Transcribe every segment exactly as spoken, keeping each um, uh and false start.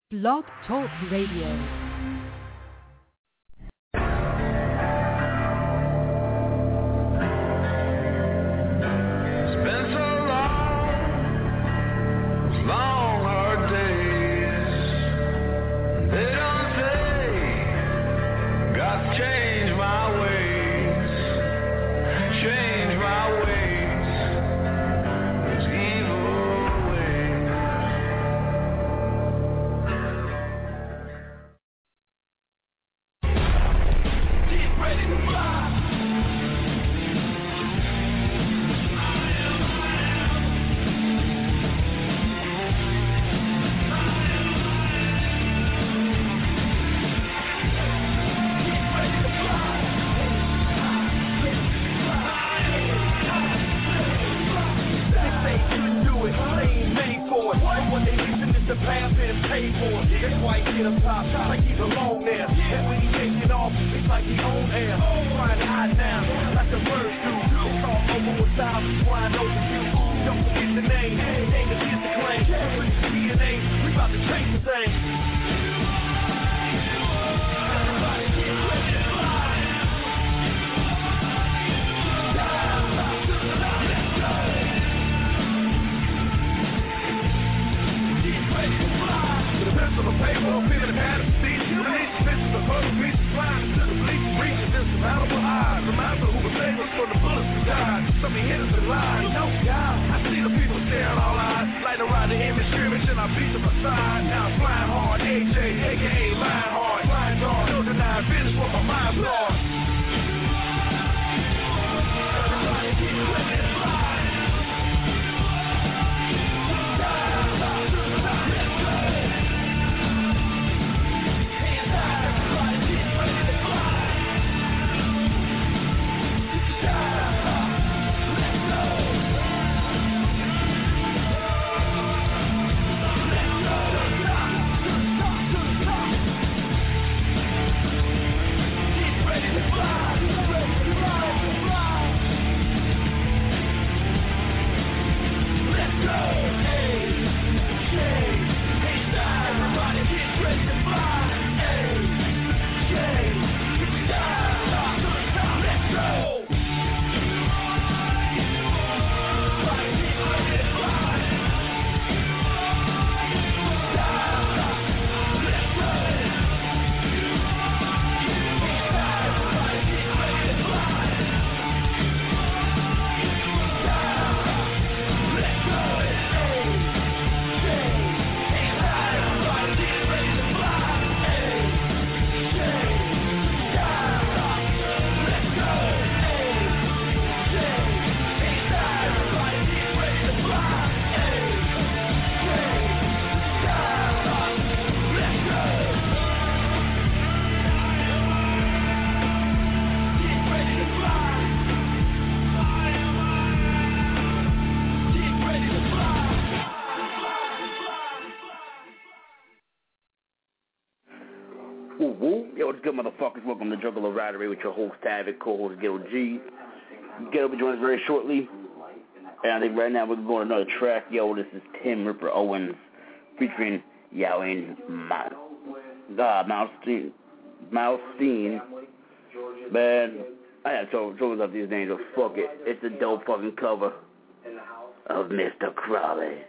Blog Talk Radio. Welcome to Juggalo Ridery with your host, Tavic, co-host, Ghetto G. Ghetto will be joining us very shortly. And I think right now we're going to another track. Yo, this is Tim Ripper Owens featuring Yaoin Malstein. Malstein. Man, I had troubles up these names, but fuck it. It's a dope fucking cover of Mister Crowley.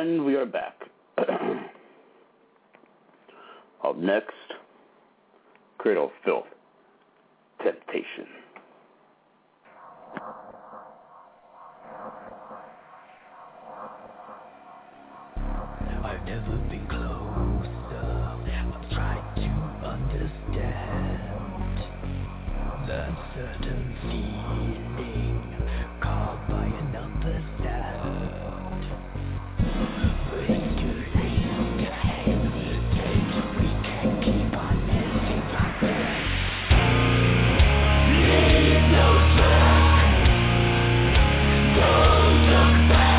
And we are back. Up next, Cradle of Filth, Temptation. I've never been closer. I've tried to understand that certain feeling caused by another sound. But it's too late to hesitate. We can't keep on messing like this. Leave no track. Don't look back.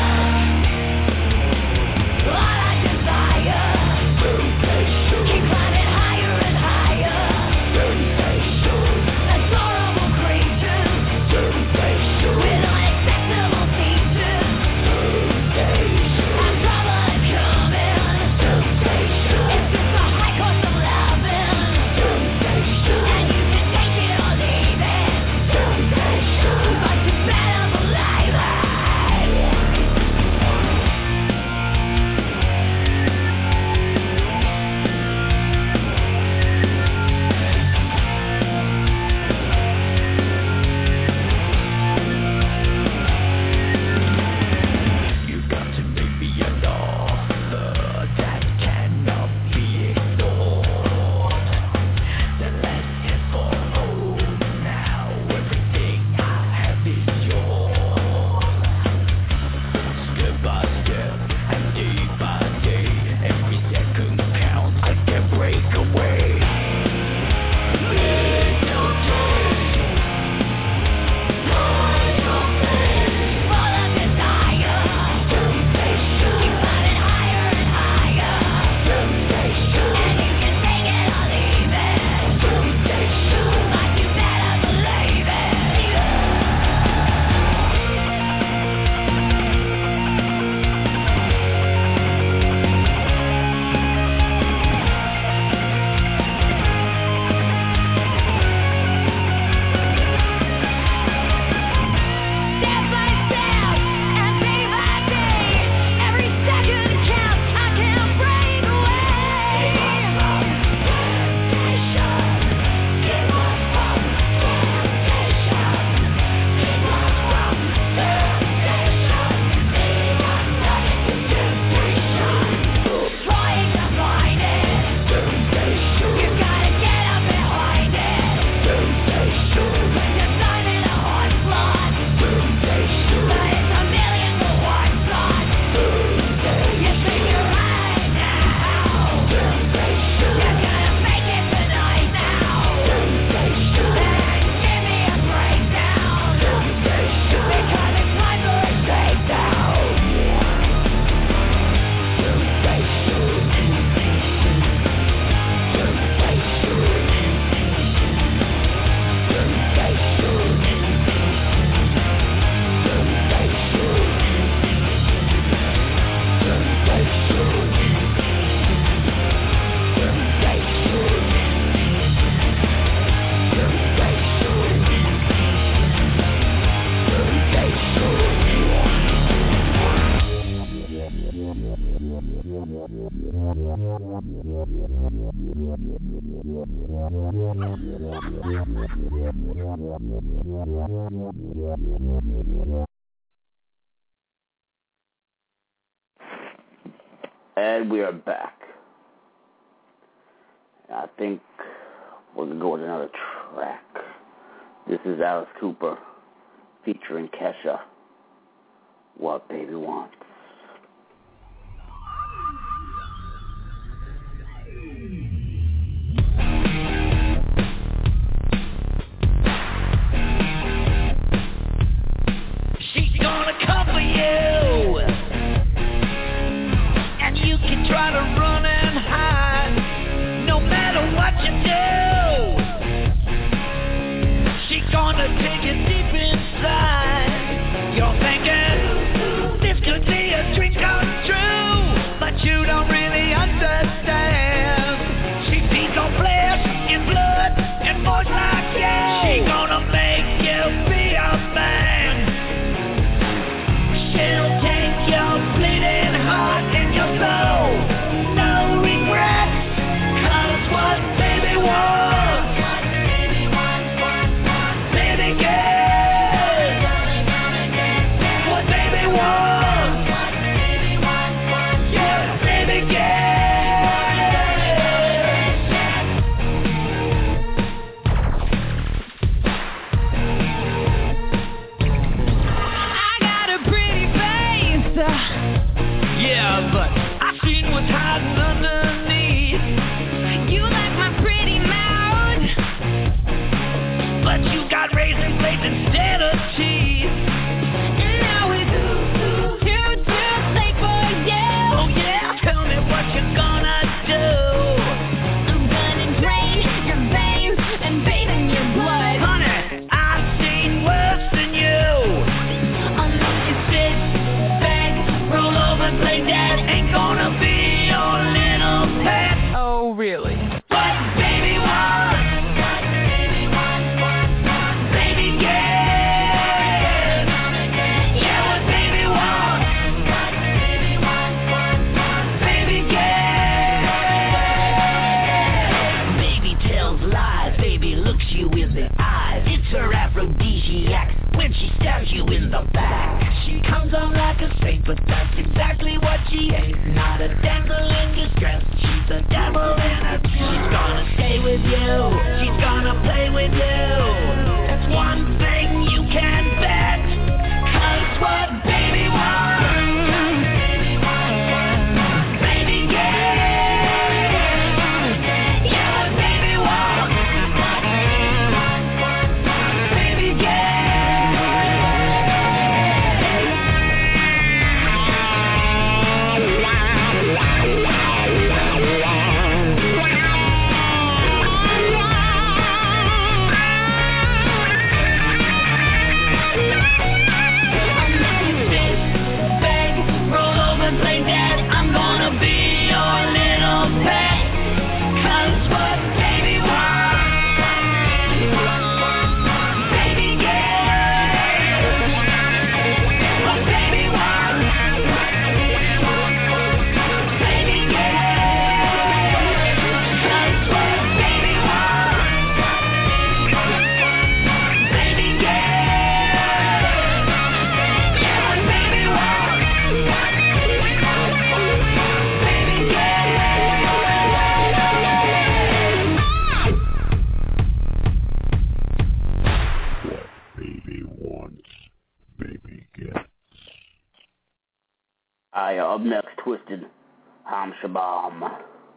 And we are back. I think we're going to go with another track. This is Alice Cooper featuring Kesha, What Baby Wants. She's gonna come for you, and you can try to run and hide, no matter what you do. She's gonna take you deep inside. You're thinking this could be you in the back. She comes on like a saint, but that's exactly what she ain't. Not a damsel in distress, she's a devil in a dress. She's gonna stay with you, she's gonna play with you. That's one thing you can bet, 'cause what baby wants, baby gets. Yeah, what baby wants, baby gets. Alright, up next, Twisted Ham Shabam.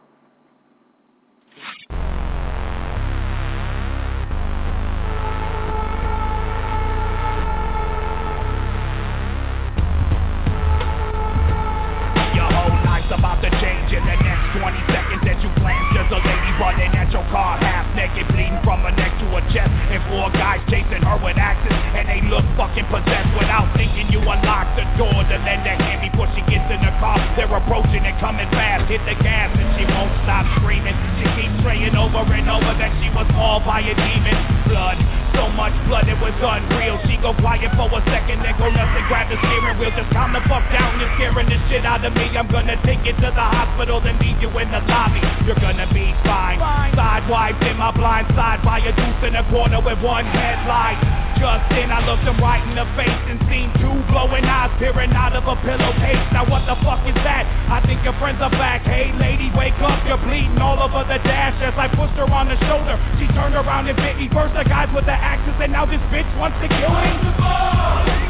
About to change in the next twenty seconds as you glance. There's a lady running at your car, half naked, bleeding from her neck to her chest, and four guys chasing her with axes, and they look fucking possessed. Without thinking, you unlock the door to lend a hand before she gets in the car. They're approaching and coming fast. Hit the gas and she won't stop screaming. She keeps praying over and over that she was mauled by a demon. Blood, so much blood it was unreal. She go quiet for a second, then go nuts and grab the steering wheel. Just calm the fuck down, you're scaring the shit out of me. I'm gonna take Get to the hospital, then leave you in the lobby. You're gonna be fine. Sidewiped in my blind side by a deuce in a corner with one headlight. Just then I looked him right in the face and seen two glowing eyes peering out of a pillowcase. Now what the fuck is that? I think your friends are back. Hey lady, wake up, you're bleeding all over the dash. As I pushed her on the shoulder, she turned around and bit me. First the guys with the axes, and now this bitch wants to kill me.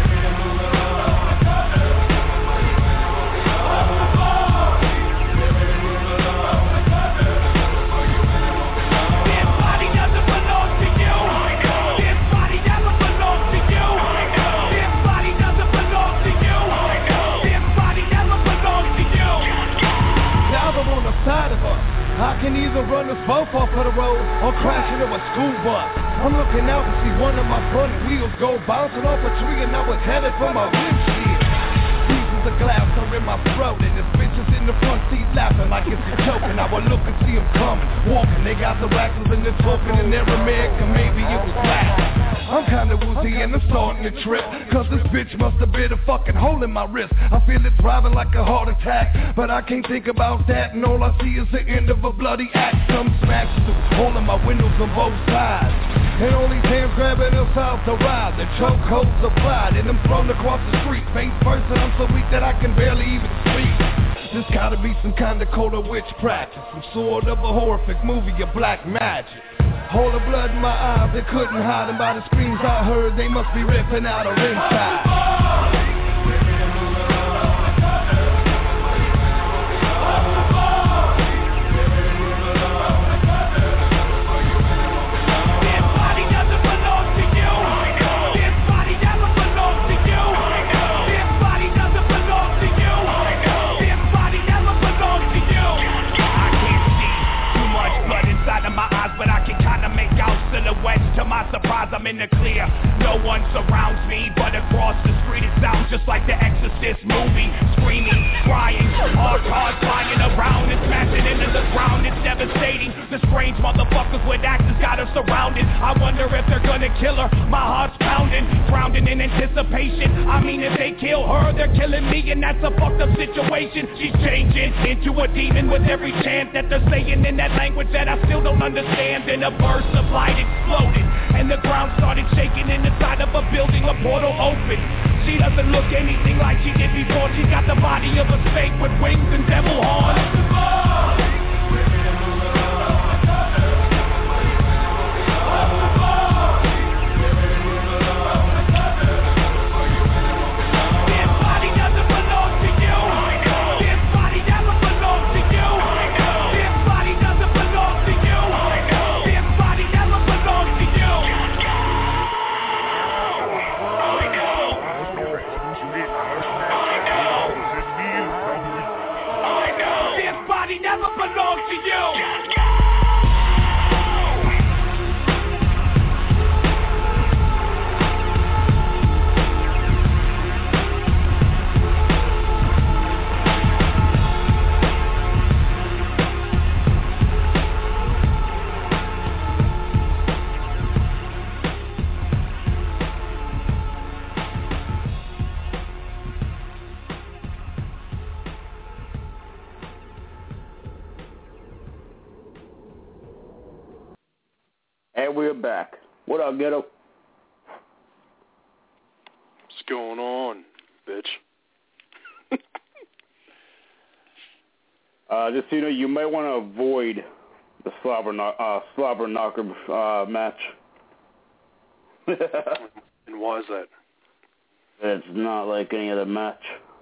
I can either run us both off of the road or crash into a school bus. I'm looking out and see one of my front wheels go bouncing off a tree, and I was headed for my windshield. Pieces of glass are in my throat, and this bitch is in the front seat laughing like it's a joke. And I would look and see them coming, walking. They got the rattles and they're talking in Aramaic, and maybe it was black. I'm kinda woozy and I'm starting to trip, cause this bitch must have been a fucking hole in my wrist. I feel it throbbing like a heart attack, but I can't think about that, and all I see is the end of a bloody act. Some smashed through all of my windows on both sides, and all these hands grabbing us off the ride. The chokeholds applied, and I'm thrown across the street. Face first, and I'm so weak that I can barely even speak. This gotta be some kind of code of witch practice, some sort of a horrific movie of black magic. All the blood in my eyes, they couldn't hide them. By the screams I heard, they must be ripping out her inside. To my surprise, I'm in the clear. No one surrounds me, but across the street it sounds just like the Exorcist movie. Screaming, crying, hard cars flying around and smashing into the ground. It's devastating. The strange motherfuckers with axes got her surrounded. I wonder if they're gonna kill her. My heart's pounding, drowning in anticipation. I mean, if they kill her, they're killing me, and that's a fucked up situation. She's changing into a demon with every chant that they're saying in that language that I still don't understand. Then a burst of light exploded, and when the ground started shaking in the side of a building, a portal opened. She doesn't look anything like she did before. She got the body of a snake with wings and devil horns. And we're back. What up, Ghetto? What's going on, bitch? uh, just so you know, you might want to avoid the slobber, no- uh, slobber knocker uh, match. And why is that? It's not like any other match.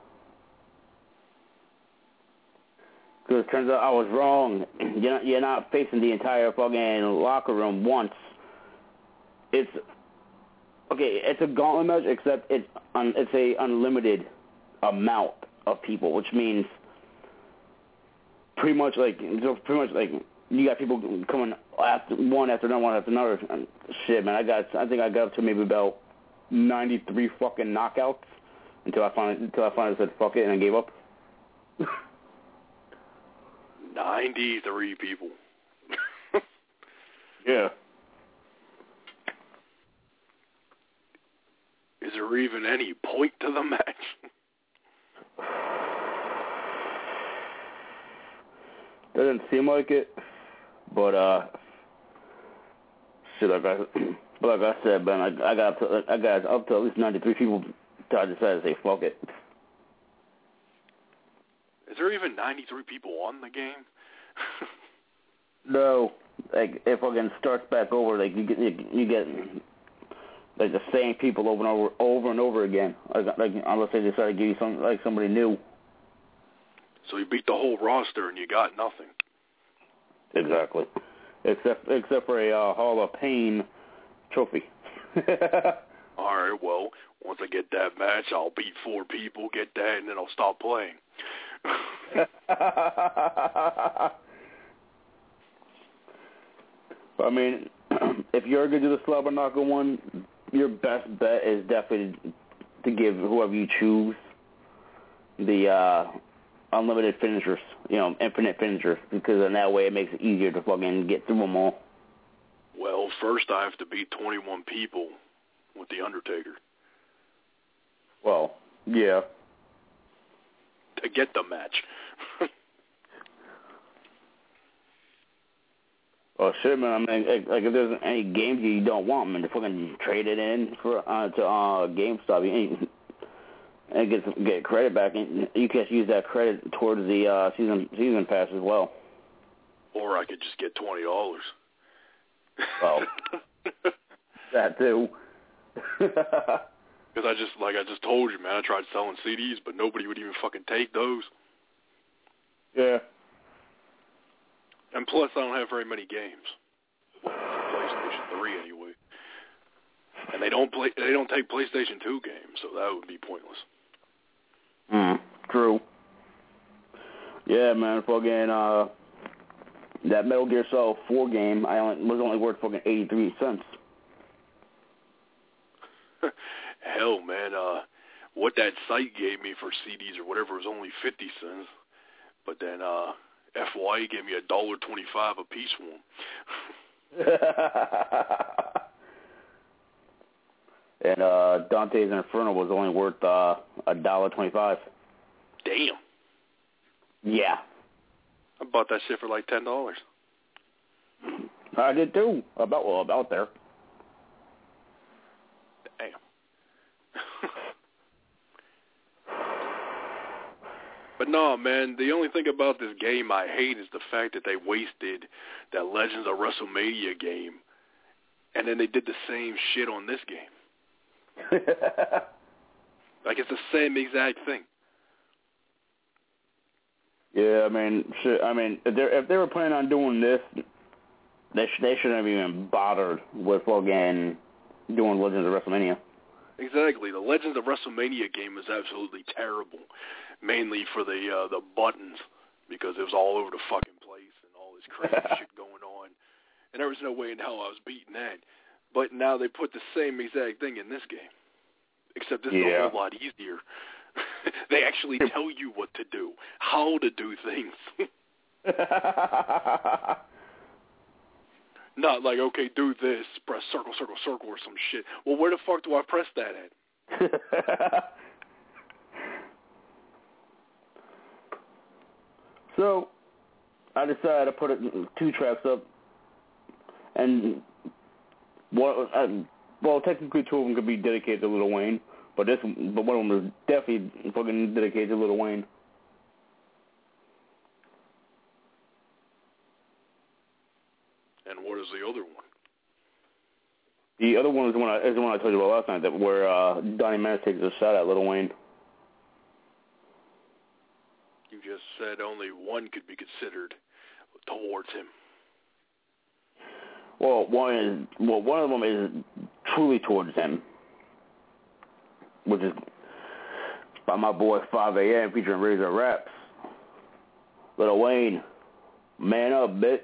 Because it turns out I was wrong. You're not, you're not facing the entire fucking locker room once. It's okay. It's a gauntlet match, except it's un, it's a unlimited amount of people, which means pretty much like so pretty much like you got people coming after one after another, one after another. Shit, man, I got I think I got up to maybe about ninety-three fucking knockouts until I finally until I finally said fuck it and I gave up. ninety-three people. Yeah. Is there even any point to the match? Doesn't seem like it, but uh, shit, like I, like I said, man, I, I got up to, I got up to at least ninety-three people. So I decided to say fuck it. Is there even ninety-three people on the game? No, like if fucking starts back over, like you get you, you get like the same people over and over over and over again. Like, like unless they decide to give you some like somebody new. So you beat the whole roster and you got nothing. Exactly, except except for a uh, Hall of Pain trophy. All right, well, once I get that match, I'll beat four people, get that, and then I'll stop playing. I mean, if you're going to do the slobber knocker one, your best bet is definitely to give whoever you choose the uh, unlimited finishers, you know, infinite finishers, because in that way it makes it easier to fucking get through them all. Well, first I have to beat twenty-one people with The Undertaker. Well, yeah. To get the match. Oh shit, man! I mean, like, like if there's any games you don't want, man, to fucking trade it in for uh, to uh, GameStop, you, and get get credit back, and you can use that credit towards the uh, season season pass as well. Or I could just get twenty dollars. Well, that too. Because I just, like I just told you, man, I tried selling C Ds, but nobody would even fucking take those. Yeah. And plus, I don't have very many games. Well, PlayStation three anyway. And they don't play. They don't take PlayStation two games, so that would be pointless. Hmm. True. Yeah, man. Fucking uh, that Metal Gear Solid four game, I only was only worth fucking eighty-three cents. Hell, man. Uh, what that site gave me for C Ds or whatever was only fifty cents, but then uh. F Y E gave me a dollar twenty-five a piece for them. And uh, Dante's Inferno was only worth uh, a dollar twenty-five. Damn. Yeah. I bought that shit for like ten dollars. I did too. About well, about there. But no, man, the only thing about this game I hate is the fact that they wasted that Legends of WrestleMania game, and then they did the same shit on this game. Like, it's the same exact thing. Yeah, I mean, shit, I mean, if, if they were planning on doing this, they, sh- they shouldn't have even bothered with fucking doing Legends of WrestleMania. Exactly. The Legends of WrestleMania game is absolutely terrible, mainly for the uh, the buttons, because it was all over the fucking place and all this crazy shit going on, and there was no way in hell I was beating that. But now they put the same exact thing in this game, except this yeah. is a whole lot easier. They actually tell you what to do, how to do things. Not like, okay, do this, press circle, circle, circle, or some shit. Well, where the fuck do I press that at? So, I decided to put it, two tracks up, and one, uh, well, technically two of them could be dedicated to Lil Wayne, but this, but one of them is definitely fucking dedicated to Lil Wayne. And what is the other one? The other one is the one I, is the one I told you about last night, that where uh, Donnie Menace takes a shot at Lil Wayne. You just said only one could be considered towards him. Well, one is well, one of them is truly towards him, which is by my boy five a.m. featuring Razor Raps. Lil Wayne, man up, bitch.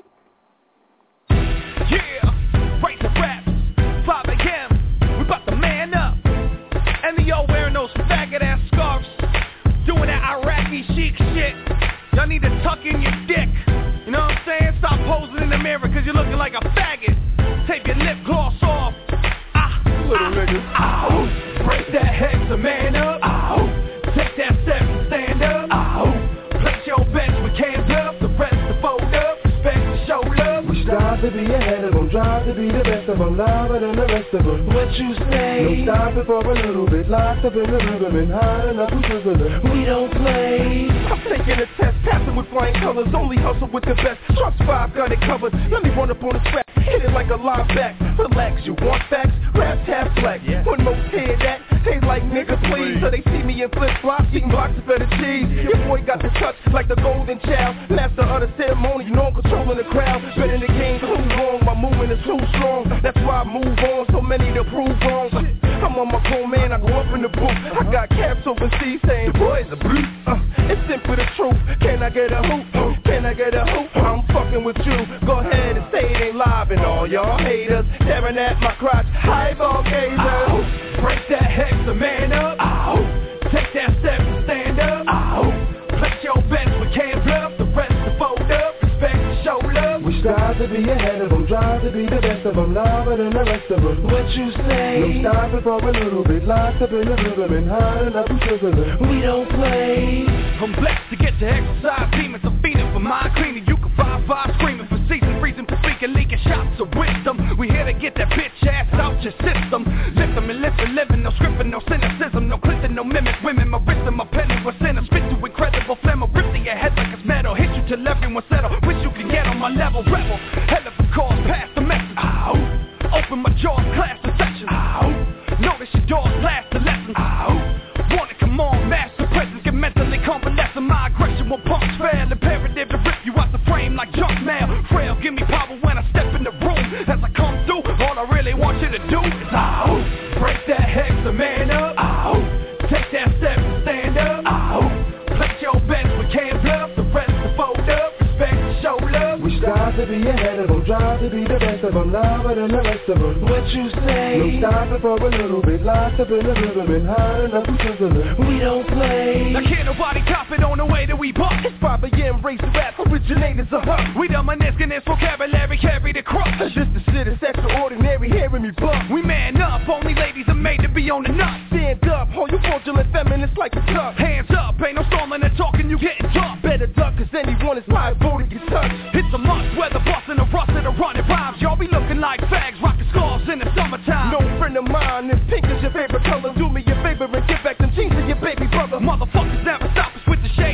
Yeah, Razor Raps, five a.m. We about to man up, and they all wearing those faggot ass scarves, doing that Iraqi chic shit. Y'all need to tuck in your dick. You know what I'm saying? Stop posing in the mirror because you're looking like a faggot. Take your lip gloss off. Ah, little ah, niggas. Ow. Break that hex a man up. Ow. Take that step and stand up. Ow. Place your bets with cans up. The rest to fold up. Respect to show love. We strive to be ahead of them. Drive to be the best of them. Louder than the rest of them. What you say? No stopping for a little bit. Locked up in the rhythm and high enough to sizzle. We don't play. I'm taking a test, passing with flying colors. Only hustle with the best. Trust five, got it covered. Let me run up on the track. Hit it like a live back. Relax, you want facts? Rap, tap, flex. Yeah. When most hear that, they like nigga please. So they see me in flip flops, eating blocks of feta cheese. Your boy got the touch like the golden child. Master of the ceremony, you know I'm controlling the crowd. Been in the game too long, my movement is too strong. That's why I move on, so many to prove wrong. I'm on my grown man, I go up in the booth. I got caps overseas saying, the boys are blue. Uh, it's simple the truth. Can I get a hoop? Can I get a hoop? I'm fucking with you. Go ahead and say it ain't live, and all y'all haters staring at my crotch. Highball gazers. Ow. Break that hex, a man up. Ow. Take that step and stand up. Ow. Place your bets with cans up. The rest to fold up. Respect to show love. We strive to be ahead of them. Drive to be the best of them. Louder than the rest of them. What you say? No stopping for a little bit. Locked up in the rhythm and high enough to sizzle. We don't play. I'm blessed to get to exercise demons. I'm feeding for my cleaning. You can five five screaming for season, reason for speaking, leaking shots of wisdom. We here to get that bitch ass out your system. Lift them and listen, living, no scripting, no cynicism, no clinton, no mimic women. My wrist and my pen and what's in them. Spit to incredible phlegm. Rip to your head like it's metal. Hit you till everyone settle. Wish you could get on my level. Rebel, hell of a cause, pass the message. Ow. Open my jaws, class the session. Ow. Notice your doors, blast the lesson. Ow. Wanna come on, master presence, get mentally convalescent. My aggression will pump fail. Imperative to rip you out the frame like junk mail. Frail, give me power when I step in the room. As I come through, all I really want you to do is ow. Break that hex, a man up. Ow. Take that step and stand up. Ow. Place your bets with cans up. The rest to fold up. Respect to show love. We strive to be ahead of them. Drive to be the best of them. Louder than the rest of them. What you say? No stopping for a little bit. Locked up in the rhythm and high enough to sizzle. We don't play. Now can't nobody cop it on the way that we buck. It's five a.m. Razor Rap, originators of her. We the meniscus vocabulary, carry the cross. Just the shit is extraordinary, hearing me buck. We man up, only ladies are made to be on the nut. Stand up, hold you fraudulent feminists like a tough. Hands up, ain't no stalling and talking, you getting tough. Better duck, cause anyone is liable to get touched. It's a must, whether bustin' or rustin' or running rhymes. Y'all be looking like fags, rockin' scarves in the summertime. No friend of mine, if pink is your favorite color, do me a favor and give back them jeans to your baby brother. Motherfuckers never stop us with the shade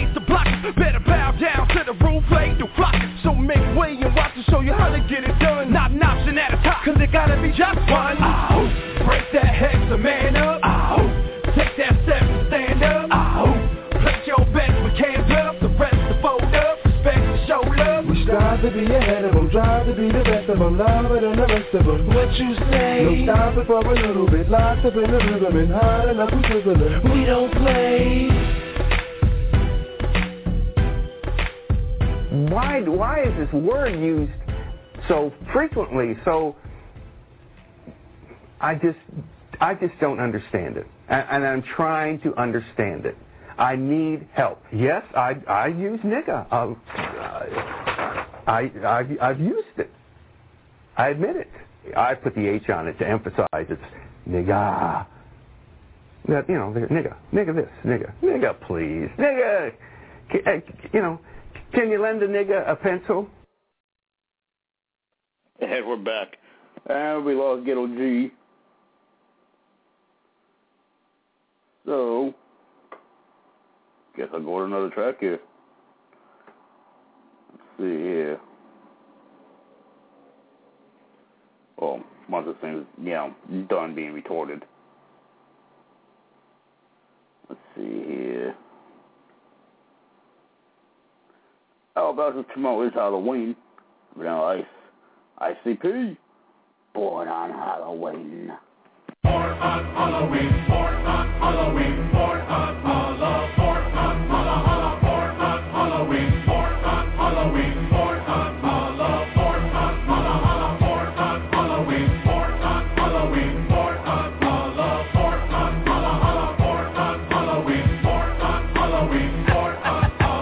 louder than the rest of them. What you say? No stopping for a little bit, locked up in the rhythm and hot enough we sizzling. We don't play. Why, why is this word used so frequently? So I just, I just don't understand it, and, and I'm trying to understand it. I need help. Yes, I, I use nigga. Uh, I, I, I've used it. I admit it. I put the H on it to emphasize it's nigga. That, you know, nigga, nigga this, nigga, nigga please, nigga. You know, can you lend a nigga a pencil? And we're back. And we lost Ghetto G. So, guess I'll go to another track here. Let's see here. Oh, once this thing is, you know, done being retorted. Let's see here. How about this tomorrow is Halloween? Now, Ice, I C P, Born on Halloween. Born on Halloween, born on Halloween, born on Halloween, born on Halloween, born on Halloween, born on Halloween, born on Halloween, born on Halloween, born on Halloween, born on Halloween, born on Halloween, born on Halloween, born on Halloween, born on Halloween, born on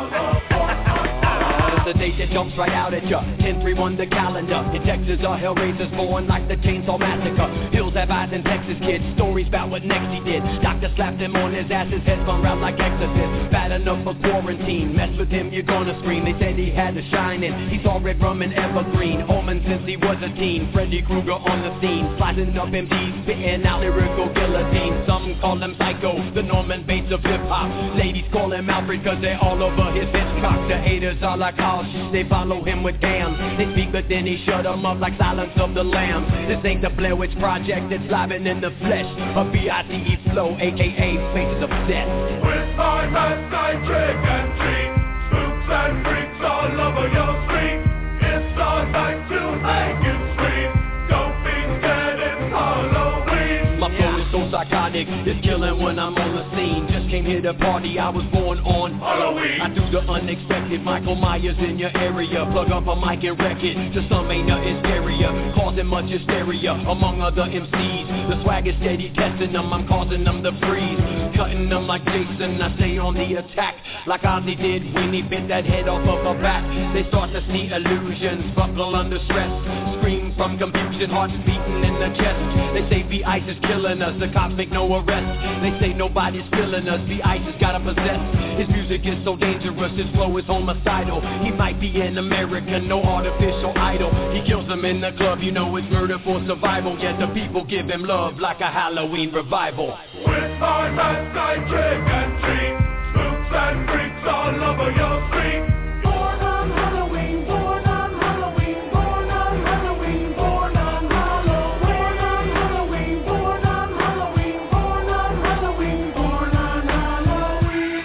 Halloween. The date that jumps right out at ya. ten three one the calendar. In Texas are hellraisers born like the Chainsaw Massacre. Hills have eyes in Texas kids. Stories about what next he did. Doctor slapped him on his ass. His head spun round like Exorcist. Bad enough for quarantine. Mess with him, you're gonna scream. They said he had a shine in. He saw red rum and evergreen. Omen since he was a teen. Freddy Krueger on the scene. Slicing up M Ds. Spitting out lyrical guillotine. Some call him Psycho. The Norman Bates of hip-hop. Ladies call him Alfred cause they're all over his Hitchcock. The haters are like all shit. They follow him with gams. They speak but then he shut them up like Silence of the Lambs. This ain't the Blair Witch Project, it's livin' in the flesh. A B I T E flow, a k a. Faces of Death. With my hands I trick and treat. Spooks and freaks all over your street. It's our night to make you scream. Don't be scared, it's Halloween. My flow is so psychotic, it's killing when I'm on the scene. Just came here to party, I was born on Halloween. I do the unexpected, Michael Myers in your area. Plug up a mic and wreck it, to some ain't nothing scarier. Causing much hysteria among other M Cs. The swag is steady testing them, I'm causing them to freeze. Cutting them like Jason, I stay on the attack. Like Ozzy did when he bit that head off of a bat. They start to see illusions, buckle under stress. Scream from confusion, hearts beating in the chest. They say V I C E is killing us, the cops make no arrest. They say nobody's feeling us, V I C E has gotta possess. His music is so dangerous, his flow is homicidal. He might be an American, no artificial idol. He kills them in the club, you know it's murder for survival. Yet the people give him love like a Halloween revival. With my hands I trick and treat. Spooks and freaks all over your street. Born on Halloween, born on Halloween, born on Halloween, born on Halloween, born on Halloween, born on Halloween, born on Halloween,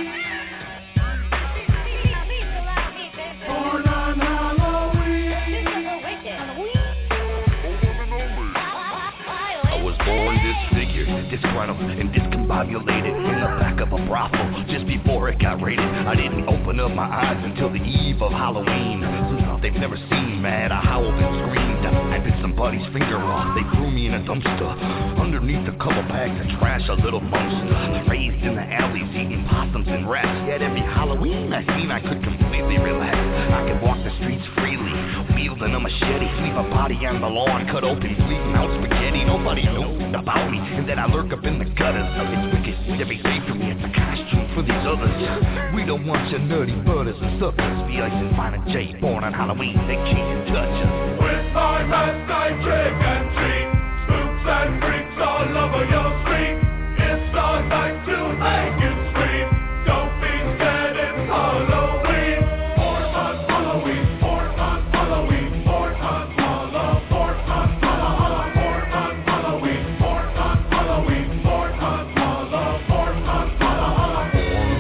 born on Halloween, born on Halloween. I was born disfigured, disgruntled, and discombobulated from the back of a brothel just before it got raided. I didn't open up my eyes until the eve of Halloween. Some stuff they've never seen, man. I howled and screamed. I bit somebody's finger off. They threw me in a dumpster. Underneath a couple bags of trash, a little monster. Raised in the alleys, eating possums and rats. Yet every Halloween I seen, I could completely relax. I could walk the streets freely, wielding a machete. Leave a body on the lawn, cut open, bleeding out spaghetti. Nobody knows about me, and then I lurk up in the gutters. It's wicked, every day for me, it's a costume for these others. We don't want your nerdy butters and suckers. V I C E and Fine and J, born on Halloween, they can't touch us. With my hands I trick and treat. Spooks and freaks all over your street. It's our night to make you scream. Don't be scared, it's Halloween. Born on Halloween, born on Halloween, born on Halloween, born on Halloween, born on Halloween, born on Halloween, born on Halloween,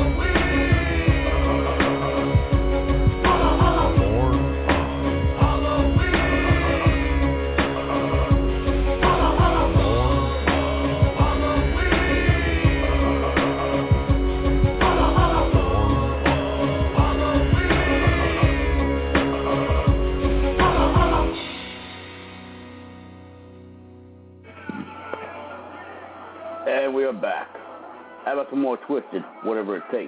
Halloween, Halloween. And we are back. How about some more Twisted, whatever it takes?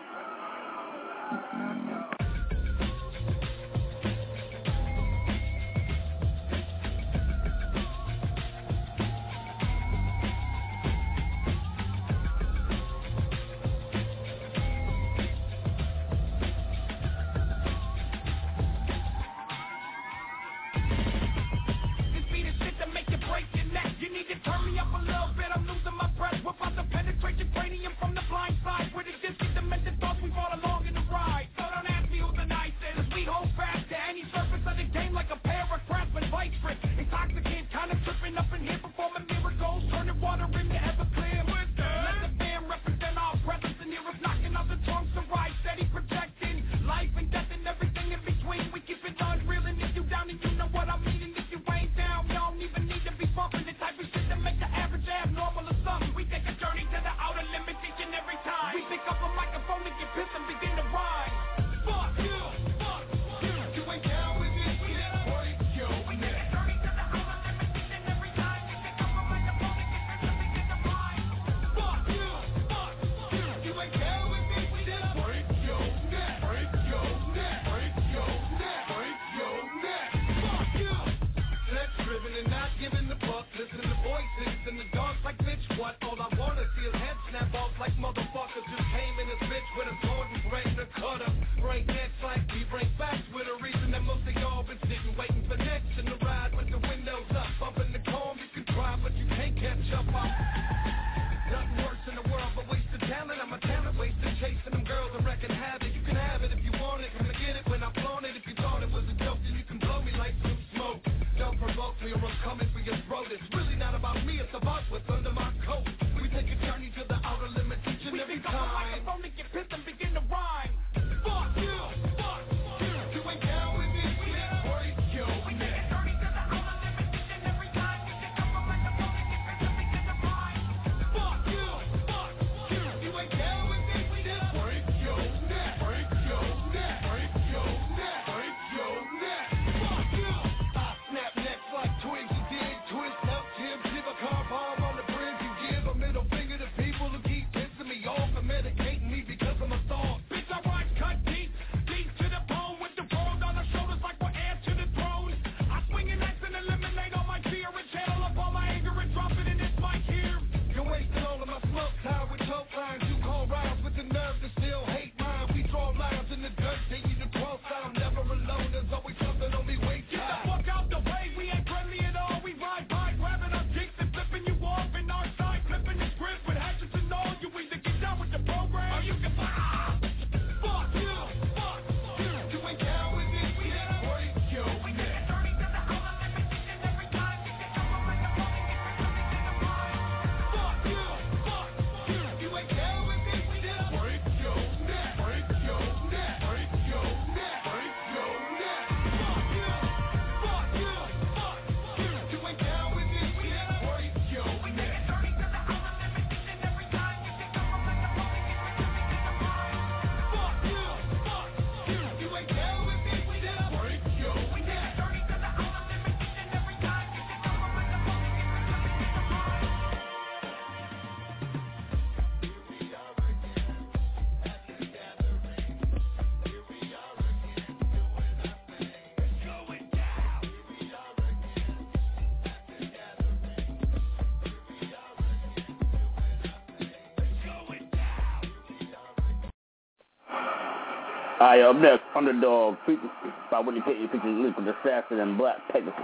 Alright, up next, Underdog, by Whitney Payton, featuring Liquid Assassin and Black Pegasus.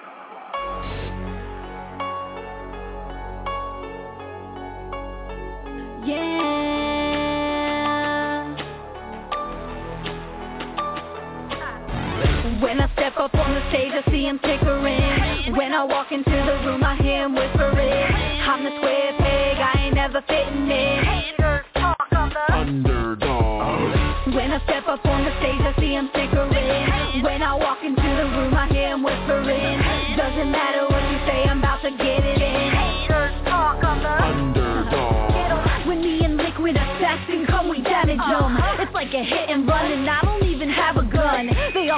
Yeah. When I step up on the stage, I see him tickering. When I walk into the room, I hear him whispering. I'm the square peg, I ain't never fitting in. Underdog. When I step up on the stage, I see him tickering. When I walk into the room, I hear him whispering. Doesn't matter what you say, I'm about to get it in. Underdog. When me and Liquid Assassin come, we damage them. It's like a hit and run, and I don't even have a gun. They all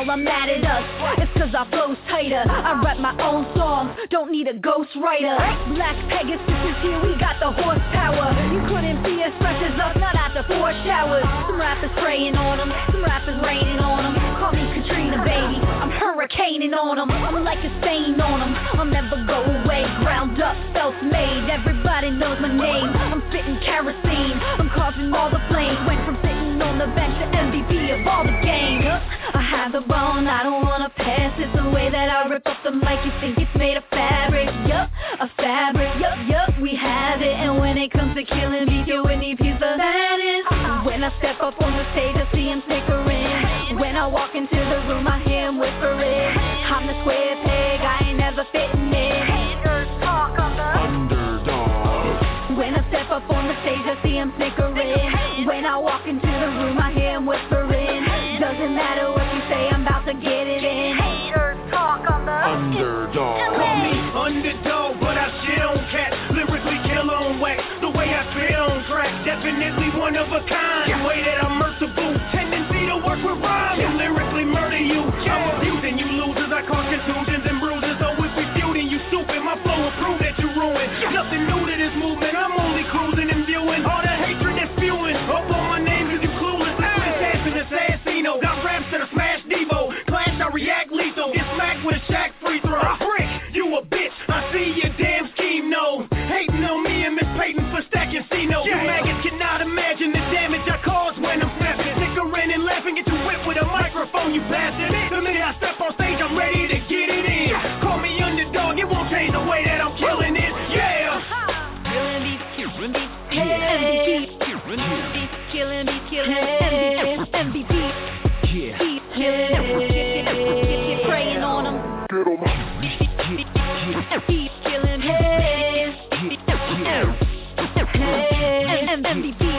y'all are mad at us. It's cause our flow's tighter. I rap my own songs, don't need a ghostwriter. Black Pegasus is here, we got the horsepower. You couldn't be as fresh as us, not after four showers. Some rappers spraying on them, some rappers raining on them. Call me Katrina, baby, I'm hurricaning on them. I'm like a stain on them, I'll never go away. Ground up, self-made, everybody knows my name. I'm spitting kerosene, I'm causing all the flames. Went from sitting on the bench to M V P of all the games. I have the bone, I don't wanna pass. It's the way that I rip up the mic, you think it's made of fabric. Yup, a fabric, yup, yup, we have it. And when it comes to killing me, you would need piece of that is. When I step up on the stage, I see him snickering. When I walk into the room, I hear him whispering. I'm the square peg, I ain't never fitting in. Haters talk of the underdog. When I step up on the stage, I see him snickering. When I walk into the room, I hear him whispering. Doesn't matter what you say, I'm about to get it in. Haters talk of the underdog. Call me underdog, but I shit on cats. Lyrically kill on wax. The way I spit on track, definitely one of a kind. The way that I'm merciful, tendency to work with rhymes and lyrically murder you. I'm abusing you losers, I cause contusions and bruises. So if we feuding, you stupid, my flow will prove that you ruined. Nothing new to this movement, I'm only cruising and viewing all the hatred that's spewing up on my name cause you clueless. Assassin, assassino, got raps that are smash Devo. Clash, I react lethal, get smacked with a Shaq free throw. Brick, you a bitch, I see your damn scheme, no. Hating on me and Miss Payton for stacking C-No. You maggots cannot imagine the damage I cause when I'm snapping. Snickering and laughing, get you whipped with a microphone, you bastard. The minute I step on stage, I'm ready to get it in. Call me underdog, it won't change the way that I'm killing it, yeah. Killing me, killing me, M V P, killing me, killing me, M V P, yeah, killing me, praying on them, get on killing me, M V P,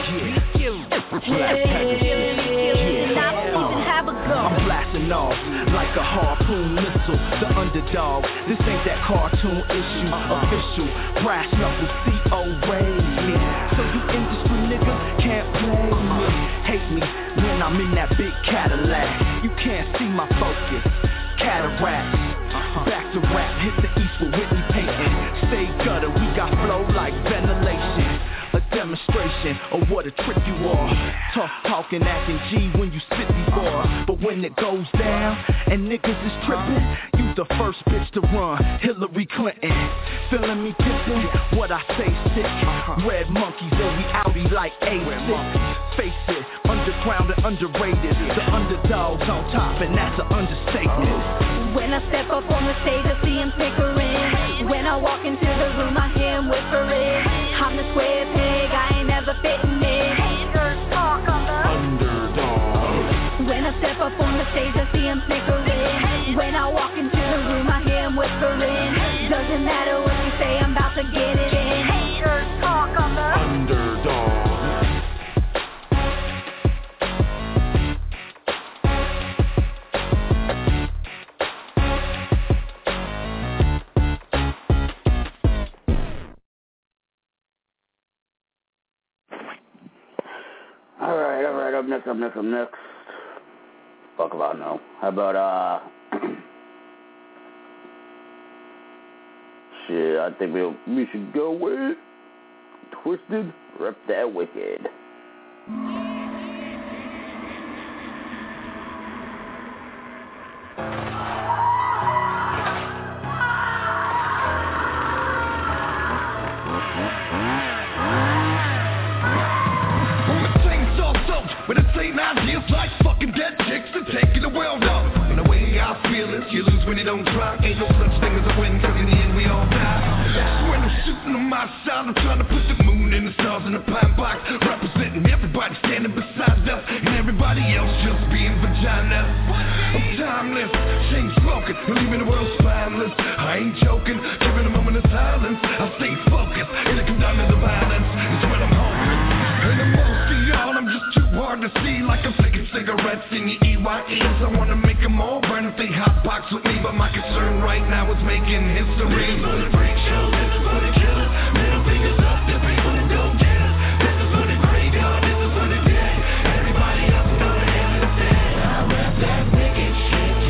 I don't even have a gun. I'm blasting off like a harpoon missile. The underdog, this ain't that cartoon issue. Official, brass knuckles, C O raise. So you industry niggas can't play me. Hate me when I'm in that big Cadillac. You can't see my focus. Cataracts, back to rap, hit the east with Whitney Payton. Stay gutter, we got flow like ventilation. A demonstration of what a trick you are. Tough talking, acting G when you spit these bars. But when it goes down and niggas is tripping, you the first bitch to run, Hillary Clinton. Feeling me tipping, what I say sick. Red monkeys and we outie like A six. Face it, underground and underrated. The underdogs on top and that's an understatement. When I step up on the stage, I see him snickering. When I walk into the room, I hear him whispering. I'm the square peg, I ain't never fitting in. Haters talk of the underdog. When I step up on the stage, I see him snickering. When I walk into the room, I hear him whispering. Doesn't matter what you say, I'm about to get it in. Haters talk of the underdog. Alright, alright, up next, up next, up next. Fuck if I know. How about, uh... shit, I think we'll, we should go with... Twisted, Rep That Wicked. But it ain't ideas like fucking dead chicks and taking the world up. And the way I feel is you lose when you don't try. Ain't no such thing as a win, cause in the end we all die. When I'm shooting on my side, I'm trying to put the moon and the stars in the pine box. Representing everybody standing beside us, and everybody else just being vagina. I'm timeless, chain smoking, leaving the world spineless. I ain't joking, giving a moment of silence. I stay focused, and it come down to the violence. It's when I'm hungry, and the most of y'all, I'm just too hard to see. Like I'm flicking cigarettes in your E Y Es. I wanna make them all burn if they hot box with me. But my concern right now is making history. This is for the freak show, this is for the killers. Middle fingers up to people who go get us. This is for the graveyard, this is for the dead. Everybody else go to heaven instead. I rap that wicked shit.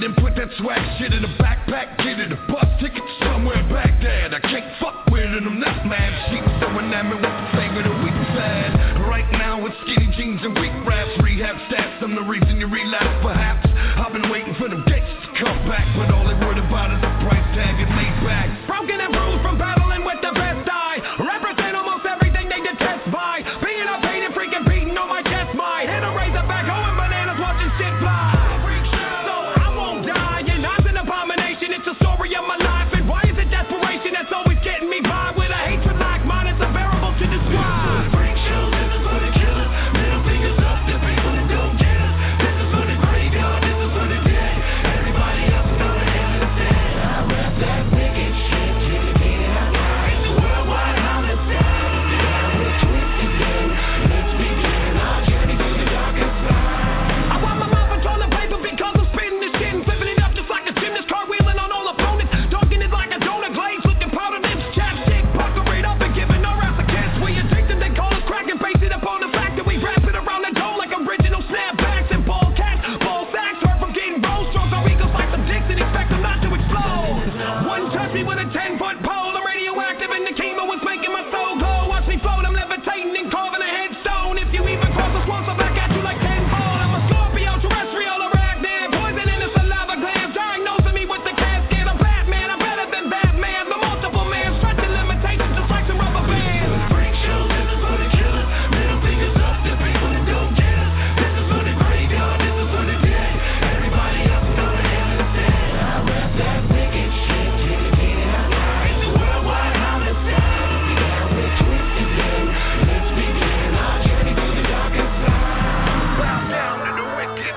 and put that swag shit in a backpack. Get it a bus ticket somewhere back there. I can't fuck with it, I'm not mad. She was so enamored with the flavor that we had. Right now it's skinny jeans and weak raps. Rehab stats, I'm the reason you relapse perhaps. I've been waiting for them dates to come back, but all they worried about is the price tag and laid back. Broken and bruised from battling with the best I represent almost everything they detest by being a pain and freaking beating on my chest. My hit a razor back home and bananas watching shit fly. So I won't die, and I'm an abomination. It's the story of my life, and why is it desperation that's always getting me by? With a hatred like mine, it's unbearable to describe. Freak shows, this is for the killers. Middle fingers up to people who don't get us. This is for the graveyard, this is for the dead. Everybody else is gonna end the dead. I rap that wicked shit to the beat out loud. It's a worldwide homicide. Yeah, we're twisted then. Let's begin our journey to the darkest side. I want my mouth on toilet paper because I'm spitting this shit and flipping it up just like a gymnast, cartwheeling on all opponents. Dunking it like a donut glaze with the powder lips, chapstick, pucker it up and giving our ass a kiss. We addicted, they call us crack and base it up on the fact that we wrap it around the dome like original snapbacks and ball cats, ball sacks. Hurt from getting roll strokes, our egos like some dicks and expect them not to explode. One touch me with a ten foot pole, I'm radioactive and the chemo was making my soul glow. Watch me float, I'm levitating and carving a headstone. If you even cross us once, I'm back at you like tenfold. I'm a Scorpio, terrestrial, arachnid, poison in the saliva glands, diagnosing me with the casket. I'm Batman, I'm better than Batman, the multiple man, stretching limitations just like some rubber bands. Freak shows, this is for the killers. Middle fingers up to people who don't get us. This is for the graveyard, this is for the dead. Everybody else is gonna end the dead. I rap that wicked shit to the beat out loud. It's a worldwide homicide. Yeah, we're twisted then. Let's begin our journey to the darkest side. Bow down to the wicked.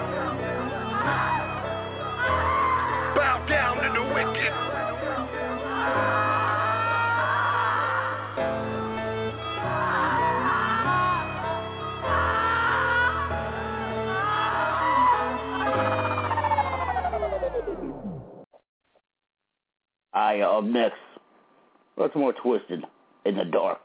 Bow down to the wicked. I uh, up next. What's more twisted in the dark?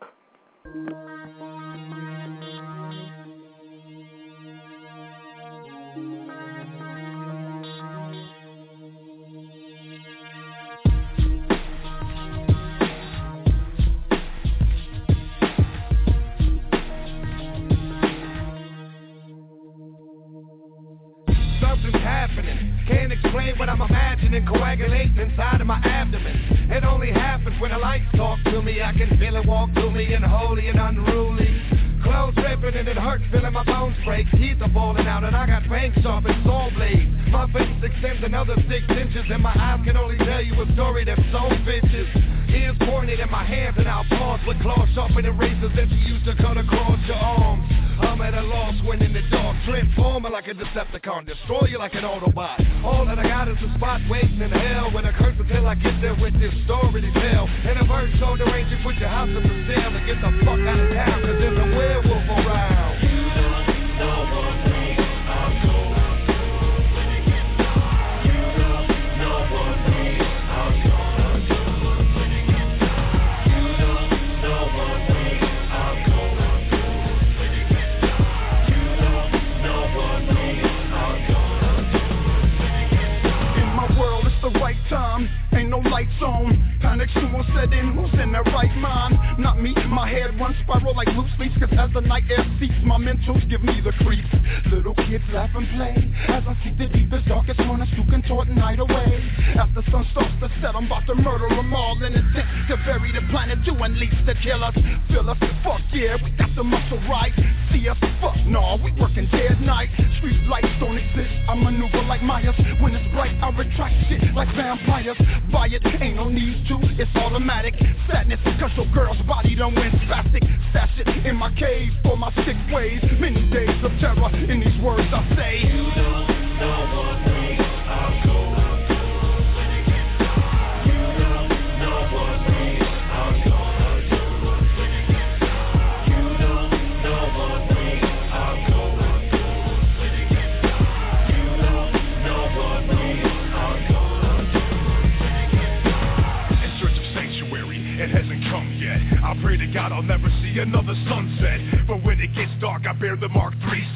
Something's happening. Can't explain what I'm imagining. Coagulating inside of my abdomen. It only happens when the lights talk to me. I can feel it walk through me, and holy and unruly. Clothes ripping and it hurts, feeling my bones break. Teeth are falling out and I got fangs sharp and saw blades. My face extends another six inches, and my eyes can only tell you a story that's so vicious. Ears pointed at my hands and I'll pause with claws sharper than razors that you used to cut across your arms. I'm at a loss when in the dark, transforming like a Decepticon, destroy you like an Autobot. All that I got is a spot waiting in hell with a curse until I get there with this story to tell. And a bird so deranged, you put your house up for sale and get the fuck out of town, cause there's a werewolf around. You don't know what place I'm going to when it gets dark. You don't know what place I'm gonna do when it gets dark. You don't know what place I'm gonna do when it gets dark. You don't know what place I'm gonna do when it gets dark. In my world, it's the right time. Ain't no lights on. Panic soon will set in. Who's in their right mind? Not me. My head runs spiral like loose leaves. Cause as the night air seeps, my mentals give me the creeps. Little kids laugh and play as I seek the deepest, darkest corners to contort night away. As the sun starts to set, I'm about to murder them all in attempt to bury the planet to unleash the killers. Feel us, fuck yeah, we got the muscle right. See us, fuck no, we working day and night. Street lights don't exist, I maneuver like Myers. When it's bright, I retract shit like vampires. Buy it, ain't no need to, it's automatic. Sadness, cause your girl's body done went spastic. Stash it in my cave for my sick ways. Many days of terror in these words I say. You don't know what place I'm going to when it gets dark. You don't know what place I'm gonna do when it gets dark. You don't know what place I'm gonna do when it gets dark. You don't know what place I'm gonna do when it gets dark. In search of sanctuary, it hasn't come yet. I pray to God I'll never see another sunset. But when it gets dark, I bear the Mark three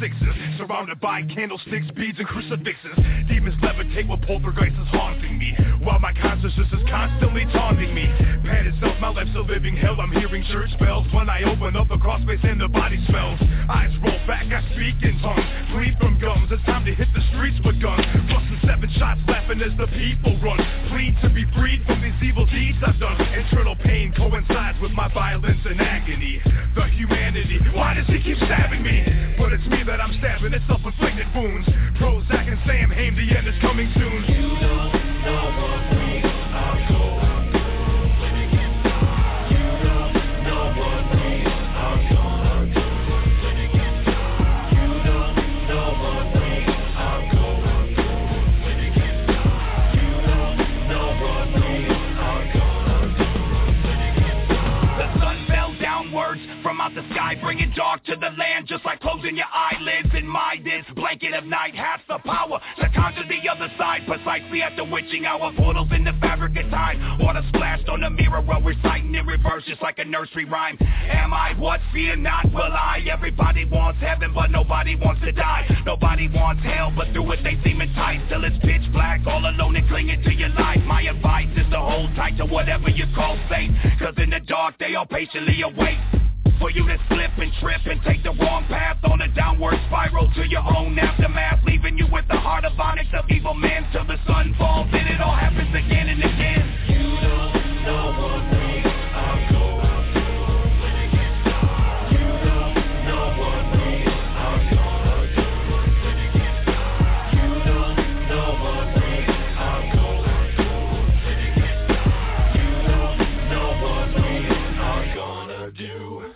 sixes, surrounded by candlesticks, beads, and crucifixes. Demons levitate with poltergeists haunting me, while my consciousness is constantly taunting me. Pan itself, my life's a living hell. I'm hearing church bells when I open up the crossface and the body smells. Eyes roll back, I speak in tongues, bleed from gums. It's time to hit the streets with guns, busting seven shots, laughing as the people run. Plead to be freed from these evil deeds I've done. Internal pain coincides with my violence and agony. The humanity, why does he keep stabbing me? But it's me that I'm stabbing, it's self-inflicted wounds. Prozac and Sam Hain, the end is coming soon. You don't know what we are going through when it gets dark. You don't know what we are gonna do when it gets dark. You don't know what we are going through when it gets dark. You don't know what we are gonna do when it gets dark. The sun fell downwards from out the sky, bringing dark to the land, just like closing your eyelids. And my this blanket of night has the power to conjure the other side, precisely at the witching hour. Portals in the fabric of time, water splashed on the mirror, while reciting in reverse, just like a nursery rhyme. Am I what? Fear not, will I? Everybody wants heaven, but nobody wants to die. Nobody wants hell, but through it they seem enticed, till it's pitch black, all alone and clinging to your life. My advice is to hold tight to whatever you call safe, cause in the dark they all patiently await for you to slip and trip and take the wrong path on a downward spiral to your own aftermath, leaving you with the heart of onyx of evil men till the sun falls and it all happens again and again. You don't know what we are going through when it gets dark. You don't know what we are gonna do when it gets dark. You don't know what we are going through when it gets dark. You don't know what we are gonna do.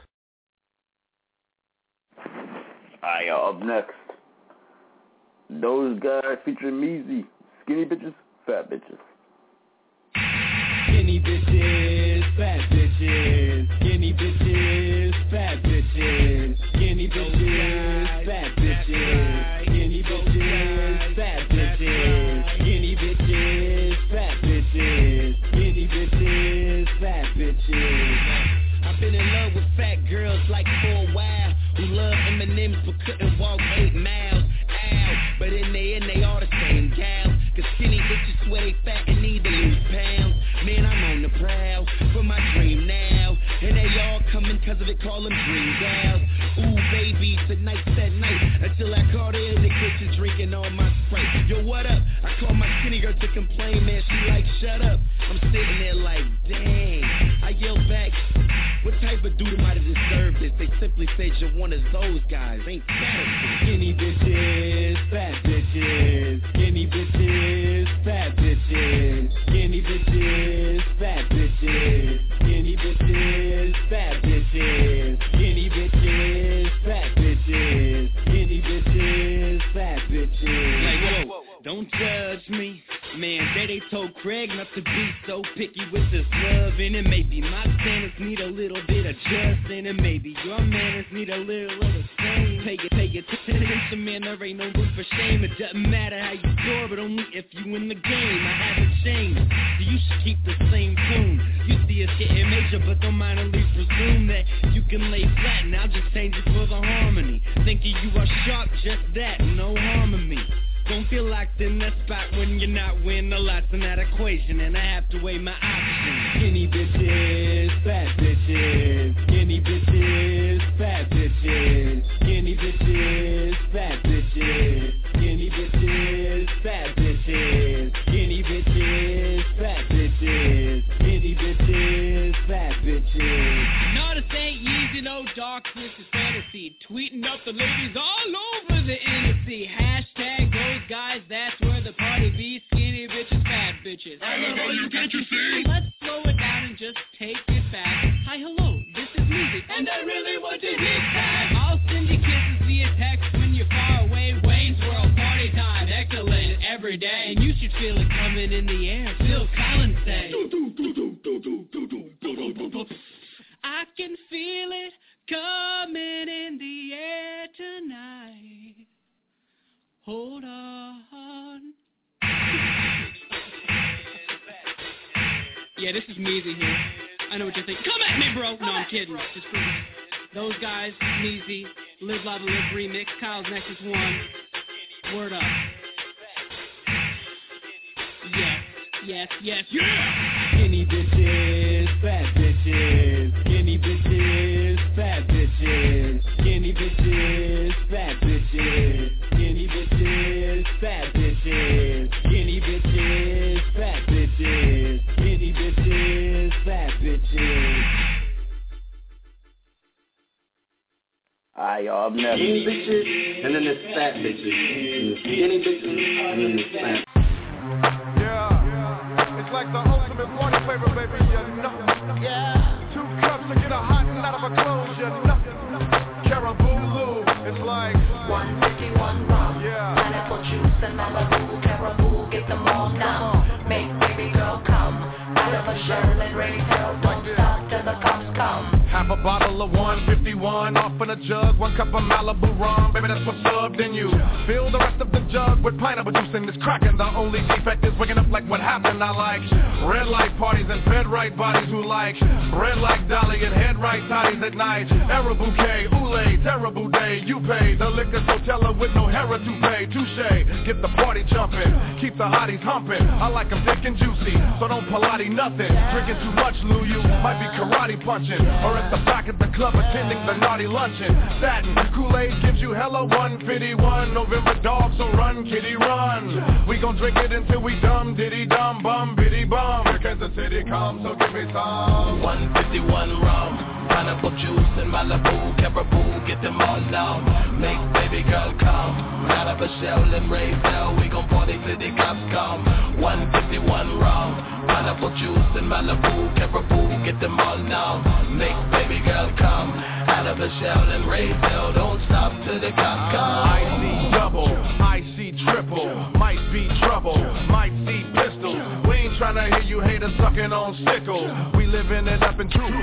Alright, y'all, up next, those guys featuring Meezy. Skinny bitches, fat bitches. Skinny bitches, fat bitches. Skinny bitches, fat bitches. Skinny bitches, fat bitches. Skinny bitches, fat bitches. Skinny bitches, fat bitches. Skinny bitches, fat bitches. I've been in love with fat girls like for a while, who love M and M's but couldn't walk eight miles. Ow, but in the end they all the same gals, cause skinny bitches swear they fat and need to lose pounds. Man, I'm on the prowl for my dream now, and they all coming cause of it, call them dream gals. Ooh baby, tonight's that night, until I call her in the kitchen drinking all my Sprite. Yo, what up? I call my skinny girl to complain, man, she like, shut up. I'm sitting there like, dang. I yell back, what type of dude might have deserved this? They simply said you're one of those guys, ain't that a skinny bitches, fat bitches. Skinny bitches, fat bitches. Skinny bitches, fat bitches. Skinny bitches, fat bitches. Skinny bitches, fat bitches. Skinny bitches, fat bitches. Like, whoa, don't judge me. Man, Daddy told Craig not to be so picky with this love, and it maybe my standards need a little bit adjusting, and maybe your manners need a little of the same. Take it, take it, attention, man, there ain't no room for shame. It doesn't matter how you score, but only if you win the game. I haven't changed, so you should keep the same tune. You see us getting major, but don't mind at least presume that you can lay flat, and I'll just change it for the harmony. Thinking you are sharp, just that, no harm in me. Don't feel locked in that spot when you're not winning. A lot's in that equation, and I have to weigh my options. Skinny bitches, fat bitches. Skinny bitches, fat bitches. Skinny bitches, fat bitches. Skinny bitches, fat bitches. Skinny bitches, fat bitches. Skinny bitches, fat bitches. No, this ain't easy, no dark twisted fantasy. Tweeting up the ladies all over the industry. Hashtag those guys, that's where the party be. Skinny bitches, fat bitches. I love how you can't you see? Let's slow it down and just take it back. Hi, hello, this is music, and I really want to hit that. I'll send you kisses via text when you're far away. Wayne's World, party time, excellent every day. And you should feel it coming in the air. Phil Collins say, I can feel it coming in the air tonight. Hold on. Yeah, this is Meezy here. I know what you're thinking. Come at me, bro. No, I'm kidding. Just for those guys, Meezy, Live Loud Live remix, Kyle's Nexus One. Word up. Yes, yes, yes, yeah! Skinny bitches, fat bitches. Skinny bitches, fat bitches. Skinny bitches, fat bitches. Skinny bitches, fat bitches. Skinny bitches, fat bitches. Skinny bitches, fat bitches. Alright, y'all, up next. Skinny bitches, and then there's fat bitches. Skinny bitches, and then there's fat. Yeah, it's like the ultimate party flavor, baby, you know. Yeah. Two cups to get a hot and out of a clothes, you know. Caribou, it's like one fifty-one rum. Yeah. Pineapple juice and Malibu, Caribou, get them all now. Make baby girl come out of a shell and raise hell. Don't stop till the cops come. Half a bottle of one fifty-one, off in a jug, one cup of Malibu rum, baby that's what's subbed in you. Fill the rest of the jug with pineapple juice and it's cracking. The only defect is waking up like what happened. I like red light parties and fed right bodies who like red like Dolly and head right toddies at night. Era bouquet, oolay, terrible day, you pay. The liquor so teller with no hair to pay, touche. Get the party jumping, keep the hotties humping. I like them thick and juicy, so don't Pilates nothing. Drinking too much, Lou, you might be karate punching. Or at the back of the club attending the naughty luncheon. Satin, Kool-Aid gives you hella one fifty-one. November dog, so run, kitty, run. We gon' drink it until we dumb, diddy, dumb, bum, biddy, bum. Here Kansas City comes, so give me some. one fifty-one rum, pineapple juice and Malibu, Caribou, get them all now. Make baby girl come out of a shell and raise hell. We gon' party till the cops come. one fifty-one rum, pineapple juice and Malibu, Caribou, get them all now. Make baby girl come out of a shell and raise hell. Don't stop till the cops come. I see double, I see triple, might be trouble, might see pistols. We ain't tryna hear you haters sucking on sickles. We living it up in truth.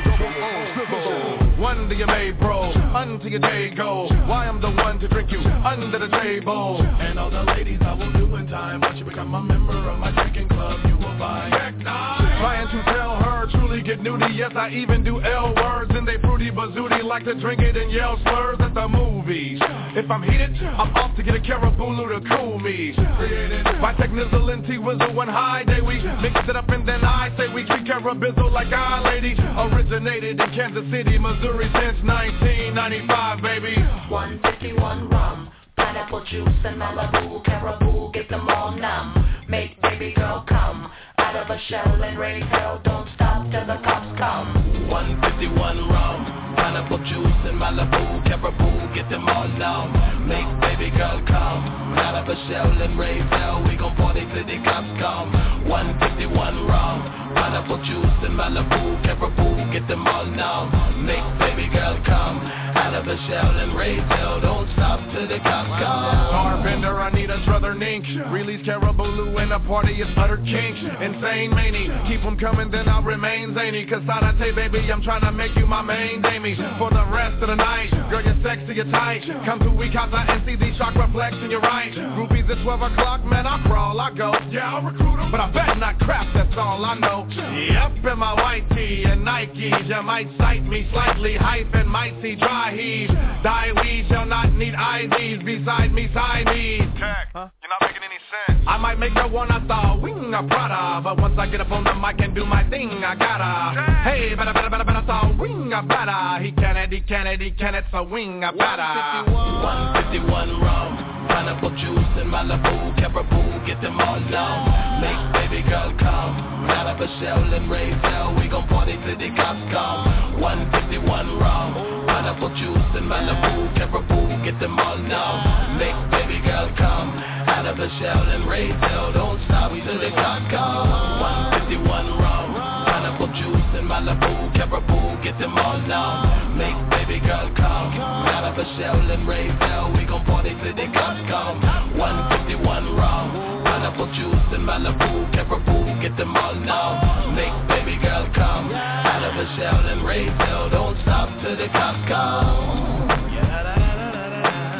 One to your made bro, until your day go. Why I'm the one to drink you under the table. And all the ladies I will do in time. Once you become a member of my drinking club, you will find. Trying to tell her, truly get nudie. Yes, I even do L words and they fruity bazooty. Like to drink it and yell slurs at the movies. If I'm heated, I'm off to get a Caribou to cool me. Created by Technizzle and T-Wizzle one high day. We mix it up and then I say we treat Carabizzle like our lady. Originated in Kansas City, Missouri since nineteen ninety-five, baby. one fifty-one rum, pineapple juice and Malibu, Caribou, get them all numb. Make baby girl come out of a shell and raise hell. Don't stop till the cops come. one fifty-one rum, pineapple juice and Malibu, Caribou, get them all now. Make baby girl come out of a shell and raise hell. We gon' party till the cops come. one fifty-one rum, pineapple juice and Malibu, Caribou, get them all now. Make baby girl come out of a shell and raise hell. Don't stop till the cops come. Starbender, I need a druther nink. Release Caribou in a party, it's utter kink. Insane manie, keep them coming, then I'll remain zany. Cause Sadate, baby, I'm tryna make you my main damie. For the rest of the night, girl, you're sexy, you're tight. Come to Weekasa and see these shock reflex in your right. Groupies at twelve o'clock, man, I crawl, I go. Yeah, I'll recruit them, but I bet not crap, that's all I know. Yep, in my white tee and Nikes, you might cite me slightly, hyphen, might see dry heave. Die we shall not need I Ds beside me, side me. Tech, huh? You're not making any sense. I might make her one I thought, wing a Prada, but once I get up on the mic and do my thing, I gotta. Dang. Hey, better, better, better, better, so wing a better. He can it, he can it, he can it, so wing a better. one fifty-one rum, pineapple juice and Malibu, Caribou, get them all now. Make baby girl come out of a shell and raise hell. We gon' party till the cops come. one fifty-one rum, pineapple juice and Malibu, Caribou, get them all now. Make baby girl come out of a shell and raise hell. Don't stop till the cops come. one fifty-one rum, pineapple juice and Malibu, Caribou, get them all now. Make baby girl come out of a shell and raise hell. We gon' party till the cops come. one fifty-one rum, pineapple juice and Malibu, Caribou, get them all now. Make baby girl come out of a shell and raise hell. Don't stop till the cops come. Yeah, da, da, da, da, da.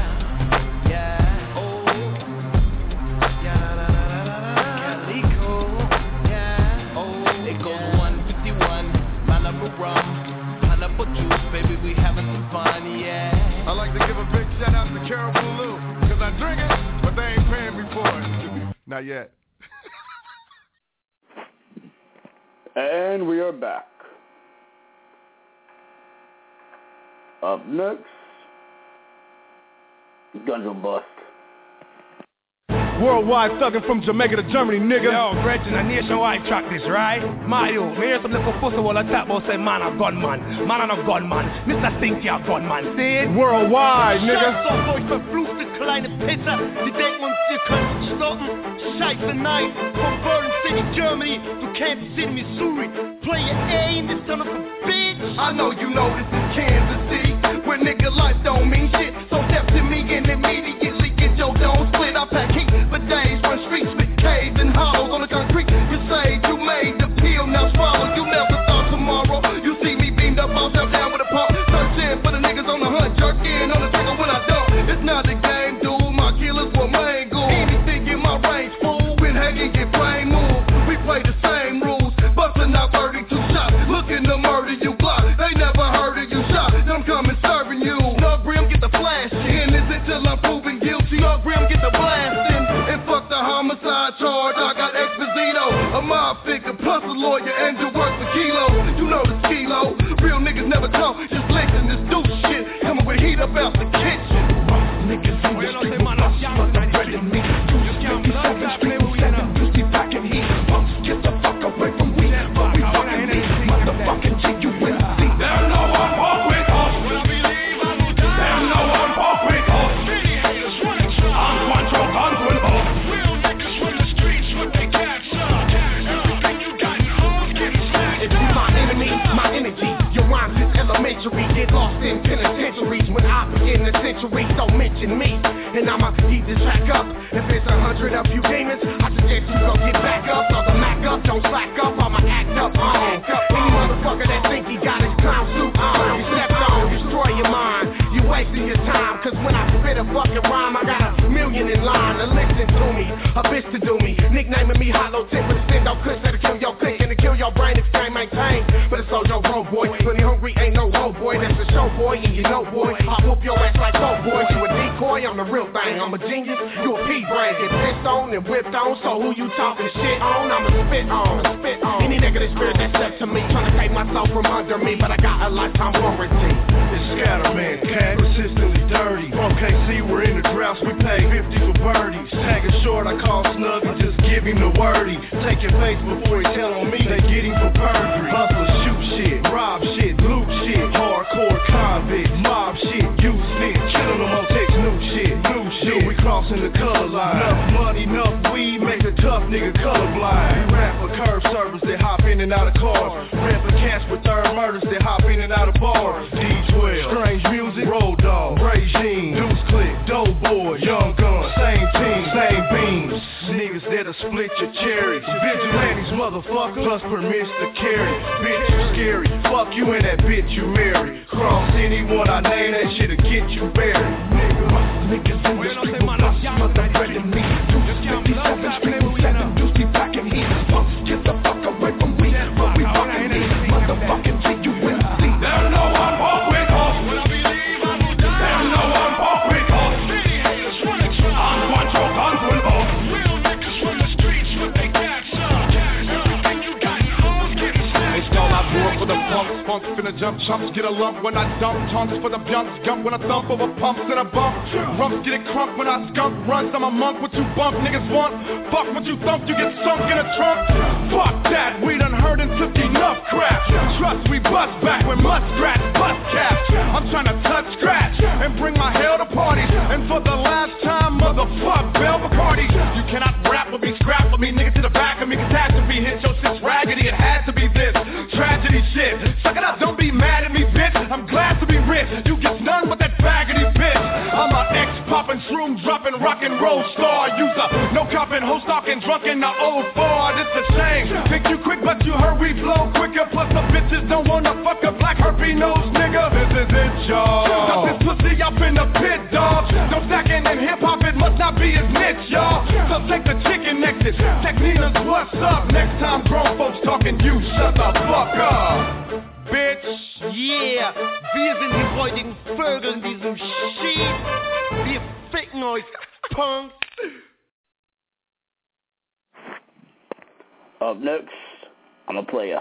Yeah, yeah, oh, yeah, da, da, da, da, da. Calico, yeah, oh, it goes one fifty-one, Malibu rum, pineapple juice, baby, we having some fun, yeah. I like Not yet. And we are back. Up next, Guns N' Bust. Worldwide thuggin' from Jamaica to Germany, nigga. Yo, Gretchen, I nationwide track this, right? Mario, me hear some little pussy while I talk about say man a gunman. Man a gunman. Mister Stinky a gunman. See it? Worldwide, nigga. So euch verfluchte kleine Pisser, die denken uns, ihr könnt stoppen. Scheiße, nein, from Burton City, Germany to Kansas City, Missouri. Play your aim, you son of a bitch. I know you know this is Kansas City, where nigga life don't mean shit. So step to me and immediately get your dome split. I pack heat for days, run streets with caves and hollows on the concrete. You say you made the peel, now swallow. You never thought tomorrow you see me beamed up, all down down with a pump. Searching for the niggas on the hunt, jerking on the trigger when I dump. It's not a game, dude. My killers were main goal. Anything in my range, fool. When Hagen get brain moved, we play the same rules. Busting out thirty-two shots, looking to murder you block. They never heard of you shot. Them coming serving you. Snug Brim get the flash in. Is it till I'm proven guilty? Snug Brim get the blasting. And fuck the homicide charge. I got Exposito, a mob figure, plus a lawyer, and you work for kilos. You know the kilo. Real niggas never talk, just listen this douche shit. Coming with heat up out the kitchen. Niggas in the street, but I'm ready to meet. fifty-seven street, seven fifty packing heat. Punks, get the fuck away from we. But we fucking need motherfucking G U N C. There's no one walk with us. When I believe I will die. There's no one walk with us. City haters running shit. I'm Quancho guns with us. Real niggas from the streets with they cats up. Everything you got in hoes getting snatched up. If you my enemy, my energy. Your rhymes is elementary. Get lost in penitentiaries. When I begin the century, don't mention me. And I'ma heat this track up. If it's a hundred of you demons, I suggest you go get back up. So the Mac up, don't slack up, I'ma act up on. Any motherfucker that think he got his clown suit on, you stepped on, destroy your mind. You wasting your time, cause when I spit a fucking rhyme, I got a million in line to listen to me, a bitch to do me. Nicknaming me hollow tip with a stand up clip that'll kill your click and to kill your brain if you ain't maintain. But it's so your road boy, when he hungry ain't no road boy, that's a show boy, and you know boy, I'll whoop your ass like both boys. You a decoy, I'm the real thing, I'm a genius, you a pea-brain, get pissed on and whipped on, so who you talking shit on, I'ma spit on, spit on. Any nigga that spirit that step to me, tryna take my soul from under me, but I got a lifetime warranty. It's Scatterman, cat, persistently dirty. From K C, we're in the droughts, we pay fifty for birdies. Tagging short, I call Snug and just give him the wordie. Take your face before he tell on me, they get him for perjury. Hustle, shoot shit, rob shit, loot shit, hardcore convict, mob shit, you snitch, killing them on text, new shit, new shit. We crossing the color line. Enough money, enough weed, make a tough nigga colorblind. We rap for curb servers that hop in and out of cars. Rap for cash for third murders that hop in and out of bars. D twelve, strange music, road dog, regime, deuce click, dope boy, young gun, same team, same beams. Niggas that'll split your cherries. Vigilantes, motherfucker, plus permits to carry. Bitch, you scary. Fuck you and that bitch you marry. Cross anyone I name, that shit'll get you buried. Nigga, niggas in the street will bust, mother ready me. fifty-seven street with seven deuce, be packing heat. Punks, get the fuck away from we. But we fucking need motherfucking G U N C. There's no one walk with us. When I believe I will die. There's no one walk with us. City haters running shit. I'm Quancho guns with us. Real niggas from the streets with they cats up. Everything you got in hoes getting snatched. It's all I do it for the punks. Punks finna jump chumps, get a lump when I dump. Tongues for the bunks, gump when I thump over pumps and a bump. Rumps get it crunk when I skunk runs. I'm a monk, what you bump niggas want. Fuck what you thump, you get sunk in a trunk. Fuck that, we done heard and took enough crap. Trust we bust back when muskrats bust caps. I'm tryna touch scratch and bring my hell to parties. And for the last time, motherfuck Bell Bacardi. You cannot rap with me, scrap with me, nigga to the back of me. Catastrophe hit your shit's raggedy, it had to be this tragedy shit. Suck it up, don't be mad at me, bitch. I'm glad to be rich. You get none with that baggedy bitch. I'm a ex-poppin', shroom droppin', rock and roll star user. No coppin', hoe stalkin', drunk in the old Ford. It's a shame. Think you quick, but you hurry, flow quicker. Plus the bitches don't wanna fuck a black herpy nose nigga. This is it, y'all. Got this pussy up in the pit, dog. No stacking in hip-hop, it must not be his niche, y'all. So take the chicken exit. Techninas, what's up? Next time grown folks talking, you shut the fuck up. Bitch, yeah, wir sind die freudigen Vögel in diesem Shit. Wir ficken euch, Punks. Up next, I'm a player.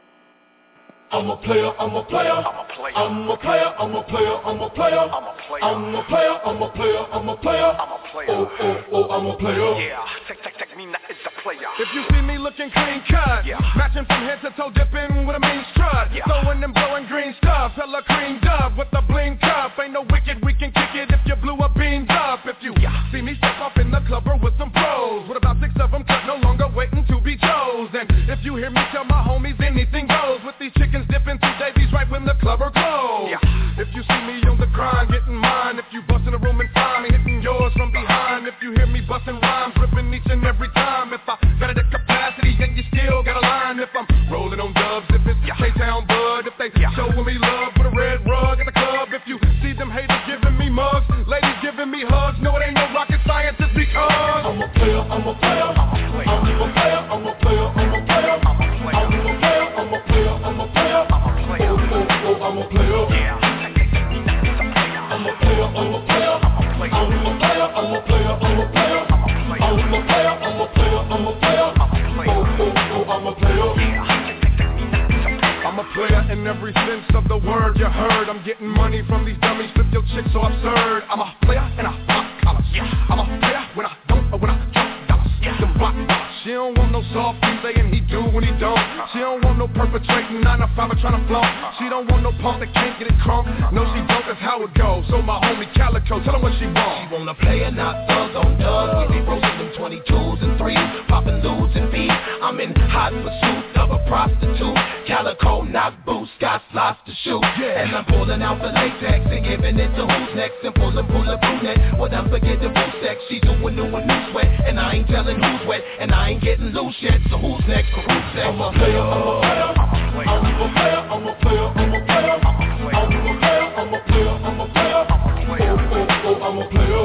I'm a player, I'm a player, I'm a player, I'm a player, I'm a player, I'm a player, I'm a player, I'm a player, I'm a player, I'm a player, I'm a player, oh, oh, oh, I'm a player. Yeah, take, take, take me, not it's a player. If you see me looking clean cut, yeah. Matching from head to toe, dipping with a mean strut, yeah. Throwing and blowing green stuff, hella creamed up with a bling cup. Ain't no wicked, we can kick it if you blew a beamed up. If you yeah. see me step off in the club or with some pros, with about six of them cut, no longer waiting to be chosen. If you hear me tell my homies anything goes, with these chickens dipping through Davies right when the club are closed. Yeah. If you see me on the grind, getting mine. If you bust in the room and find me hitting yours from behind. If you hear me busting rhymes, ripping each and every time. If I got it at capacity and you still got a line. If I'm rolling on dubs, if it's yeah. K-Town Bud. If they yeah. showing me love with a red rug at the club. If you see them haters giving me mugs, ladies giving me hugs, no it ain't no rocket science, it's because I'm a player, I'm a player, I'm a player, I'm a player, I'm a player, I'm a player, I'm a player, I'm a player, I'm a player, I'm a player, I'm a player, oh, oh, oh, I'm a player. Yeah. I'm a player, I'm a player, I'm a player, I'm a player, I'm a player, I'm a player, I'm a player, I'm a player, I'm a player, I'm a player, oh, oh, oh, I'm a player. I'm a player in every sense of the word you heard. I'm getting money from these dummies, flip your chick so absurd. I'm a player and I pop collars. Yeah. I'm a player when I don't or when I drop dollars. Yeah. Them block dollars. She don't want no soft, he saying he do when he don't. She don't want no perpetrating nine to five or trying to flaunt. She don't want no punk that can't get it crunk. No, she don't, that's how it goes. So my homie Calico, tell her what she want. She wanna play and not thugs on thugs. We be rolling them twenty-twos and threes, popping loos and beats. I'm in hot pursuit of a prostitute. Calico, knock boots, got slots to shoot. Yeah. And I'm pulling out the latex and giving it to who's next. And pulling, pulling brunette. Well, don't forget the boo sex. She doing new and new sweat. And I ain't telling who's wet. And I ain't getting loose yet. So who's next? Who's next? I'm a player, I'm a player, I'm a player, I'm a player, I'm a player, I'm a player, I'm a player, I'm a player, I'm a player, oh, oh, oh, I'm a player.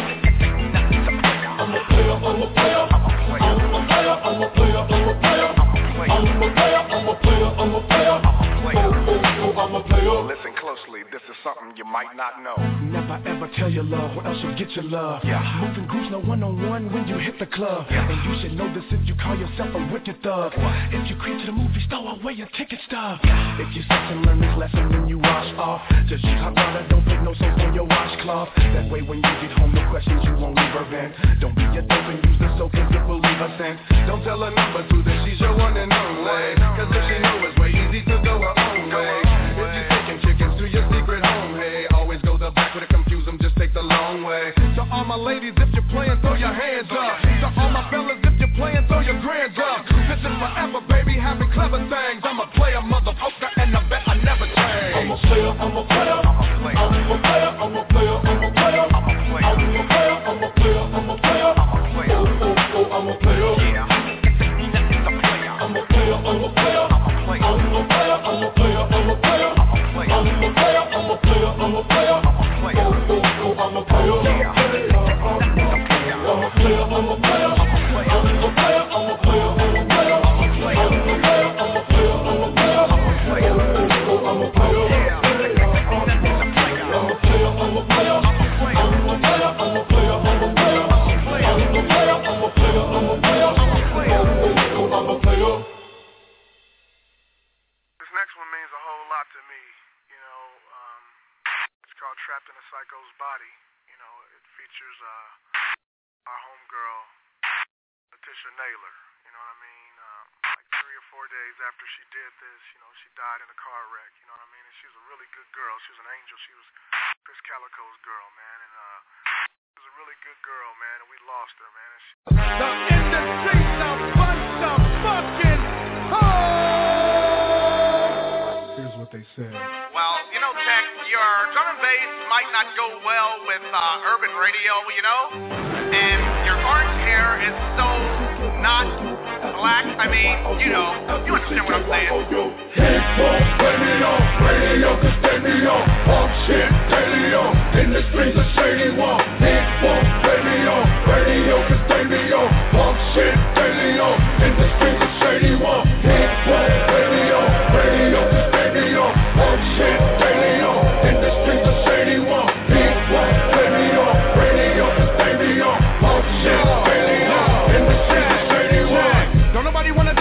I'm a player, I'm a player, I'm a player, I'm a player, I'm a player, I'm a player, I'm a player, I'm a player, I'm a player, oh, oh, I'm a player. Listen closely, this is something you might not know. Never ever tell your love, or else you'll get your love. Yeah. Moving groups, no one-on-one when you hit the club. Yeah. And you should know this if you call yourself a wicked thug. If you creep to the movie store, away your ticket stub. Yeah. If you sit and learn this lesson when you wash off, just hot water, don't put no soap on your washcloth. That way when you get home, no questions, you won't leave her vent. Don't be a dope and use the soap, cause it will leave her scent. Don't tell her number two that she's your one and only. Cause if she know it's way easy to go her own way. If you taking chickens to your secret home, hey, always go the back with it, confuse them, just take the long way. To all my ladies, if you're playing, throw your hands up. To all my fellas, if you're playing, throw your grands up. This is forever, baby, having clever things. I'm a player, motherfucker, and I bet I never change. I'm a player, I'm a player, I'm a player, I'm a player, I'm a player, I'm a player, I'm a player, I'm a player, I'm a player, oh, oh, oh, I'm a player. I'm a player, I'm a player, I'm a player, I'm a player, I'm a player, I'm a player, I'm a player, I'm a player, I'm a player, I'm a player, oh, oh, oh, I'm a player. I'm a player, I'm a player, I'm a player, I'm a player, I'm a player, I'm a player, I'm a player, I'm a player, I'm a player, I'm a player, I'm a player, oh, oh, I'm a player. Trapped in a Psycho's Body. You know, it features uh, our homegirl, Letitia Naylor. You know what I mean? Uh, like three or four days after she did this, you know, she died in a car wreck. You know what I mean? And she was a really good girl. She was an angel. She was Chris Calico's girl, man. And uh, she was a really good girl, man. And we lost her, man. And she... The industry's a bunch of fucking hoes. Here's what they said. Well, you know, Tech, your drum and bass might not go well with uh, urban radio, you know? And your orange hair is so not black. I mean, you know, you understand what I'm saying. Hip-hop, radio, radio can stand me on. Pump shit, daily on. In the streets of Shady One. Hip-hop, radio, radio can stand me on. Pump shit, daily on. In the streets of Shady One. Hip-hop, radio, radio can stand me on. Pump shit, daily on. In the streets of Shady One. Hip-hop, radio, radio can stand me on. Pump shit, daily on. In the streets of Shady One. Don't nobody wanna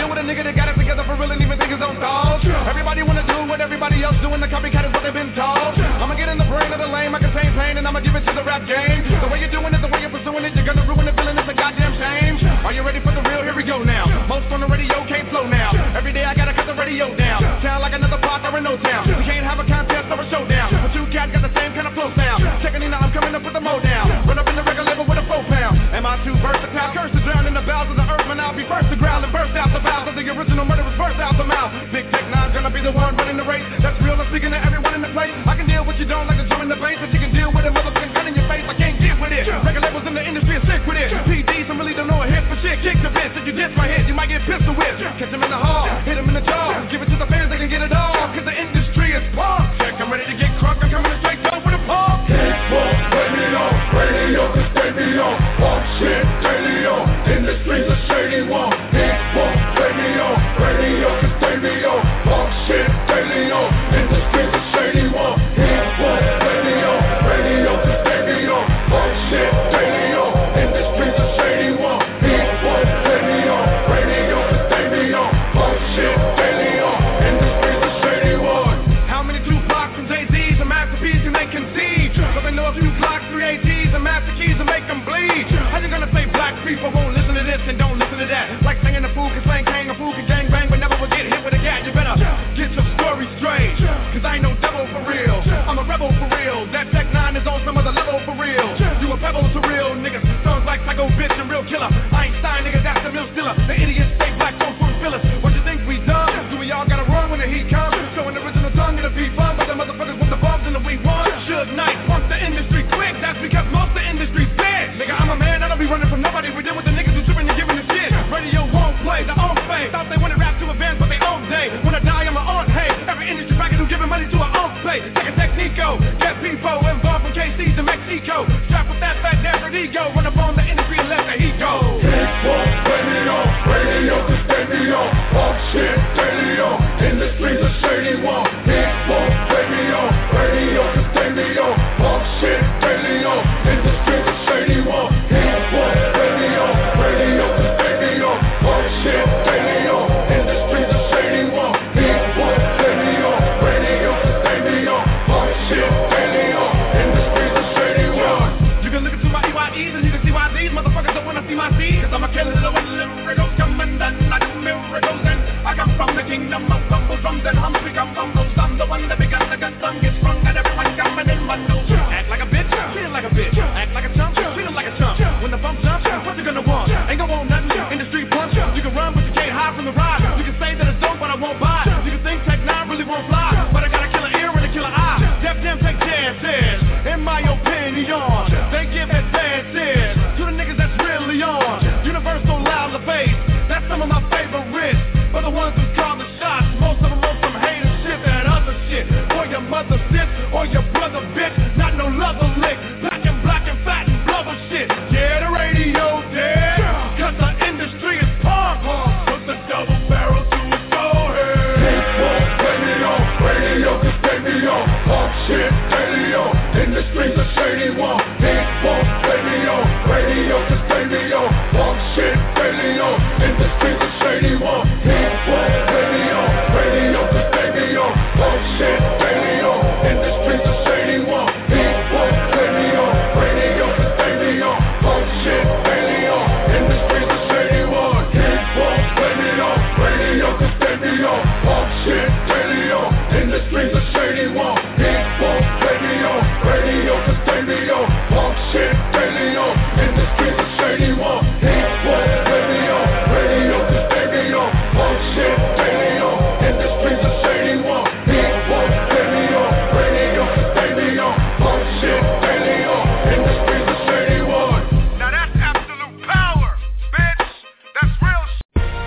rap game. The way you're doing it, the way you're pursuing it, you're gonna ruin the feeling, it's a goddamn shame. Are you ready for the real? Here we go now. Most on the radio can't flow now. Every day I gotta cut the radio down. Sound like another partner in no town. We can't have a contest or a showdown. The two cats got the same kind of flow sound. Checking in, I'm coming up with the mo down. Run up in the record label with a four pound. Am I too versatile? Curse to drown in the bowels of the earth, man. I'll be first to ground and burst out the bowels of the original murderers, burst out the mouth. Big Tech Nine's gonna be the one running the race. That's real, I'm speaking to everyone in the place. I can deal with you don't like the drum and the bass, but you can deal with a motherfucking gun in your face. I can't get with it. Record labels in the industry are sick with it. P Ds, some really don't know a hit for shit. Kick the bitch, if you diss my hit, you might get pistol whipped. Catch him in the hall, hit him in the jaw. Give it to the fans, they can get it all. Cause the industry is pumped. Check, I'm ready to get crunk, I'm coming to straight down with a pump. Hip-hop, radio, radio, cause they be on. Pop shit, daily on. In the streets of Shady One. Hip-hop, radio, radio, cause they be on. Pop shit, daily on. In the streets of Shady One. Hip-hop, radio, radio, cause they be on. Pop shit, daily on. In the streets of Shady One. Hip-hop, radio, radio, cause they be on. Pop shit, daily on. In the streets of Shady One. How many Tupacs and Jay-Z's and Master P's can they conceive? So they know a few blocks, three A Gs and Master Keys and make them bleed. How you gonna say black people won't listen to this and don't listen to that? Like singing the fool can slang, hang a fool can gang bang, but never will get hit with a gat. You better get your story straight, cause I ain't no devil for real. I'm a rebel for real. That Tech Nine is on some other level for real. You a pebble to real niggas. Songs like Psycho Bitch and Real Killer. Einstein niggas, that's the real stiller. The idiots say black folks were fillers. What you think we done? Do we all gotta run when the heat comes? Showing the original tongue in the beat fun, but the motherfuckers with the bumps in the week one. Suge Knight punked the industry quick. That's because most of the industry's dead. Nigga, I'm a man, I don't be running from nobody. We deal with the niggas who tripping and giving the shit. Radio won't play the own fame. Thought they wanted rap to advance, but they own day. When I die, I'm an aunt, hey. Every industry bracket who giving money to an own pay. Take a Technico, get people involved from K C to Mexico. Strap with that fat damn ego. Run up on the industry and let the heat go. Hip-hop, radio, radio, cause they be on. Pop shit, daily on. In the streets of Shady One. Hip-hop, radio, radio, cause they be on. Pop shit, daily on. In the streets of Shady One. Hip-hop, radio, radio, cause they be on. Pop shit, daily on. In the streets of Shady One. Hip-hop, radio, radio, cause they be on. Pop shit, daily on. In the streets of Shady One. You can look into my E Y Es and you can see why these motherfuckers don't wanna see my seed. Cause I'm a killer with lyrics coming and I do miracles and I come from the kingdom of rumble drums and hums become rumbles. I'm the one that began the gun song gets sprung and everyone coming in bundles. Act like a bitch, feel like a bitch. Act like a chump, feel like a chump. When the bump jumps, what you gonna want? Ain't gonna want nothing. Industry punch. You can run but you can't hide from the ride. You can say that it's dope but I won't buy. You can think Tech Nine really won't fly, but I got a killer ear and a killer eye. Def Jam take chances, in my opinion. They give advances to the niggas that's really on. Universal loud the bass, that's some of my favorites. For the ones who call the shots, most of them on some hater shit and other shit. Or your mother sis, or your brother bitch, not no leather lick. Black and black and fat and blubber shit. Yeah, the radio dead, cause the industry is punk. Put the double barrel to his forehead. Hip-hop, radio, radio, cause they be on. Pop shit, daily on. In the streets of Shady One. Hip-hop, radio, radio, cause they be on. Pop shit, daily on. In the streets of Shady One. Hip-hop, radio, radio, cause they be on. Pop shit, daily on. In the streets of Shady One. Hip-hop, radio, radio, cause they be on. Pop shit, daily on. In the streets of Shady One. Hip-hop, radio, radio, cause they be on. Pop shit, daily on. In the streets of Shady One. Hip-hop, radio, radio, cause they be on. Pop shit, daily on. In the streets of Shady One. Hip-hop, radio, radio, cause they be on. Pop shit, daily on. In the streets of Shady One. Hip-hop, radio, radio, cause they be on. Pop shit, daily on. In the streets of Shady One. Now that's absolute power, bitch. That's real shit.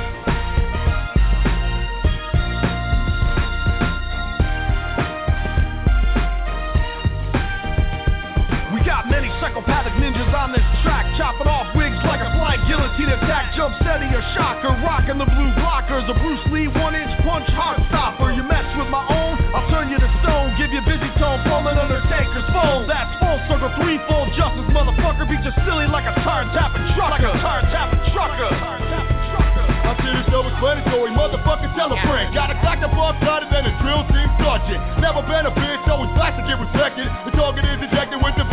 We got many psychopathic ninjas on this track, chopping off wigs like a flying guillotine attack. Jump steady or shocker, rocking the blue blockers. A Bruce Lee one-inch punch heart stopper. You mess with my own, I'll turn you to stone. Give you busy tone from an Undertaker's phone. That's full circle, threefold justice, motherfucker. Beat you silly like a tire tapping trucker. Like a tire tapping trucker. I see this self-explanatory, motherfucker, tell a friend. Got a clock that ball started and a drill team sergeant. Never been a bitch, always black to get respected. The target is ejected with the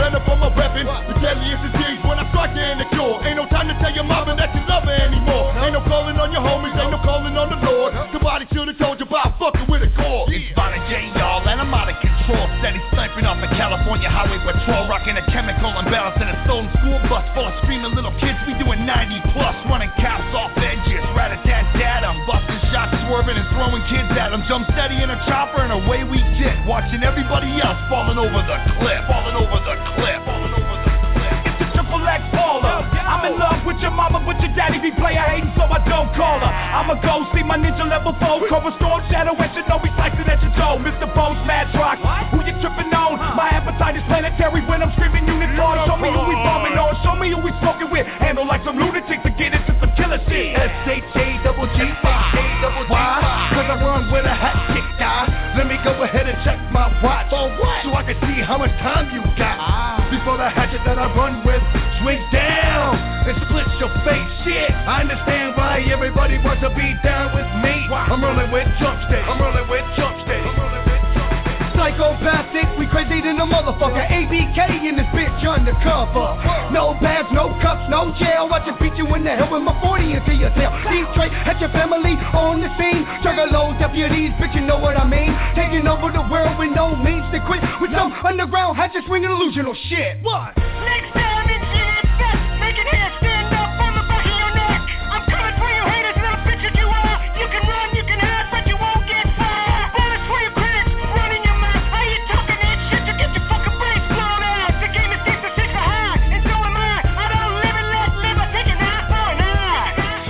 depending on my weapon. The deadliest disease when I strike, there ain't a cure. Ain't no time to tell your mama that you love her anymore. Ain't no calling on your homies, ain't no calling on the Lord. Somebody should've told you about fucking with a core. It's Bonnie J, y'all, and I'm out of control. Steady sniping off the California Highway Patrol, rocking a chemical imbalance in a stolen school bus full of screaming little kids. We doing ninety plus, running cops off edges. Rat-a-tat-tat, I'm busting shots, swerving and throwing kids at them. Jump steady in a chopper and away we get. Watching everybody else falling over the cliff, falling over the cliff, falling over the cliff. It's a triple X baller. I'm in love with your mama, but your daddy be player hating, so I don't call her. I'ma go see my ninja level four, cover storm shadow, and you know we slicing at your toe. Mister Bones, Mad Rock, who you tripping on? My appetite is planetary when I'm screaming unicorn. Show me who we bombing on, show me who we smoking with. Handle like some lunatic to get into some killer shit. S H A double G, H A double G. Why? Cause I run with a hat kick, guy. Let me go ahead and check my watch. For what? So I can see how much time you got. Ah. Before the hatchet that I run with swing down and split your face. Shit, I understand why everybody wants to be down with me. I'm rolling with jump stick. I'm rolling with jump stick. I'm rolling with jump stick. Psychopathic, we crazy than a motherfucker. A B K in this bitch undercover. No badge, no cuffs, no jail. I just beat you in the head with my forty into your tail. Detroit had your family on the scene. Juggalo deputies, bitch, you know what I mean. Taking over the world with no means to quit. With some underground hatchet swinging illusional shit. What? Next time in G X S, make it hair stand up on the back of your neck. I'm coming for you haters, little bitches you are. You can run, you can hide, but you won't get far. Bullets for your critics, running your mouth. How you talking that shit to get your fucking brains blown out? The game is six to six for high, and so am I. I don't live and let live, I take it eye for an eye.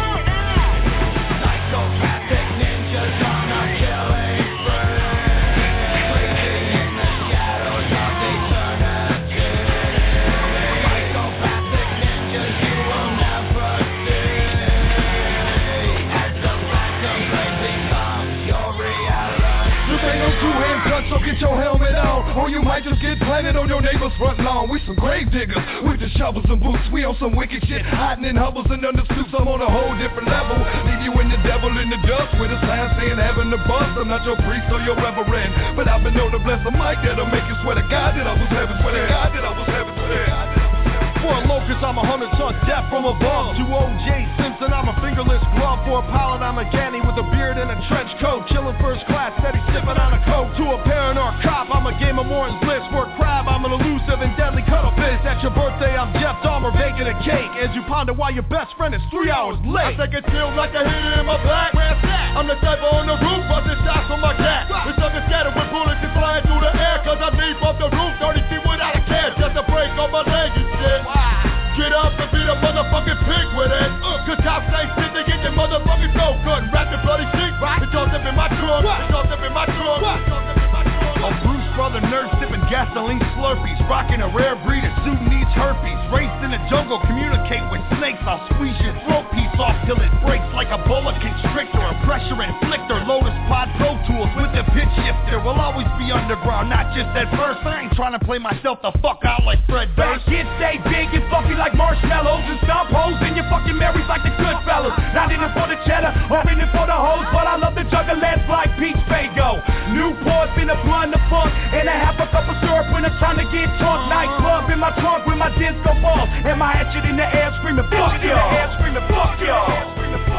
Psychopathic ninjas on a killing spree. Waiting in the shadows of eternity. Psychopathic ninjas you will never see. As the phantom blade becomes your reality. This ain't no two-hand gun, so get your helmet on. Or you might just get planted on your neighbor's front lawn. We some grave diggers with the shovels and boots. We on some wicked shit, hiding in hovels and under suits. I'm on a whole different level. Leave you in the devil in the dust with a sign saying heaven to bust. I'm not your priest or your reverend, but I've been known to bless a mic that'll make you swear to God that I was heaven. Swear to God that I was heaven. For a locust, I'm a hundred ton death from above. To O J Simpson, I'm a fingerless glove. For a pilot, I'm a Ganny with a beard and a trench coat. Chillin' first class, steady sippin' on a coke. To a parent or a cop, I'm a game of more and bliss. For a crab, I'm an elusive and deadly cuttlefish. At your birthday, I'm Jeff Dahmer baking a cake. As you ponder why your best friend is three hours late. I take it chill like a hit in my back. Where's that? I'm the type on the roof, bustin' shots on my cat. It's something scattered with bullets and flying through the air. Cause I leap off the roof thirty feet without a care. Just a break on my leg and shit. Get up and beat a motherfucking pig with it. Uh, Cause cops ain't shit, they get their motherfucking throat cut. Wrap the bloody sheet, it's all up in my trunk. It's all up in my trunk. A Bruce brother nerd sipping gasoline slurpees. Rocking a rare breed of Sudanese herpes. Raced in the jungle, communicate with snakes. I'll squeeze your throat piece off till it breaks like a boa constrictor. A pressure inflictor. Lotus Pod Pro Tools with the pitch shifter. Will always be underground, not just at first. I ain't trying to play myself the fuck out like Fred Durst. Kids stay big and fluffy like marshmallows, and stomp hoes in your fucking Marys like the good fellas. Not in it for the cheddar, or in it for the hoes, but I love the juggalettes like Peach Fago. Newports in a blunt of funk, and I have a cup of syrup when I'm trying to get drunk. Nightclub in my trunk with my disco balls, and my hatchet in the air screaming fuck y'all. Fuck y'all.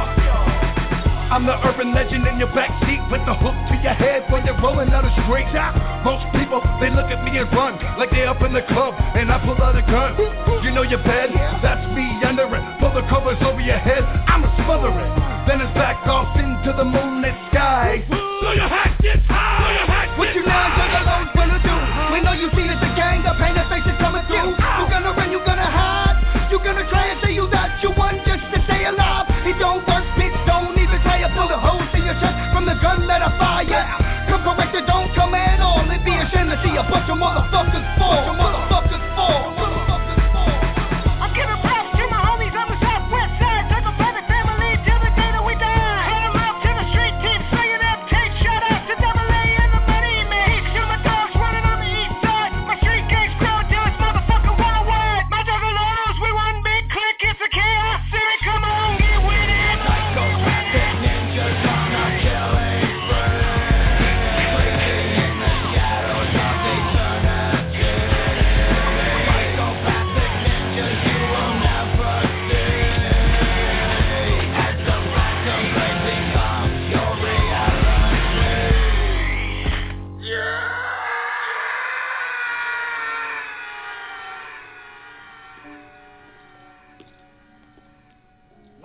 I'm the urban legend in your backseat with the hook to your head when you're rolling down the street. Most people, they look at me and run like they up in the club, and I pull out a gun. You know your bed, that's me under it. Pull the covers over your head, I'ma smother it. Then it's back off into the moonlit sky. Blow your hat, get high. Blow your hat, what you nine juggalos gonna do? We know you see that the gang, the painted faces coming through. You gonna run, you gonna hide. You gonna try and say you that you won just to stay alive. It don't work, bitch, don't even try to pull the hose to your chest from the gun that I fire. Come correct or don't come at all. It'd be a shame to see a bunch of motherfuckers fall. Bunch of motherfuckers fall. I'm giving props to my homies on the southwest side. Take a private family till the day that we die. Head 'em out to the street, keep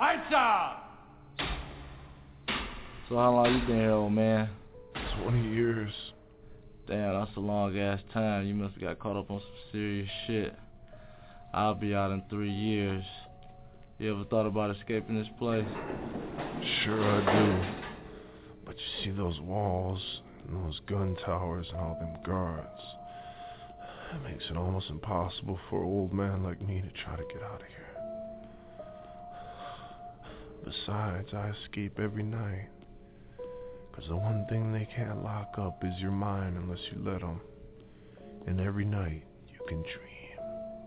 Lights out! So how long you been here, old man? Twenty years. Damn, that's a long ass time. You must have got caught up on some serious shit. I'll be out in three years. You ever thought about escaping this place? Sure I do. But you see those walls and those gun towers and all them guards. It makes it almost impossible for an old man like me to try to get out of here. Besides, I escape every night. Because the one thing they can't lock up is your mind unless you let them. And every night you can dream.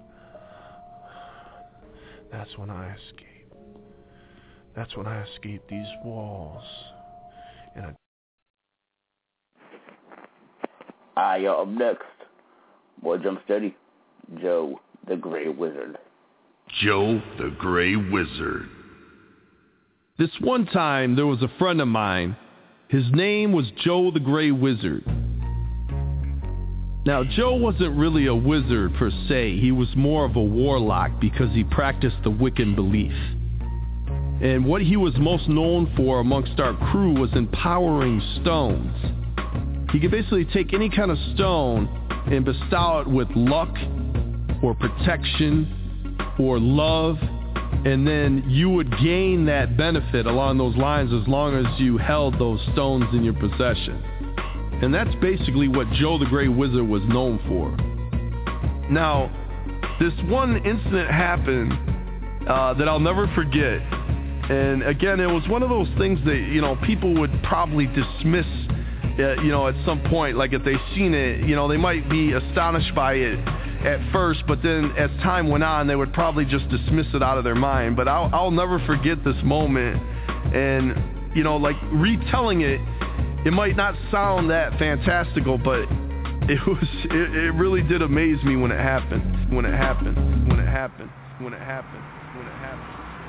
That's when I escape. That's when I escape these walls. And I... Ah, y'all, up next. Boy, jump steady. Joe, the Gray Wizard. Joe, the Gray Wizard. This one time, there was a friend of mine. His name was Joe the Gray Wizard. Now, Joe wasn't really a wizard per se. He was more of a warlock because he practiced the Wiccan belief. And what he was most known for amongst our crew was empowering stones. He could basically take any kind of stone and bestow it with luck or protection or love, and then you would gain that benefit along those lines as long as you held those stones in your possession. And that's basically what Joe the Gray Wizard was known for. Now, this one incident happened uh, that I'll never forget. And again, it was one of those things that, you know, people would probably dismiss, uh, you know, at some point. Like if they've seen it, you know, they might be astonished by it at first, but then as time went on, they would probably just dismiss it out of their mind. But I'll, I'll never forget this moment. And, you know, like retelling it, it might not sound that fantastical, but it was, it, it really did amaze me when it happened, when it happened, when it happened, when it happened, when it happened.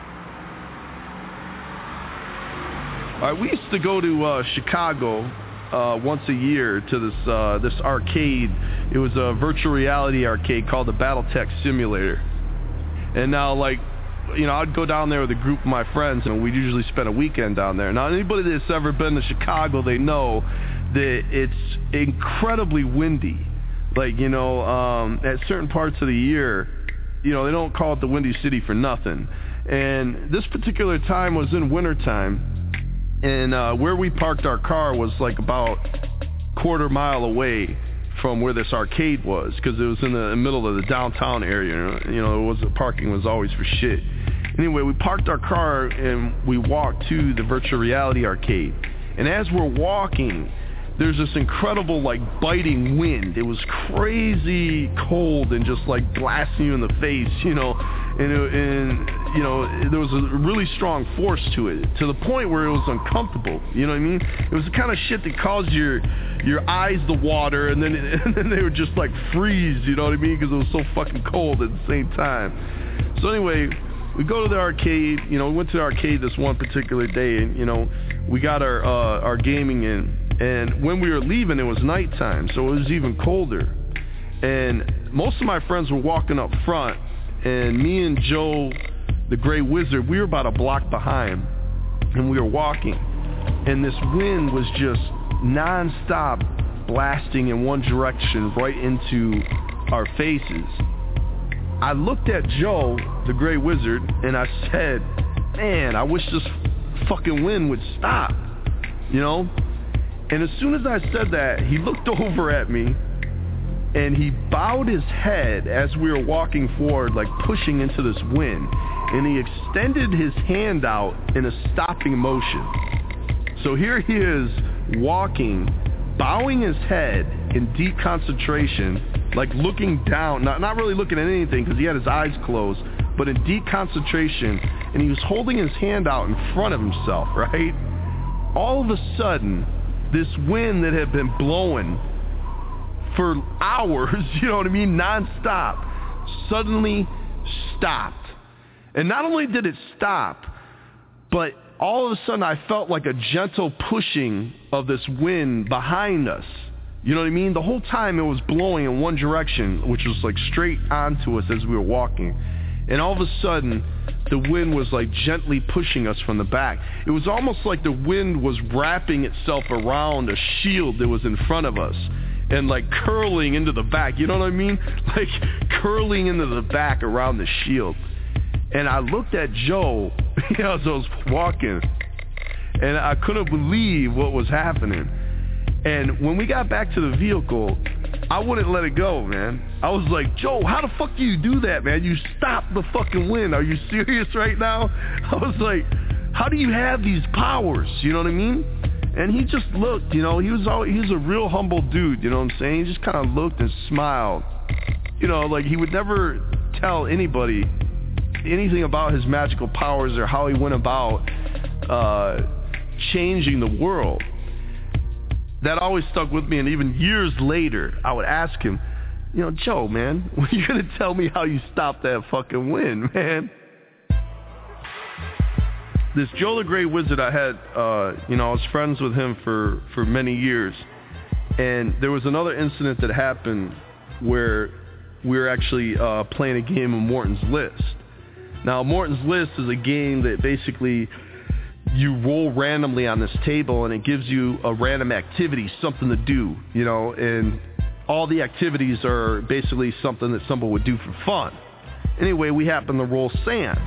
All right, we used to go to uh, Chicago uh, once a year to this uh, this arcade. It was a virtual reality arcade called the BattleTech Simulator. And now, like, you know, I'd go down there with a group of my friends, and we'd usually spend a weekend down there. Now, anybody that's ever been to Chicago, they know that it's incredibly windy. Like, you know, um, at certain parts of the year, you know, they don't call it the Windy City for nothing. And this particular time was in wintertime. And uh, where we parked our car was like about a quarter mile away from where this arcade was, because it was in the middle of the downtown area. You know, it was parking was always for shit. Anyway, we parked our car and we walked to the virtual reality arcade. And as we're walking, there's this incredible like biting wind. It was crazy cold and just like blasting you in the face, you know. And, it, and you know, there was a really strong force to it, to the point where it was uncomfortable. You know what I mean? It was the kind of shit that caused your your eyes to water, and then and then they would just like freeze. You know what I mean? Because it was so fucking cold at the same time. So anyway, we go to the arcade. You know, we went to the arcade this one particular day, and you know, we got our uh, our gaming in. And when we were leaving, it was nighttime, so it was even colder. And most of my friends were walking up front. And me and Joe, the Gray Wizard, we were about a block behind, and we were walking, and this wind was just non-stop blasting in one direction right into our faces. I looked at Joe, the Gray Wizard, and I said, man, I wish this fucking wind would stop, you know? And as soon as I said that, he looked over at me, and he bowed his head as we were walking forward, like pushing into this wind. And he extended his hand out in a stopping motion. So here he is walking, bowing his head in deep concentration, like looking down, not, not really looking at anything because he had his eyes closed, but in deep concentration. And he was holding his hand out in front of himself, right? All of a sudden, this wind that had been blowing for hours, you know what I mean, non-stop, suddenly stopped. And not only did it stop, but all of a sudden I felt like a gentle pushing of this wind behind us. You know what I mean? The whole time it was blowing in one direction, which was like straight onto us as we were walking. And all of a sudden, the wind was like gently pushing us from the back. It was almost like the wind was wrapping itself around a shield that was in front of us and like curling into the back. You know what I mean? Like curling into the back around the shield. And I looked at Joe as I was walking, and I couldn't believe what was happening. And when we got back to the vehicle, I wouldn't let it go, man. I was like, Joe, how the fuck do you do that, man? You stopped the fucking wind. Are you serious right now? I was like, how do you have these powers? You know what I mean? And he just looked, you know, he was always, he was a real humble dude, you know what I'm saying? He just kind of looked and smiled. You know, like he would never tell anybody anything about his magical powers or how he went about uh, changing the world. That always stuck with me, and even years later, I would ask him, you know, Joe, man, when are you going to tell me how you stopped that fucking wind, man? This Joe the Great Wizard, I had, uh, you know, I was friends with him for, for many years, and there was another incident that happened where we were actually uh, playing a game of Morton's List. Now, Morton's List is a game that basically you roll randomly on this table, and it gives you a random activity, something to do, you know, and all the activities are basically something that someone would do for fun. Anyway, we happen to roll seance,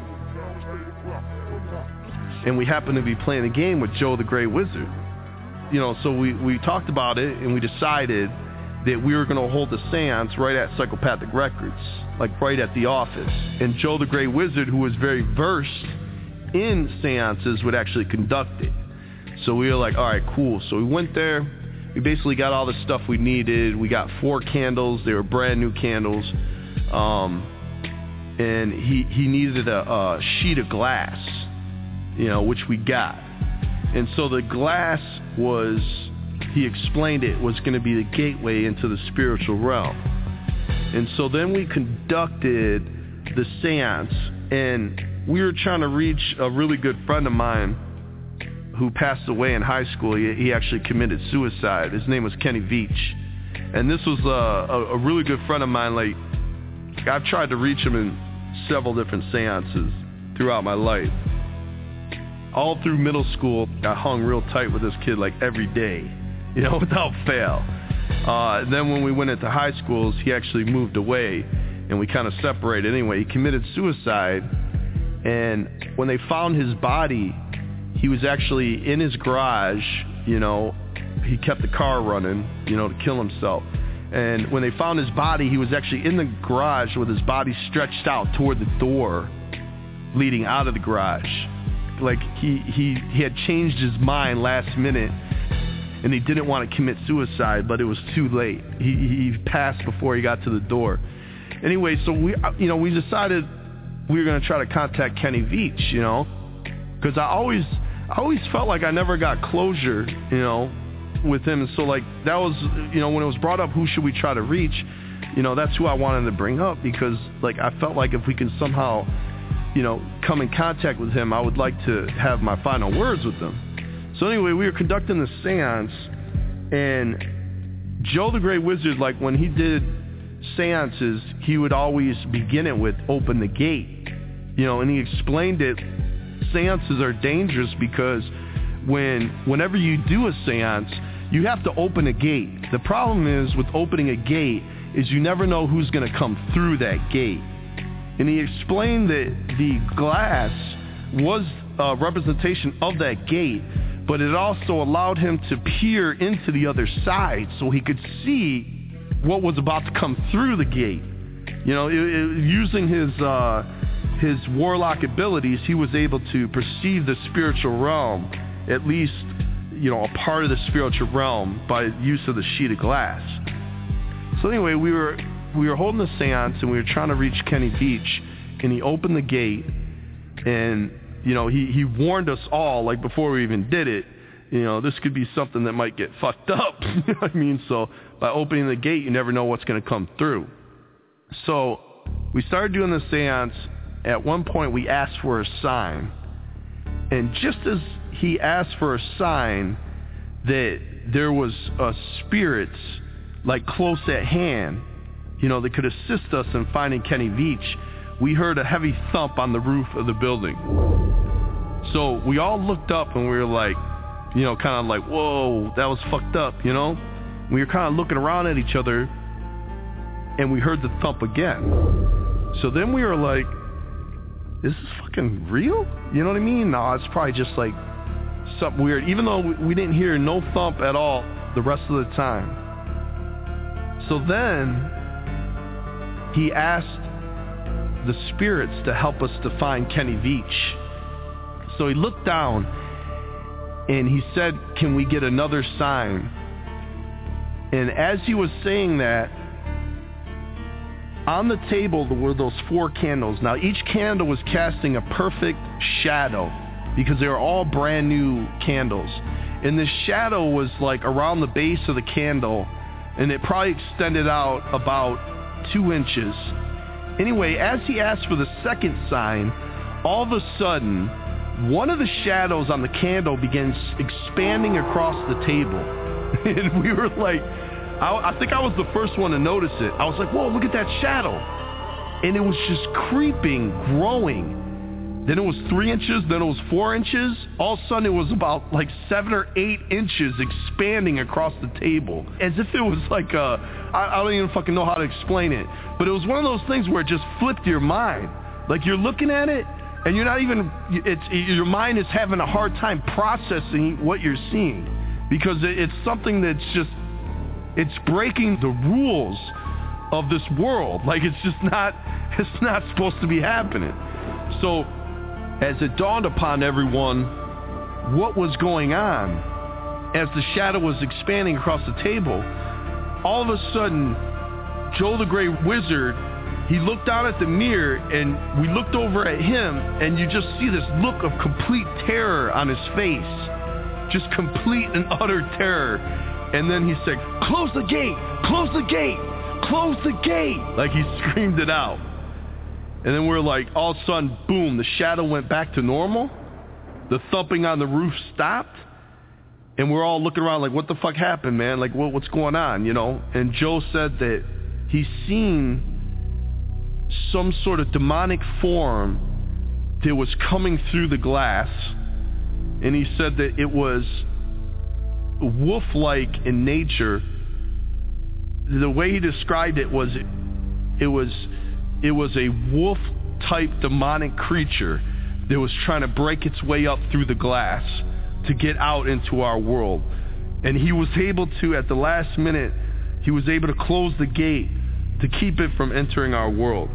and we happen to be playing a game with Joe the Great Wizard. You know, so we, we talked about it, and we decided that we were going to hold the seance right at Psychopathic Records, like right at the office. And Joe the Great Wizard, who was very versed in seances, would actually conduct it. So we were like, all right, cool. So we went there. We basically got all the stuff we needed. We got four candles. They were brand new candles. Um, and he, he needed a, a sheet of glass, you know, which we got. And so the glass was, he explained it, was going to be the gateway into the spiritual realm. And so then we conducted the seance, and we were trying to reach a really good friend of mine who passed away in high school. He, he actually committed suicide. His name was Kenny Veach. And this was a, a, a really good friend of mine. Like, I've tried to reach him in several different seances throughout my life. All through middle school, I hung real tight with this kid like every day, you know, without fail. Uh, then when we went into high schools, he actually moved away, and we kind of separated anyway. He committed suicide. And when they found his body, he was actually in his garage, you know, he kept the car running, you know, to kill himself. And when they found his body, he was actually in the garage with his body stretched out toward the door leading out of the garage. Like he, he, he had changed his mind last minute, and he didn't want to commit suicide, but it was too late. He, he passed before he got to the door. Anyway, so we, you know, we decided we were going to try to contact Kenny Veach, you know, because I always, I always felt like I never got closure, you know, with him. And so, like, that was, you know, when it was brought up, who should we try to reach, you know, that's who I wanted to bring up, because, like, I felt like if we can somehow, you know, come in contact with him, I would like to have my final words with him. So anyway, we were conducting the seance, and Joe the Great Wizard, like, when he did seances, he would always begin it with open the gate, you know, and he explained it. Seances are dangerous because when whenever you do a seance, you have to open a gate. The problem is with opening a gate is you never know who's going to come through that gate. And he explained that the glass was a representation of that gate, but it also allowed him to peer into the other side so he could see what was about to come through the gate. You know, it, it, using his uh, his warlock abilities, he was able to perceive the spiritual realm, at least, you know, a part of the spiritual realm by use of the sheet of glass. So anyway, we were we were holding a seance, and we were trying to reach Kenny Veach, and he opened the gate, and, you know, he, he warned us all, like, before we even did it, you know, this could be something that might get fucked up. You know what I mean? So by opening the gate, you never know what's going to come through. So we started doing the seance. At one point, we asked for a sign. And just as he asked for a sign that there was a spirit, like, close at hand, you know, that could assist us in finding Kenny Veach, we heard a heavy thump on the roof of the building. So we all looked up and we were like, you know, kind of like, whoa, that was fucked up, you know? We were kind of looking around at each other and we heard the thump again. So then we were like, is this fucking real? You know what I mean? No, it's probably just like something weird. Even though we didn't hear no thump at all the rest of the time. So then he asked the spirits to help us to find Kenny Veach. So he looked down and he said, can we get another sign? And as he was saying that, on the table were those four candles. Now each candle was casting a perfect shadow because they were all brand new candles. And this shadow was like around the base of the candle and it probably extended out about two inches. Anyway, as he asked for the second sign, all of a sudden, one of the shadows on the candle begins expanding across the table. And we were like, I, I think I was the first one to notice it. I was like, whoa, look at that shadow. And it was just creeping, growing. Then it was three inches, then it was four inches. All of a sudden it was about like seven or eight inches expanding across the table. As if it was like a, I, I don't even fucking know how to explain it. But it was one of those things where it just flipped your mind. Like you're looking at it and you're not even, it's, your mind is having a hard time processing what you're seeing. Because it, it's something that's just, it's breaking the rules of this world. Like it's just not, it's not supposed to be happening. So as it dawned upon everyone what was going on, as the shadow was expanding across the table, all of a sudden, Joe the Grey Wizard, he looked down at the mirror and we looked over at him and you just see this look of complete terror on his face. Just complete and utter terror. And then he said, close the gate, close the gate, close the gate. Like he screamed it out. And then we're like, all of a sudden, boom, the shadow went back to normal. The thumping on the roof stopped. And we're all looking around like, what the fuck happened, man? Like, what, what's going on, you know? And Joe said that he's seen some sort of demonic form that was coming through the glass. And he said that it was wolf-like in nature. The way he described it was, it was... It was a wolf-type demonic creature that was trying to break its way up through the glass to get out into our world. And he was able to, at the last minute, he was able to close the gate to keep it from entering our world.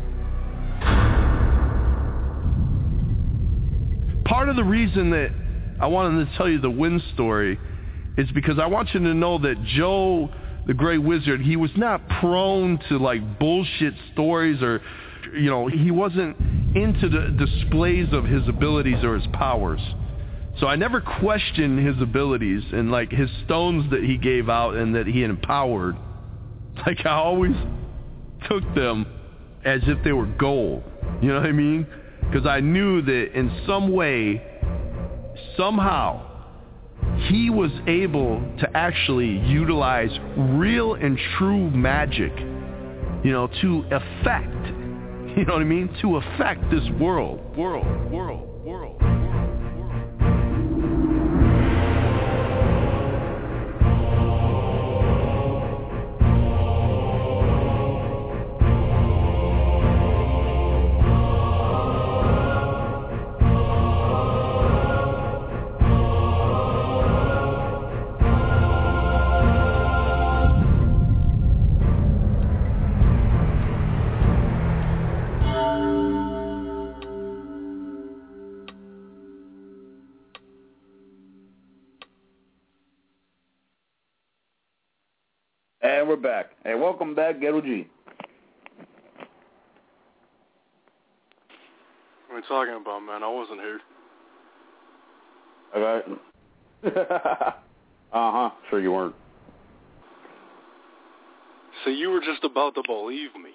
Part of the reason that I wanted to tell you the Wynn story is because I want you to know that Joe the Grey Wizard, he was not prone to like bullshit stories or, you know, he wasn't into the displays of his abilities or his powers. So I never questioned his abilities and like his stones that he gave out and that he empowered. Like I always took them as if they were gold. You know what I mean? Because I knew that in some way, somehow, he was able to actually utilize real and true magic, you know, to affect, you know what I mean? To affect this world, world, world, world. And we're back. Hey, welcome back, Ghetto G. What are you talking about, man? I wasn't here. Okay. uh-huh. Sure you weren't. So you were just about to believe me.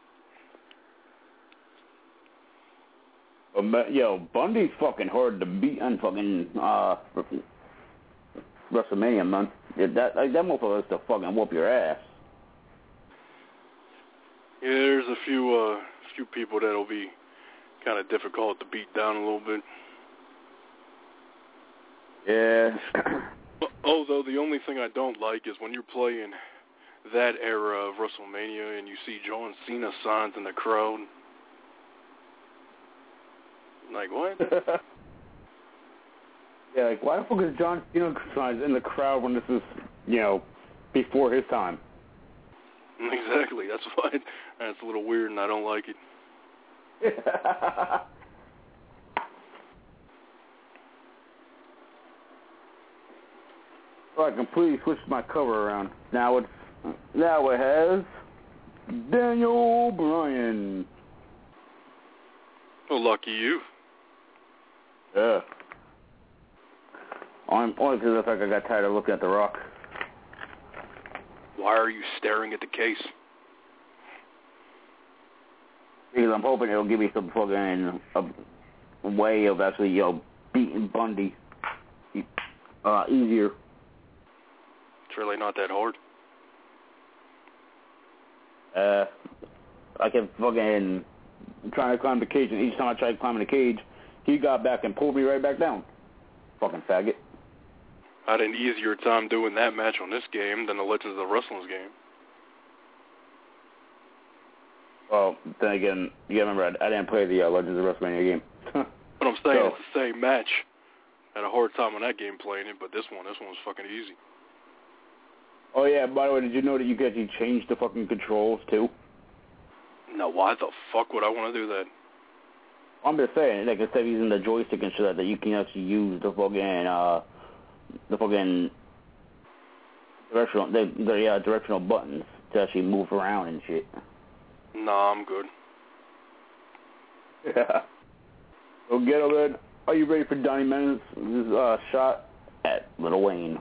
Um, yo, Bundy's fucking hard to beat on fucking uh, WrestleMania, man. Yeah, that like, that motherfucker has to fucking whoop your ass. Yeah, there's a few uh, few people that'll be kind of difficult to beat down a little bit. Yeah. Although the only thing I don't like is when you're playing that era of WrestleMania and you see John Cena signs in the crowd. Like, what? Yeah, like, why the fuck is John Cena signs in the crowd when this is, you know, before his time? Exactly. That's why that's a little weird and I don't like it. So I completely switched my cover around. Now it's now it has Daniel Bryan. Well, lucky you. Yeah. Only because of the fact I got tired of looking at The Rock. Why are you staring at the case? Because I'm hoping it'll give me some fucking a way of actually, you know, beating Bundy uh, easier. It's really not that hard. Uh, I kept fucking trying to climb the cage, and each time I tried climbing the cage, he got back and pulled me right back down. Fucking faggot. I had an easier time doing that match on this game than the Legends of Wrestling's game. Well, then again, you gotta remember, I, I didn't play the uh, Legends of WrestleMania game. But I'm saying So- it's the same match. I had a hard time on that game playing it, but this one, this one was fucking easy. Oh yeah, by the way, did you know that you could actually change the fucking controls too? Now, why the fuck would I want to do that? I'm just saying, like instead of using the joystick and shit, that you can actually use the fucking uh, the fucking directional, the, the uh, directional buttons to actually move around and shit. Nah, I'm good. Yeah. So get over there. Are you ready for Donnie Menace's uh, shot at Lil Wayne?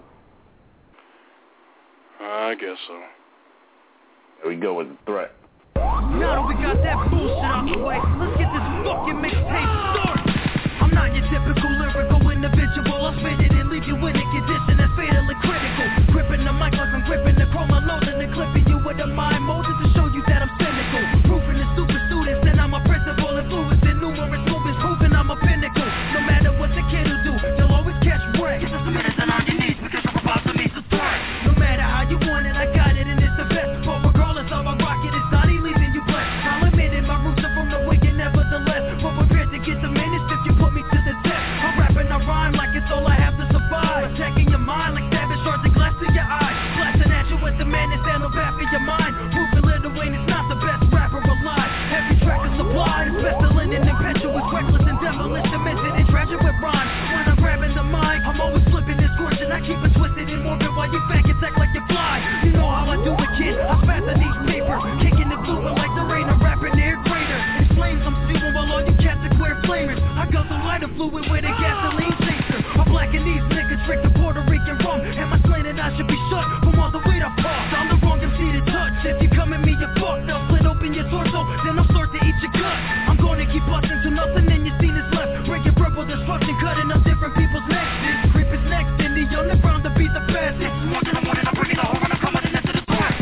I guess so. There we go with the threat. Now that we got that bullshit out the way, let's get this fucking mixtape started. I'm not your typical lyrical individual. I'll spit it and leave you in a condition that's fatally critical. Gripping the mic like I'm gripping the chrome, I'm loading and clipping you with a mind molded to show you that I'm cynical. Proving the stupid students that I'm a principal, influencing numerous movements, proving I'm a pinnacle. No matter what the kid will do, you'll always catch break. It's just a minute and on your knees because I'm about to meet the threat. No matter how you want it, I got it and it's the best. But regardless of I rock it, it's not leaving you blessed. I'll admit it, my roots are from the wicked, nevertheless. But prepared to get the minutes if you put me to the test. I'm rapping, I rhyme like it's all I have to survive. Attacking your mind like stabbing shards and glass to your eye. Blasting at you with the madness that'll baffle your mind. Proving Lil Wayne is not the best rapper alive. Every track is supplied, it's pestilent and impetuous, reckless and devilish, demented and tragic with rhyme. When I'm grabbing the mic, I'm always flipping and scorching. I keep it twisted and morbid while you faggots act like you fly. You know how I do it, kid. I fasten these paper, kicking and moving like the rain. I'm rapping air greater. In flames, I'm spewing while all you cats are clear flamers. I got the lighter fluid with a gasoline chaser. I'm blacking these niggas, drink the Puerto Rican rum. And my slang and I should be shut from all the weight I puffed. I'm the wrong M C to touch. If you come at me, you're fucked up. Split open your torso, then I'll start to eat your gut. I'm gonna keep busting till nothing in your scene is left. Breaking purple destruction, cutting up different people's necks. This creep is next in the underground to be the best. It's more than I wanted, I'm bringing the whole run, I'm coming in into the threat.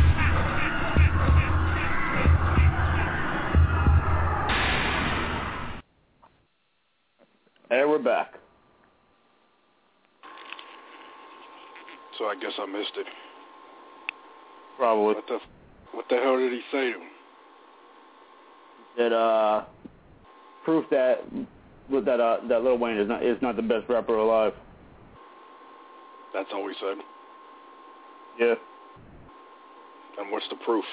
And we're back. So I guess I missed it. Probably. What the, what the hell did he say to him? That uh, proof that with that uh, that Lil Wayne is not is not the best rapper alive. That's all he said. Yeah. And what's the proof?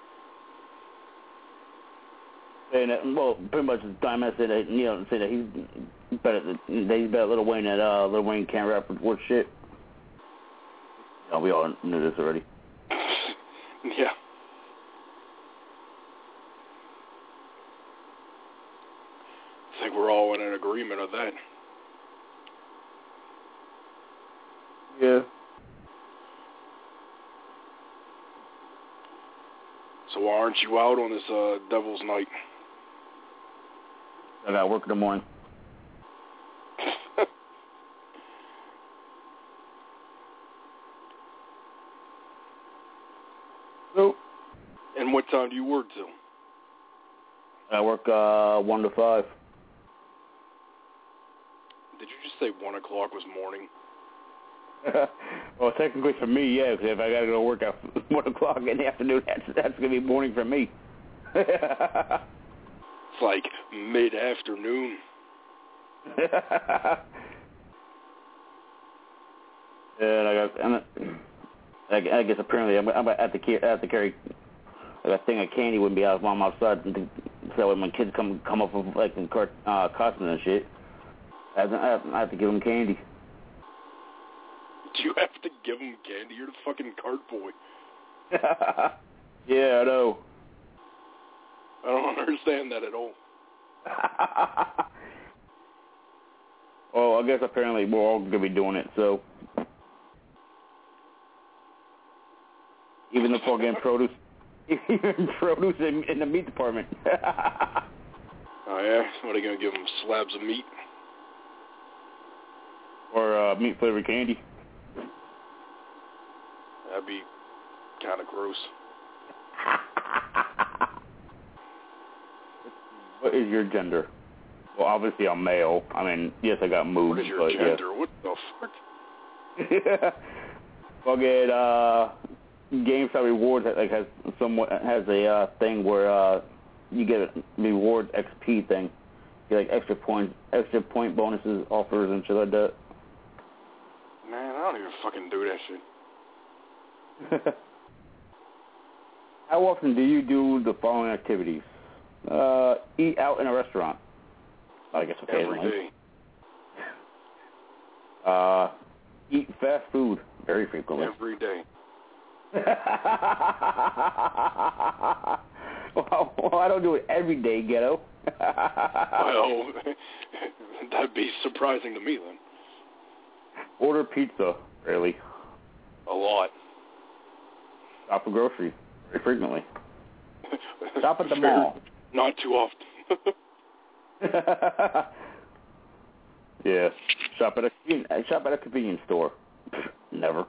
Saying that, well, pretty much the time I said that, you know, say that he's better than that he's better Lil Wayne, that uh, Lil Wayne can't rap worth shit. You know, we all knew this already. Yeah. I think we're all in an agreement of that. Yeah. So why aren't you out on this uh, Devil's Night? I got work in the morning. And And what time do you work till? I work uh, one to five. Did you just say one o'clock was morning? Well, technically for me, yeah, because if I got to go to work at one o'clock in the afternoon, that's, that's going to be morning for me. It's like mid-afternoon. And I got, I'm, I I guess apparently I'm, I'm at the at the carry like a thing of candy wouldn't be out while I'm outside, so when my kids come come up with like in cart, uh, costumes and shit, I have, to, I have to give them candy. Do you have to give them candy? You're the fucking cart boy. Yeah, I know. I don't understand that at all. Well, I guess apparently we're all going to be doing it, so. Even the fucking produce, even produce in, in the meat department. Oh, yeah? What, are you going to give them slabs of meat? Or uh, meat-flavored candy. That'd be kind of gross. What is your gender? Well, obviously I'm male. I mean, yes, I got moves. What is your but gender? Yeah. What the fuck? Fucking uh, GameStop Rewards like has somewhat has a uh, thing where uh, you get a reward X P thing. You get like extra points, extra point bonuses, offers, and shit like that. Man, I don't even fucking do that shit. How often do you do the following activities? Uh, eat out in a restaurant. I guess occasionally. Every day. Uh, eat fast food very frequently. Every day. well, well, I don't do it every day, ghetto. Well, that'd be surprising to me then. Order pizza, really. A lot. Shop for groceries very frequently. Shop at the Fair. mall. Not too often. Yeah. Shop at a shop at a convenience store. Never.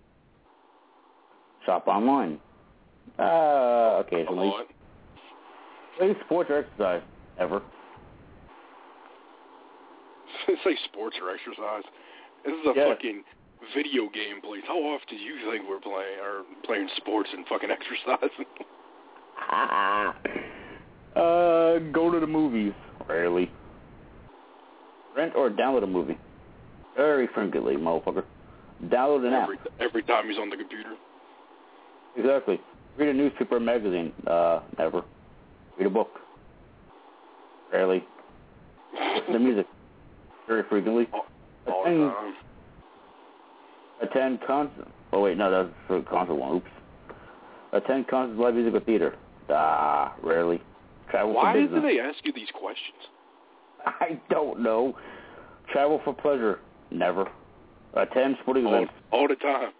Shop online. Uh, occasionally. Play sports or exercise. Ever. Say sports or exercise. This is a Yeah. fucking video game place. How often do you think we're playing or playing sports and fucking exercising? uh, go to the movies. Rarely. Rent or download a movie. Very frequently, motherfucker. Download an every, app. Every time he's on the computer. Exactly. Read a newspaper or magazine. Uh, never. Read a book. Rarely. Listen to music. Very frequently. All, all the attend, time. Attend concert. Oh wait, no, that's for concert one. Oops. Attend concerts, live music, or theater. Ah, rarely. Travel Why for business. do they ask you these questions? I don't know. Travel for pleasure. Never. Attend sporting all, events. All the time.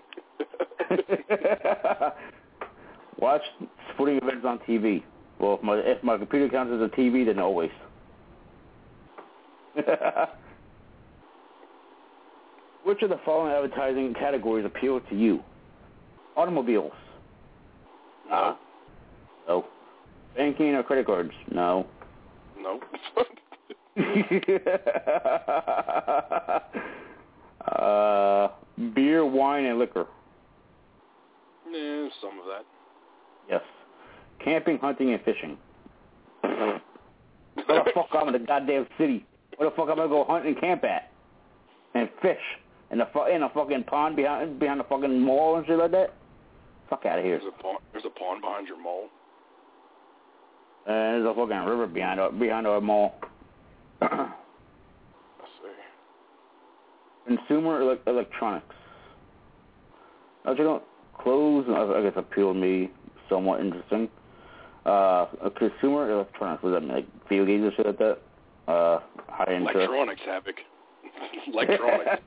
Watch sporting events on T V. Well, if my if my computer counts as a T V, then always. Which of the following advertising categories appeal to you? Automobiles. No. No. Banking or credit cards? No. No. uh, beer, wine, and liquor. Yeah, some of that. Yes. Camping, hunting, and fishing. Where the fuck I'm in the goddamn city? Where the fuck am I gonna go hunt and camp at? And fish? In a, fu- in a fucking pond behind behind the fucking mall and shit like that? Fuck out of here. There's a pond, there's a pond behind your mall. And there's a fucking river behind our, behind our mall. I see. Consumer ele- electronics. I don't clothes, I I guess, appeal to me somewhat interesting. Uh, a consumer electronics, what does that mean? Like video games and shit like that? Uh, high interest. Electronics, Havoc. Electronics.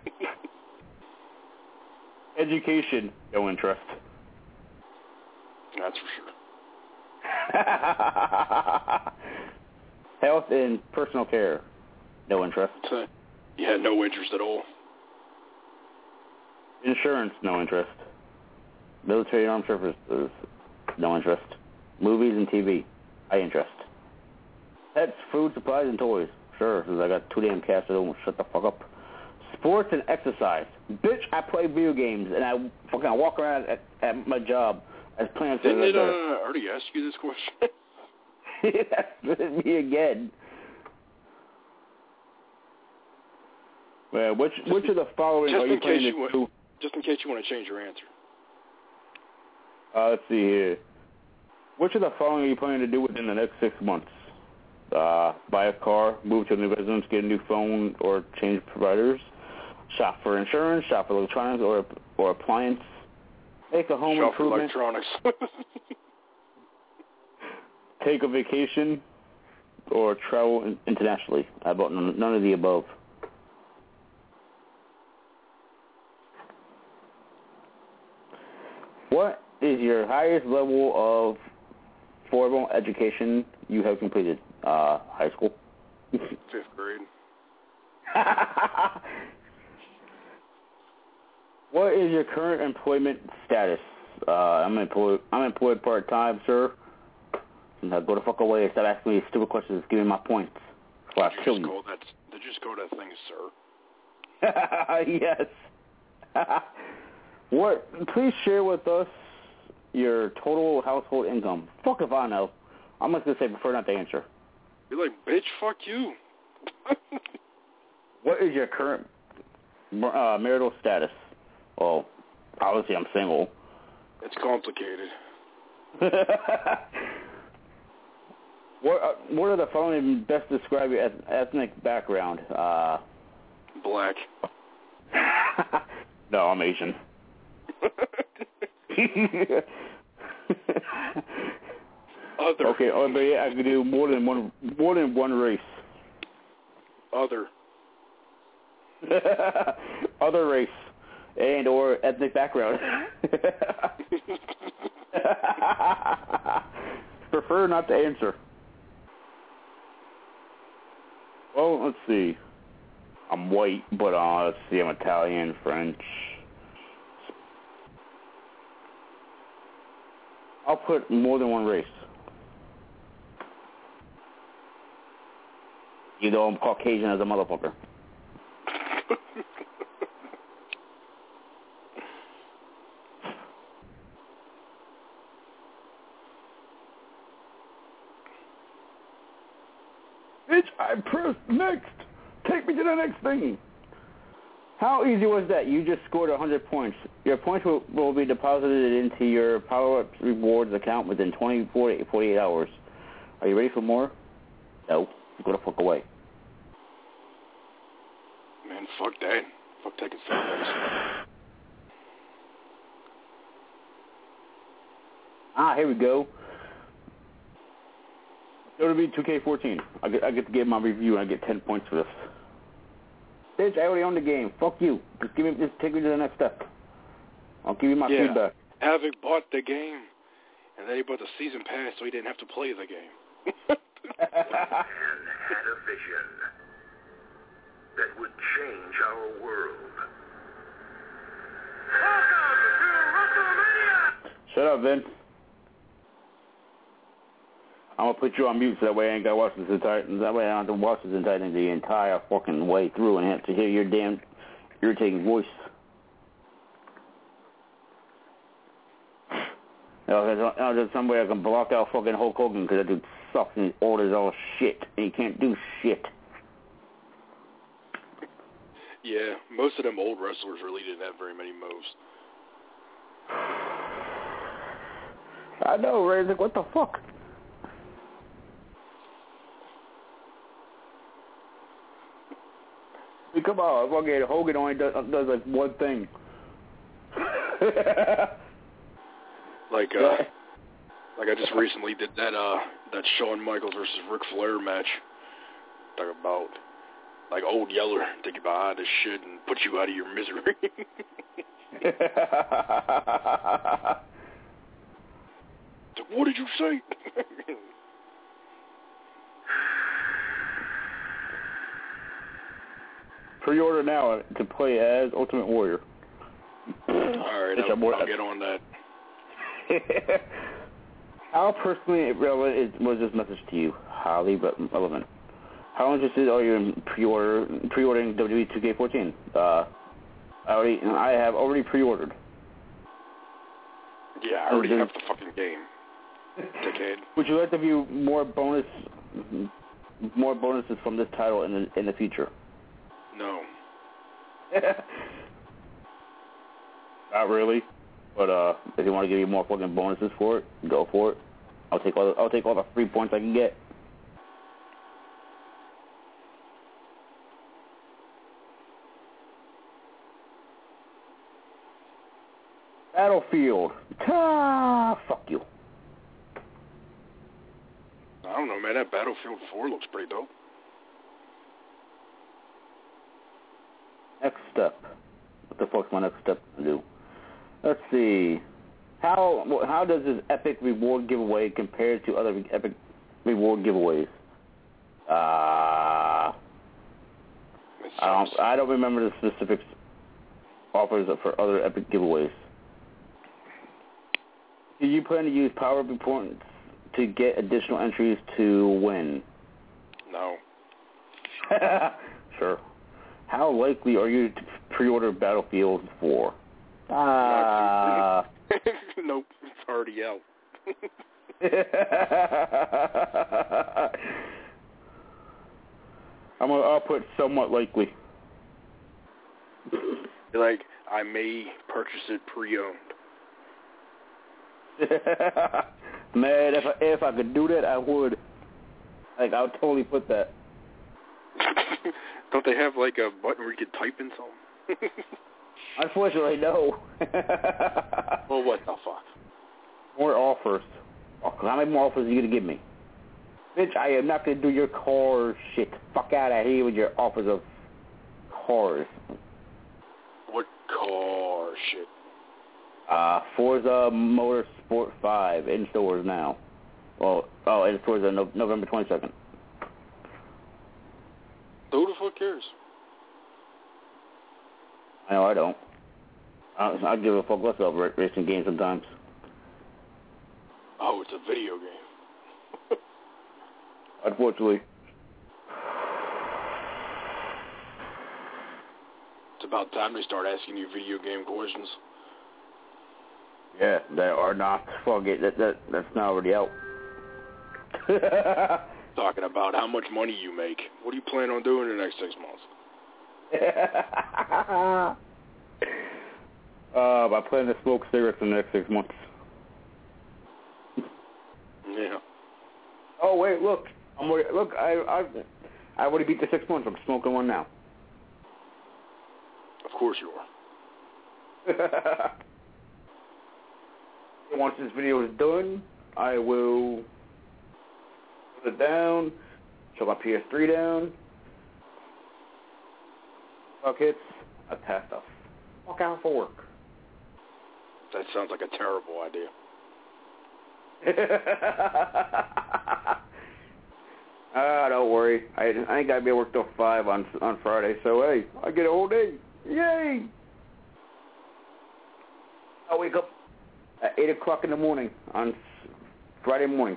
Education, no interest. That's for sure. Health and personal care, no interest. Yeah, no interest at all. Insurance, no interest. Military armed services, no interest. Movies and T V, high interest. Pets, food, supplies, and toys. Sure, since I got two damn cats that don't shut the fuck up. Sports and exercise. Bitch, I play video games, and I fucking walk around at, at my job as plans. Didn't it, uh, I already asked you this question? That's me again. Well, which just, which of the following are you planning you to want, do? Just in case you want to change your answer. Uh, let's see here. Which of the following are you planning to do within the next six months? Uh, buy a car, move to a new residence, get a new phone, or change providers. Shop for insurance, shop for electronics or or appliance. Make a home shop improvement. for electronics. Take a vacation, or travel internationally. How about none, none of the above? What is your highest level of formal education you have completed? Uh, high school. Fifth grade. What is your current employment status? Uh, I'm employed. I'm employed part time, sir. Now go the fuck away. Stop asking me stupid questions. Give me my points. Or I'll kill you. you. That, did you just call that thing, sir? Yes. What? Please share with us your total household income. Fuck if I know. I'm just gonna say prefer not to answer. You're like, bitch, fuck you. What is your current uh, marital status? Well, obviously I'm single. It's complicated. What uh, What are the following best describe your ethnic background? Uh, Black. No, I'm Asian. Other. Okay, oh, but yeah, I could do more than one, more than one race. Other. Other race, and or ethnic background. Prefer not to answer. Well, let's see. I'm white, but uh, let's see, I'm Italian, French. I'll put more than one race. You know I'm Caucasian as a motherfucker. Bitch, I pressed next. Take me to the next thing. How easy was that? You just scored one hundred points. Your points will, will be deposited into your Power Ups Rewards account within twenty-four to forty-eight hours. Are you ready for more? No. Go the fuck away. Man, fuck that. Fuck taking surveys. Ah, here we go. It'll be two K fourteen. I get, I get to give my review and I get ten points for this. Bitch, I already own the game. Fuck you. Just give me, just take me to the next step. I'll give you my yeah. feedback. Havoc bought the game, and then he bought the season pass so he didn't have to play the game. And had a vision that would change our world. Welcome to WrestleMania! Shut up, Vince. I'm gonna put you on mute so that way I ain't gotta watch this entire. That way I don't have to watch this entire thing the entire fucking way through and have to hear your damn irritating voice. You know, there's, uh, there's some way I can block out fucking Hulk Hogan because that dude sucks and he orders all shit and he can't do shit. Yeah, most of them old wrestlers really didn't have very many moves. I know, Ray. Like, what the fuck? I mean, come on, fucking Hogan only does, does like one thing. Like, uh, yeah. like I just recently did that, uh, that Shawn Michaels versus Ric Flair match. Talk about, like, Old Yeller, take you behind this shit and put you out of your misery. Like, what did you say? Pre-order now to play as Ultimate Warrior. All right, I'll, I'll get on that. How personally relevant is, was this message to you? Highly relevant. How interested are you in pre-order pre-ordering W W E two K fourteen? Uh, I already, I have already pre-ordered. Yeah, I already have the fucking game. Dickhead. Would you like to view more bonus, more bonuses from this title in the in the future? No. Not really, but uh, if you want to give me more fucking bonuses for it, go for it. I'll take all the, I'll take all the free points I can get. Battlefield. Ah, fuck you. I don't know, man. That Battlefield four looks pretty dope. Next step. What the fuck's my next step to do? Let's see. How how does this epic reward giveaway compare to other epic reward giveaways? Uh, I don't I don't remember the specific offers for other epic giveaways. Do you plan to use power-up points to get additional entries to win? No. Sure. How likely are you to pre-order Battlefield four? Ah. Uh, nope, it's already out. I'm gonna, I'll put somewhat likely. Like, I may purchase it pre-owned. Man, if I, if I could do that, I would. Like, I would totally put that. Don't they have, like, a button where you could type in something? Unfortunately, no. Well, what the fuck? More offers. How many more offers are you going to give me? Bitch, I am not going to do your car shit. Fuck out of here with your offers of cars. What car shit? Uh, Forza Motorsport five in stores now. Well, oh, in stores on no, November twenty-second. Who the fuck cares? I know I don't. I, I give a fuck less about racing games sometimes. Oh, it's a video game. Unfortunately. It's about time they start asking you video game questions. Yeah, they are not. Fuck it. That, that, that's not already out. Talking about how much money you make. What do you plan on doing in the next six months? uh, I plan to smoke cigarettes in the next six months. Yeah. Oh wait, look. I'm already, look. I I I already beat the six months. I'm smoking one now. Of course you are. Once this video is done, I will put it down, shut my P S three down. Fuck hits. I passed the fuck out for work. That sounds like a terrible idea. Ah, don't worry. I, I ain't got to be at work till five on on Friday, so hey, I get a whole day. Yay! I wake up at eight o'clock in the morning on Friday morning.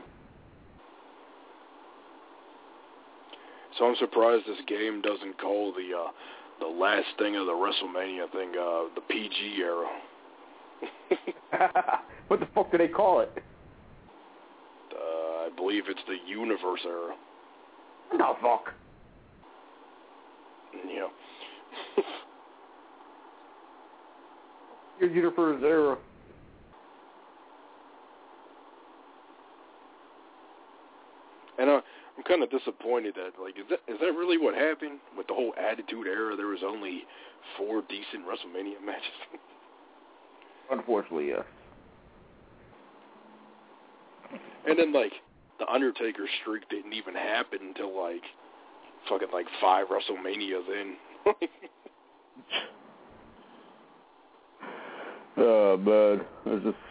So I'm surprised this game doesn't call the uh, the last thing of the WrestleMania thing uh, the P G era. What the fuck do they call it? Uh, I believe it's the Universe era. No fuck. Yeah. Your Universe era. And uh, I'm kind of disappointed that, like, is that is that really what happened with the whole Attitude Era? There was only four decent WrestleMania matches. Unfortunately, yes. And then, like, the Undertaker streak didn't even happen until, like, fucking, like, five WrestleManias in. Oh, man. It's just...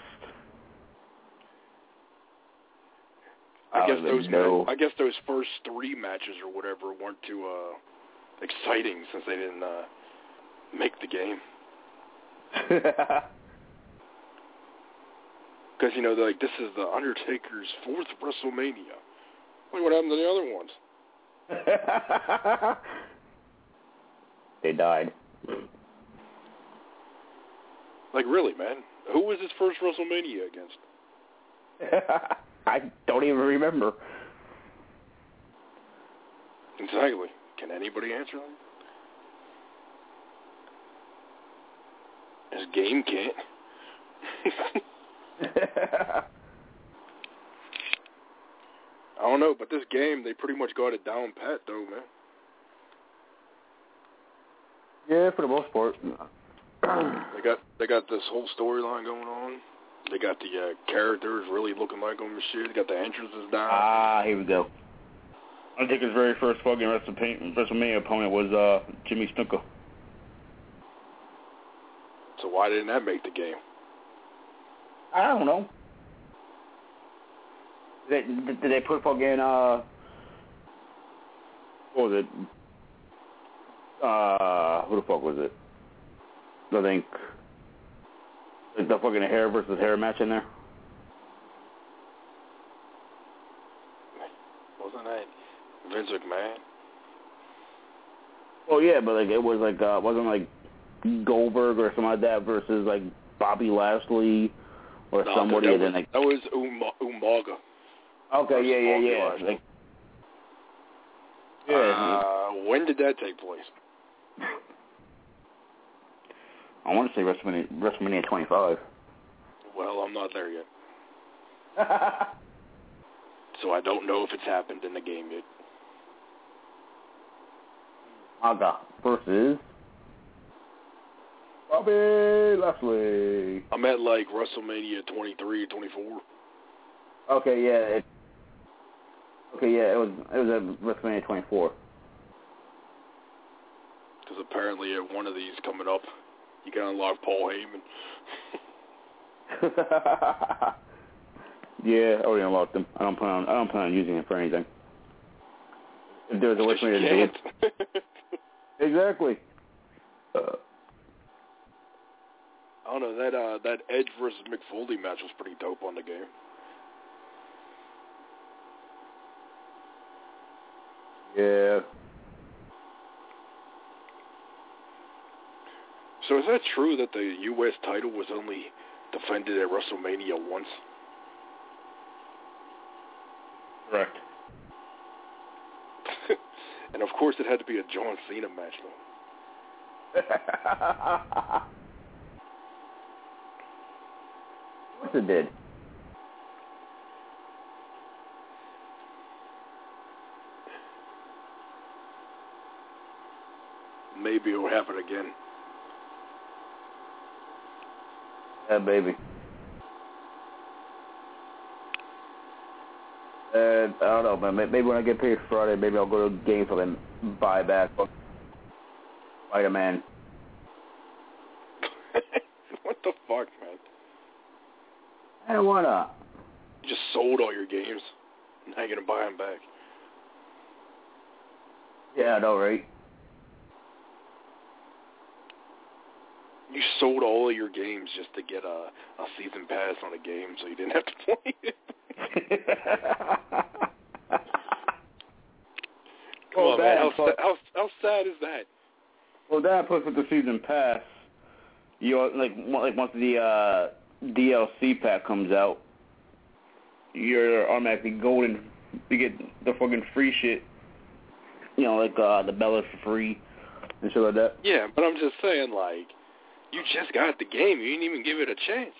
I, I guess those know. I guess those first three matches or whatever weren't too uh, exciting since they didn't uh, make the game. Because, you know, they're like, this is the Undertaker's fourth WrestleMania. Like, what happened to the other ones? They died. Like, really, man? Who was his first WrestleMania against? I don't even remember. Exactly. Can anybody answer that? His game can't. I don't know, but this game, they pretty much got it down pat, though, man. Yeah, for the most part. They got they got this whole storyline going on. They got the uh, characters really looking like them and shit. They got the entrances down. Ah, here we go. Undertaker's very first fucking WrestleMania opponent was uh, Jimmy Snuka. So why didn't that make the game? I don't know. Did they, did they put fucking, uh, what was it? Uh, who the fuck was it? I think, like the fucking hair versus hair match in there? Wasn't that Vince McMahon? Well, yeah, but like it was like, uh, wasn't like Goldberg or something like that versus like Bobby Lashley or no, somebody. That, and was, then, like, that was Um- Umaga. Okay, yeah, yeah, yeah. Like, yeah. Uh, when did that take place? I want to say WrestleMania, WrestleMania twenty-five. Well, I'm not there yet. So I don't know if it's happened in the game yet. Umaga versus Bobby Lashley. I'm at like WrestleMania twenty-three, twenty-four. Okay, yeah. It, okay, yeah. It was it was at WrestleMania twenty-four. Because apparently at one of these coming up, you can unlock Paul Heyman. Yeah, I already unlocked them. I don't plan on I don't plan on using it for anything. If there's a way for me to do it. Exactly. Uh, I don't know, that uh, that Edge versus Mick Foley match was pretty dope on the game. Yeah. So is that true that the U S title was only defended at WrestleMania once? Correct. And of course it had to be a John Cena match, though. Of course it did. Maybe it'll happen again. Yeah, baby. Uh, I don't know, man. Maybe when I get paid Friday, maybe I'll go to GameStop and buy back Spider-Man. What the fuck, man? I don't wanna. You just sold all your games. Now you're gonna buy them back. Yeah, I know, right? You sold all of your games just to get a, a season pass on a game so you didn't have to play it. Come well, on, man. How, plus, how, how sad is that? Well, that plus with the season pass, you know, like like once the uh, D L C pack comes out, you're automatically golden. You get the fucking free shit. You know, like uh, the Bellas for free and shit like that. Yeah, but I'm just saying, like, you just got the game. You didn't even give it a chance.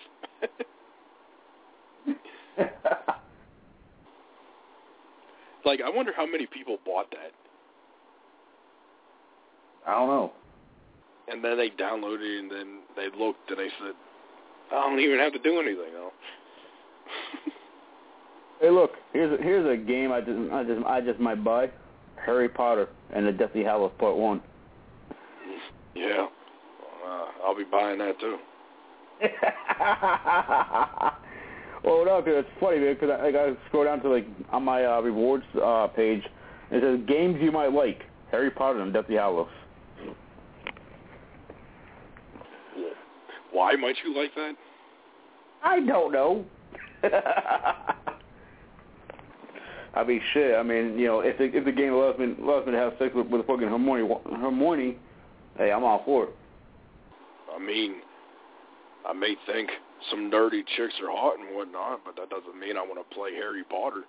Like, I wonder how many people bought that. I don't know. And then they downloaded it, and then they looked, and they said, I don't even have to do anything, though. Hey, look, here's a, here's a game I just I just I just might buy: Harry Potter and the Deathly Hallows Part One. Yeah, uh, I'll be buying that too. Well, no, cause it's funny, man, because I, I got to scroll down to, like, on my uh, rewards uh, page, and it says, games you might like, Harry Potter and Deathly Hallows. Why might you like that? I don't know. I mean, shit. I mean, you know, if the if the game allows me allows me to have sex with, with fucking Hermione, Hermione, hey, I'm all for it. I mean, I may think some nerdy chicks are hot and whatnot, but that doesn't mean I want to play Harry Potter.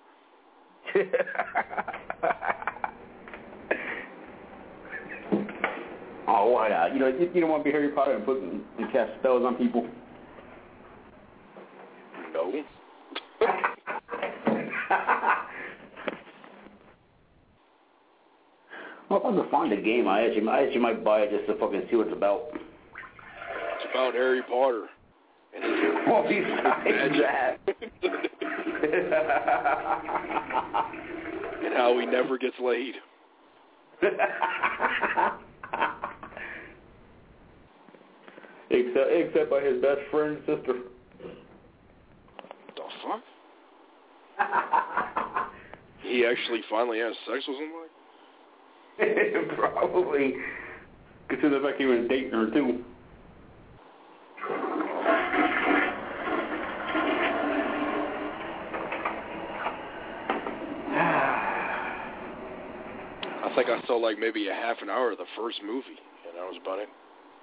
Oh, why not? You know, you, you don't want to be Harry Potter and put and cast spells on people. No. Well, if I can find a game, I actually, I actually might buy it just to fucking see what it's about. It's about Harry Potter. And it's well, besides that. And how he never gets laid. except, except by his best friend's sister. The fuck? He actually finally has sex with somebody? Probably. Consider the fact he was dating her, too. I think I saw like maybe a half an hour of the first movie, and that was about it.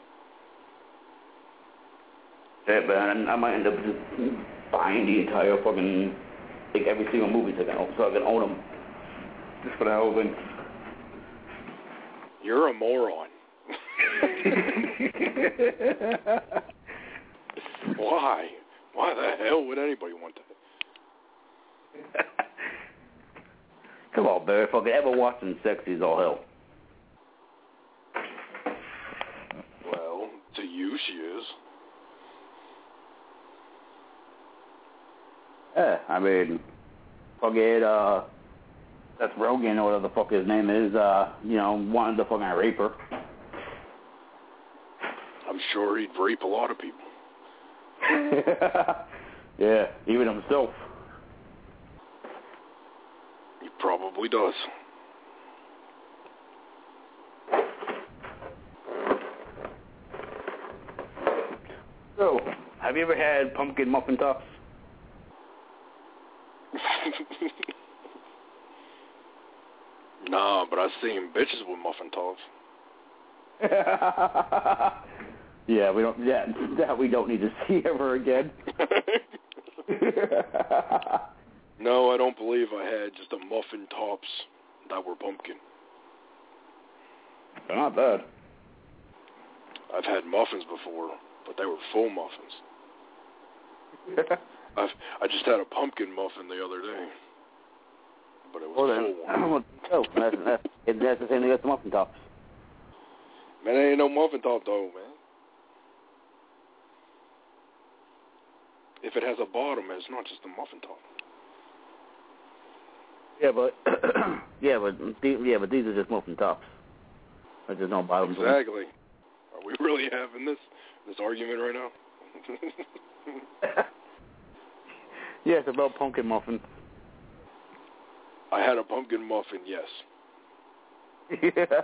Yeah, but I, I might end up just buying the entire fucking, like every single movie so I can, so I can own them. Just for the whole thing. You're a moron. Why? Why the hell would anybody want that? Come on, Barry. Fucking ever watching Sexy is all hell. Well, to you she is. Yeah, I mean, fucking, uh, that's Rogan or whatever the fuck his name is, uh, you know, wanted to fucking rape her. I'm sure he'd rape a lot of people. Yeah, even himself. He probably does. So, have you ever had pumpkin muffin tops? Nah, but I've seen bitches with muffin tops. Yeah, we don't. Yeah, that we don't need to see ever again. No, I don't believe I had just a muffin tops that were pumpkin. They're not bad. I've had muffins before, but they were full muffins. I've, I just had a pumpkin muffin the other day, but it was well, a full one. Oh, that's, that's, that's the same thing as the muffin tops. Man, there ain't no muffin top though, man. If it has a bottom, it's not just a muffin top. Yeah, but yeah, but yeah, but these are just muffin tops. There's just no bottom. Exactly. Are we really having this this argument right now? Yeah, it's about pumpkin muffins. I had a pumpkin muffin, yes. Yeah.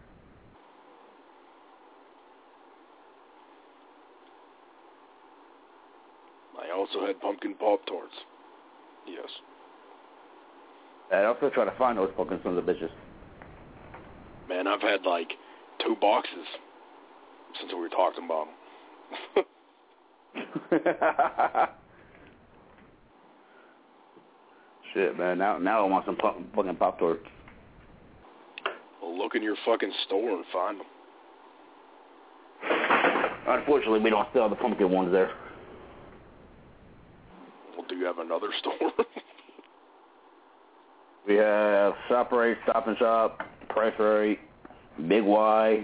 I also had pumpkin Pop-Tarts. Yes. I also try to find those fucking sons of bitches. Man, I've had like two boxes since we were talking about them. Shit, man. Now, now I want some pop, fucking Pop-Tarts. Well, look in your fucking store and find them. Unfortunately, we don't sell the pumpkin ones there. Well, do you have another store? We have ShopRite, Stop and Shop, Price Right, Big Y.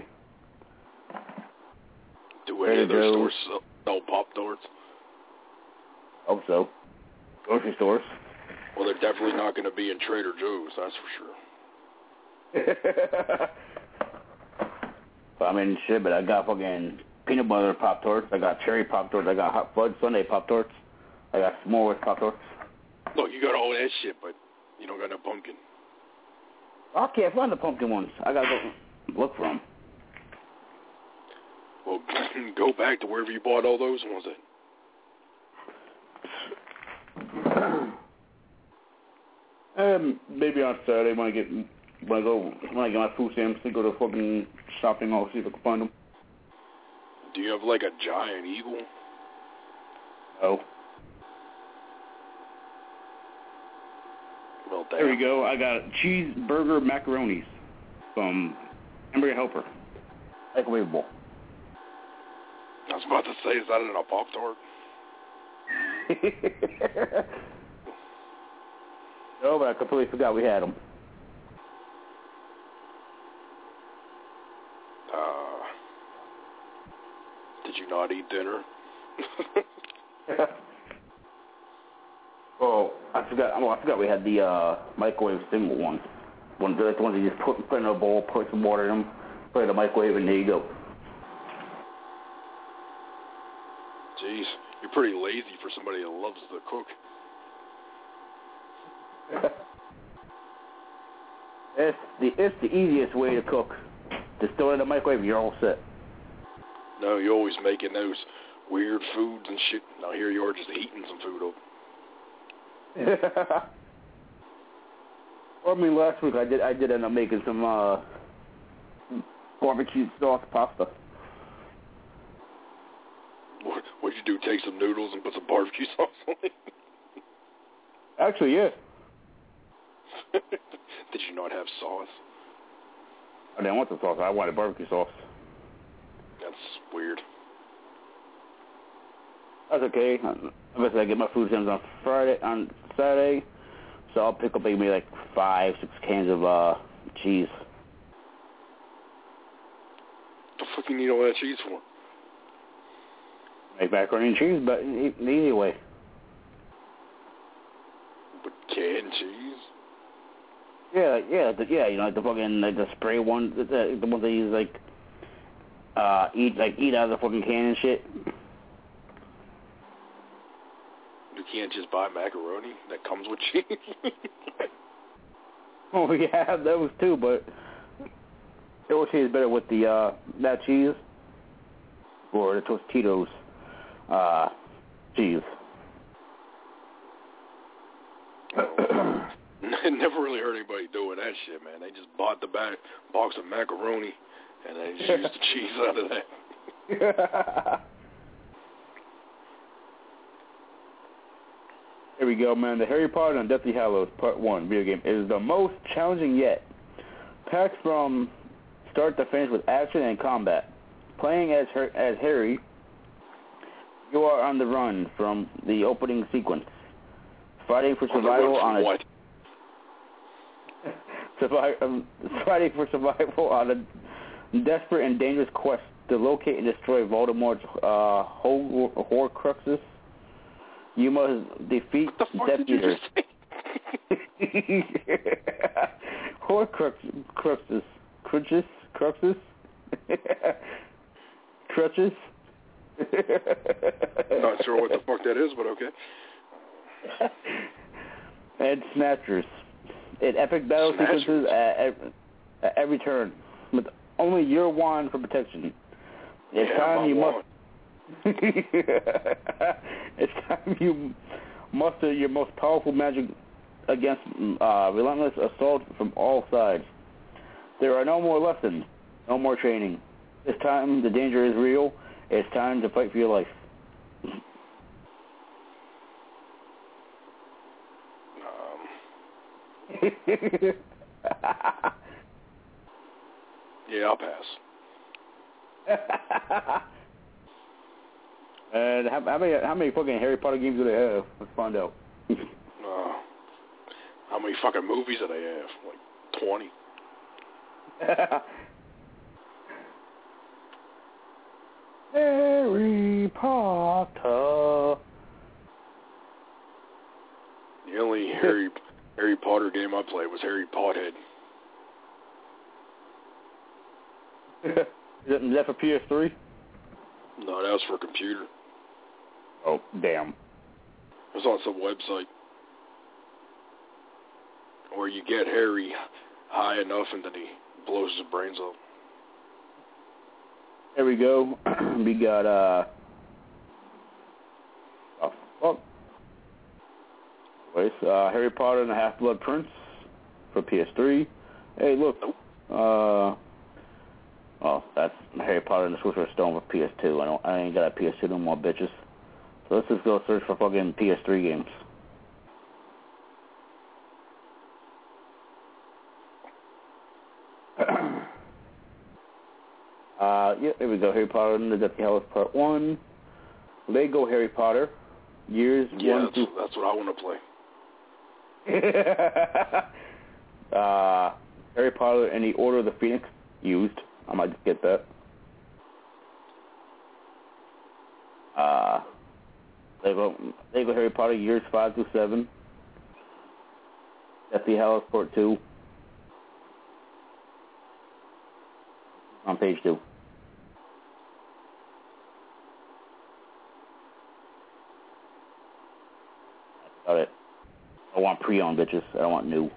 Do any of those stores sell, sell Pop-Tarts? Hope so. Grocery stores. Well, they're definitely not going to be in Trader Joe's, that's for sure. But I mean, shit, but I got fucking peanut butter Pop-Tarts. I got cherry Pop-Tarts. I got hot fudge Sundae Pop-Tarts. I got s'mores Pop-Tarts. Look, you got all that shit, but you don't got no pumpkin. I can't find the pumpkin ones. I got to go look for them. Well, go back to wherever you bought all those ones at. maybe on Saturday when I get when I go when I get my food stamps, I go to fucking shopping mall, see if I can find them. Do you have like a giant eagle? No. Well, damn. There we go. I got cheeseburger macaronis from Hamburger Helper. Microwavable. I was about to say, is that in a Pop-Tart? No, but I completely forgot we had them. Uh, did you not eat dinner? Oh, I forgot. Oh, I forgot we had the uh, microwave single ones. One, like the ones you just put, put in a bowl, put some water in them, put it in the microwave, and there you go. Jeez, you're pretty lazy for somebody that loves to cook. It's the it's the easiest way to cook. Just throw it in the microwave, you're all set. No, you're always making those weird foods and shit. Now here you are just heating some food up. Well, I mean, last week I did I did end up making some uh, barbecue sauce pasta. What what'd you do? Take some noodles and put some barbecue sauce on it? Actually, yeah. Did you not have sauce? I didn't want the sauce. I wanted barbecue sauce. That's weird. That's okay. Obviously, I get my food stamps on Friday, on Saturday, so I'll pick up maybe like five, six cans of uh, cheese. The fuck you need all that cheese for? Make macaroni and cheese, but the easy way. But canned cheese? Yeah, yeah, the, yeah. You know, like the fucking like the spray one, the, the, the ones they use like uh, eat like eat out of the fucking can and shit. You can't just buy macaroni that comes with cheese. Oh yeah, those too, but it will taste better with the uh, that cheese or the Tostitos uh, cheese. Never really heard anybody doing that shit, man. They just bought the back box of macaroni and they just used the cheese out of that. Here we go, man. The Harry Potter and Deathly Hallows Part one video game is the most challenging yet. Packed from start to finish with action and combat. Playing as her, as Harry, you are on the run from the opening sequence, fighting for survival on a what? survive, um, fighting for survival on a desperate and dangerous quest to locate and destroy Voldemort's uh, whole Horcruxes. You must defeat Death Eaters. Horcruxes, Cruxes, Crutches, Cruxes, Crutches. Not sure what the fuck that is, but okay. And Snatchers. In epic battle Snatchers. sequences at, at, at every turn, with only your wand for protection. It's yeah, time you wand. must. It's time you muster your most powerful magic against uh, relentless assault from all sides. There are no more lessons, no more training. This time the danger is real. It's time to fight for your life. Um. Yeah, I'll pass. And how, how many how many fucking Harry Potter games do they have? Let's find out. uh, how many fucking movies do they have? Like twenty. Harry Potter. The only Harry Harry Potter game I played was Harry Pothead. Is that, is that for P S three? No, that was for a computer. Oh, damn. It was on some website where you get Harry high enough and then he blows his brains up. There we go. We got, uh... Oh, fuck. Anyways, uh, Harry Potter and the Half-Blood Prince for P S three. Hey, look. Nope. Uh, oh, that's Harry Potter and the Sorcerer's Stone for P S two. I don't. I ain't got a P S two no more, bitches. So let's just go search for fucking P S three games. uh, yeah, there we go. Harry Potter and the Deathly Hallows Part One. Lego Harry Potter. Years yeah, one that's, through. that's what I want to play. uh, Harry Potter and the Order of the Phoenix used. I might just get that. Uh, Lego, Lego Harry Potter years five through seven. Deathly Hallows Part two. On page two. That's about it. I want pre-owned, bitches. I don't want new.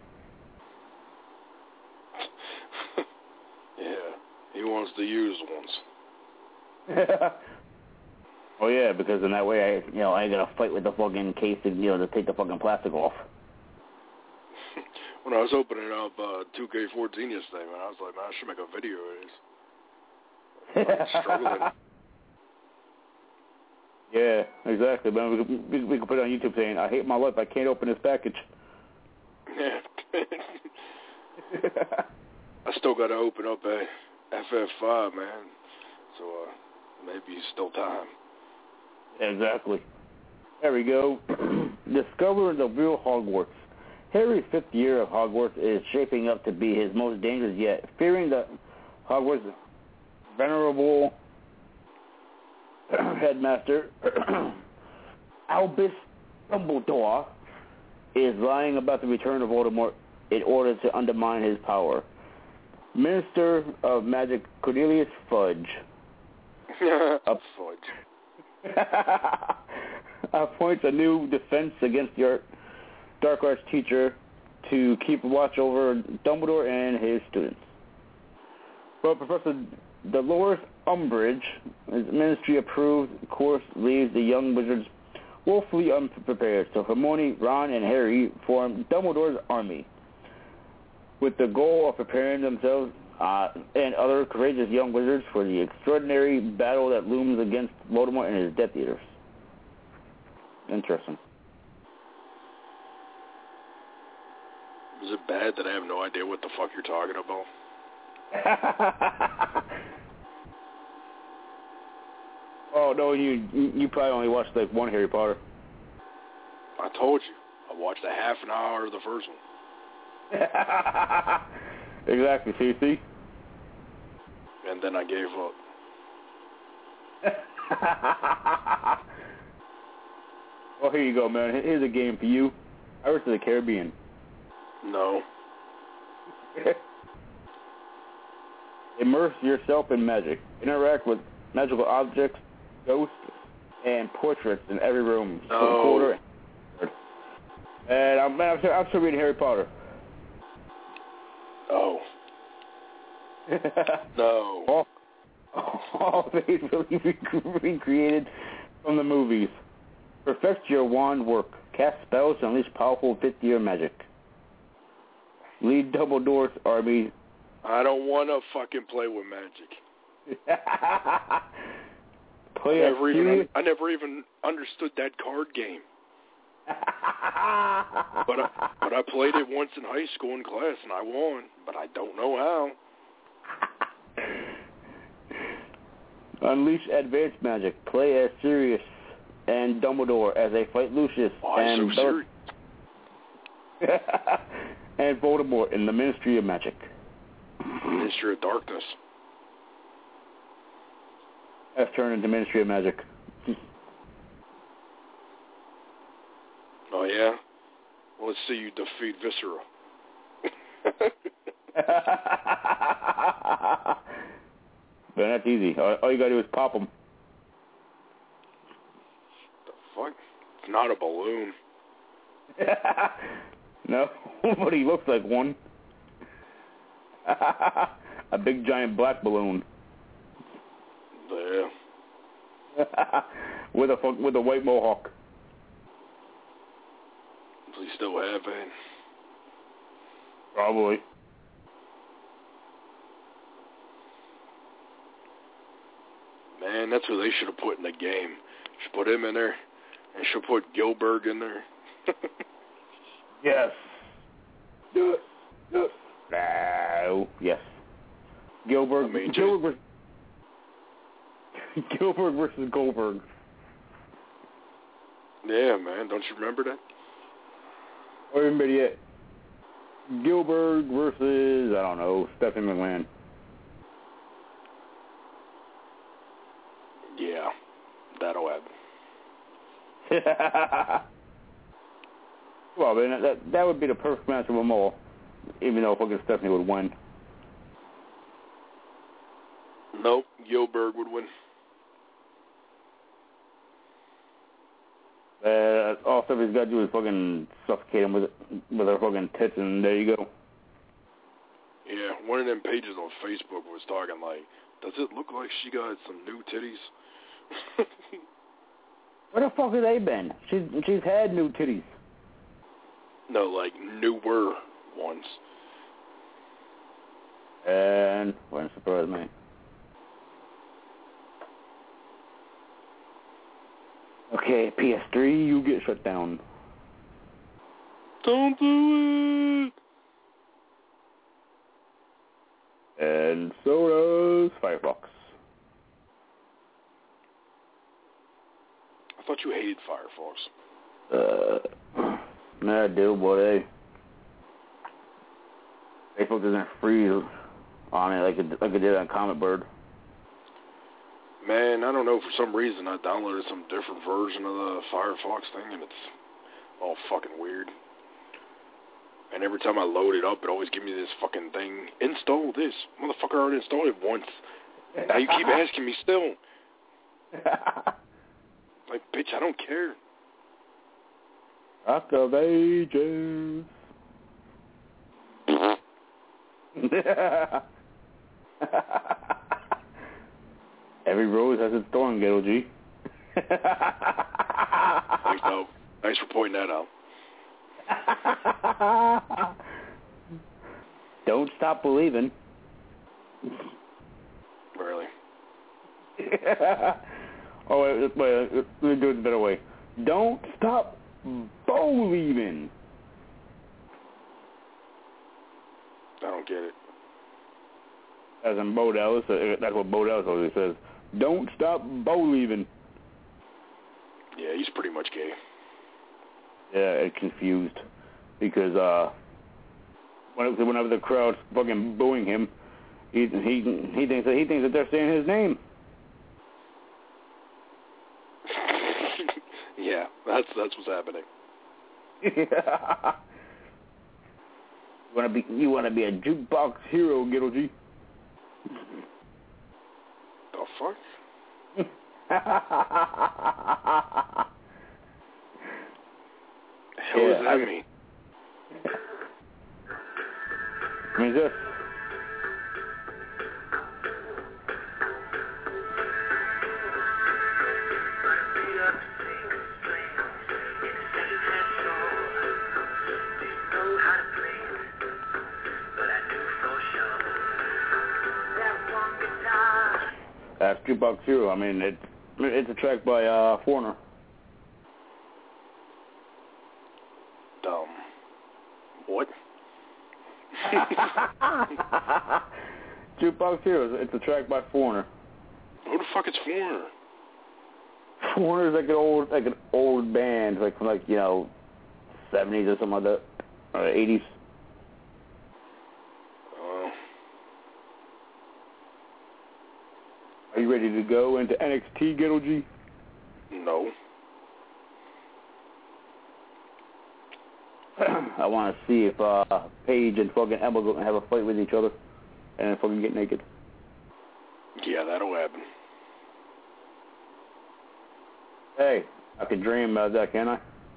Yeah, he wants the used ones. Oh yeah, because in that way, I you know I ain't gonna fight with the fucking case to you know to take the fucking plastic off. When I was opening up uh, two K fourteen yesterday, man, I was like, man, I should make a video of this. I'm struggling. Yeah, exactly, man. We could, we, we could put it on YouTube saying, I hate my life, I can't open this package. Yeah. I still got to open up a F F five, man. So uh, maybe it's still time. Exactly. There we go. Discover the real Hogwarts. Harry's fifth year of Hogwarts is shaping up to be his most dangerous yet. Fearing that Hogwarts' venerable headmaster, Albus Dumbledore, is lying about the return of Voldemort in order to undermine his power. Minister of Magic Cornelius Fudge Up Fudge. appoints a new defense against your dark arts teacher to keep watch over Dumbledore and his students. But Professor Dolores Umbridge, his ministry-approved course, leaves the young wizards woefully unprepared. So Hermione, Ron, and Harry form Dumbledore's army with the goal of preparing themselves uh, and other courageous young wizards for the extraordinary battle that looms against Voldemort and his Death Eaters. Interesting. Is it bad that I have no idea what the fuck you're talking about? Oh no, you you probably only watched like one Harry Potter. I told you. I watched a half an hour of the first one. Exactly, see, see? And then I gave up. Well, here you go, man. Here's a game for you. Pirates of the Caribbean. No. Immerse yourself in magic. Interact with magical objects, ghosts, and portraits in every room. No. Quarter. And I'm, I'm, still, I'm still reading Harry Potter. Oh. No. All, all faithfully recreated from the movies. Perfect your wand work. Cast spells and unleash powerful fifth-year magic. Lead Dumbledore's army. I don't want to fucking play with magic. Play I, a never even, serious... I never even understood that card game. but I, but I played it once in high school in class and I won, but I don't know how. Unleash advanced magic. Play as Sirius and Dumbledore as they fight Lucius oh, and so serious. and Voldemort in the Ministry of Magic. Ministry of Darkness. That's turned into Ministry of Magic. Oh, yeah? Well, let's see you defeat Viscera. But that's easy. All, all you gotta do is pop them. The fuck? It's not a balloon. No, but he looks like one. A big giant black balloon. Yeah. with a with a white mohawk. Does he still have it? Probably. Man, that's what they should have put in the game. Should put him in there, and should put Gilbert in there. Yes. Yes. Yes. No. Yes. Gilbert. I mean, Gilbert. Gilbert versus Goldberg. Yeah, man. Don't you remember that? Or even better yet, Gilbert versus, I don't know, Stephanie McMahon. Yeah, that'll happen. Well, then that that would be the perfect match of them all, even though fucking Stephanie would win. Nope, Gilbert would win. Uh, all Stephanie's got to do is fucking suffocate him with with her fucking tits, and there you go. Yeah, one of them pages on Facebook was talking like, does it look like she got some new titties? Where the fuck have they been? She's she's had new titties. No, like newer ones. And wouldn't surprise me. Okay, P S three, you get shut down. Don't do it. And so does Firefox. I thought you hated Firefox. Uh, nah, I do, but hey, Facebook doesn't freeze on it like it like it did on Comet Bird. Man, I don't know. For some reason, I downloaded some different version of the Firefox thing, and it's all fucking weird. And every time I load it up, it always gives me this fucking thing. Install this. Motherfucker already installed it once. Now you keep asking me still. Like, bitch, I don't care. Rock of Ages. Every rose has its thorn, Ghetto G. Thanks, though. Thanks for pointing that out. Don't stop believing. Really? Oh, wait, wait, let me do it a better way. Don't stop believing. I don't get it. As in Bo Dallas, that's what Bo Dallas always says. Don't stop believing. Yeah, he's pretty much gay. Yeah, and confused because uh, whenever the crowd's fucking booing him, he he he thinks that he thinks that they're saying his name. Yeah, that's that's what's happening. Yeah. You wanna be you wanna be a jukebox hero, Ghetto G. The fuck? Hell Yeah, does that I, mean? means this. That's Jukebox Hero. I mean, it's it's a track by uh, Foreigner. Um, what? Jukebox Hero. It's a track by Foreigner. Who the fuck is Foreigner? Foreigner's like an old like an old band, like from like you know seventies or something like that, or eighties. Are you ready to go into N X T, Ghetto G? No. I want to see if uh, Paige and fucking Emma going to have a fight with each other and fucking get naked. Yeah, that'll happen. Hey, I can dream about that, can't I?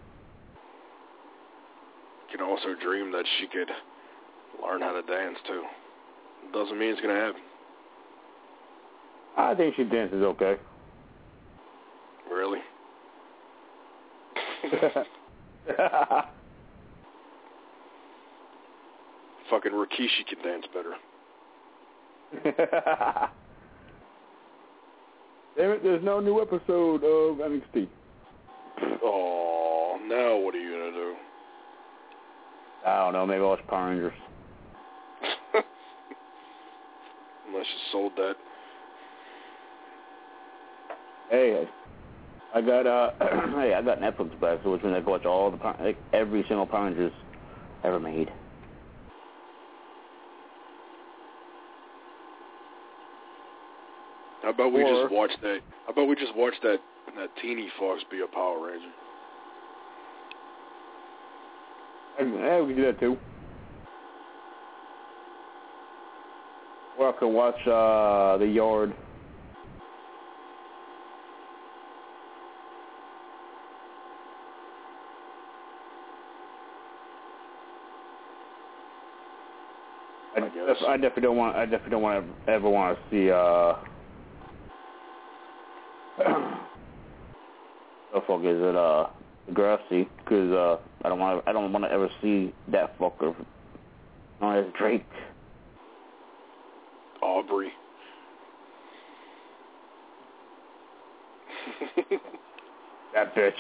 You can also dream that she could learn how to dance, too. Doesn't mean it's going to happen. I think she dances okay. Really? Fucking Rikishi can dance better. Damn it, there's no new episode of N X T. Oh, now what are you gonna do? I don't know, maybe I'll watch Power Rangers. Unless you sold that. Hey, I got uh, hey, I got Netflix back, so which means I can watch all the like every single Power Rangers ever made. How about we Or, just watch that? How about we just watch that that teeny fox be a Power Ranger? Yeah, we can do that too. Or I can watch uh, The Yard. I, I, def- I definitely don't want. I definitely don't want to ever want to see. Uh, the fuck is it? Uh, Grassy, because uh, I don't want. I don't want to ever see that fucker known as Drake. Aubrey. That bitch.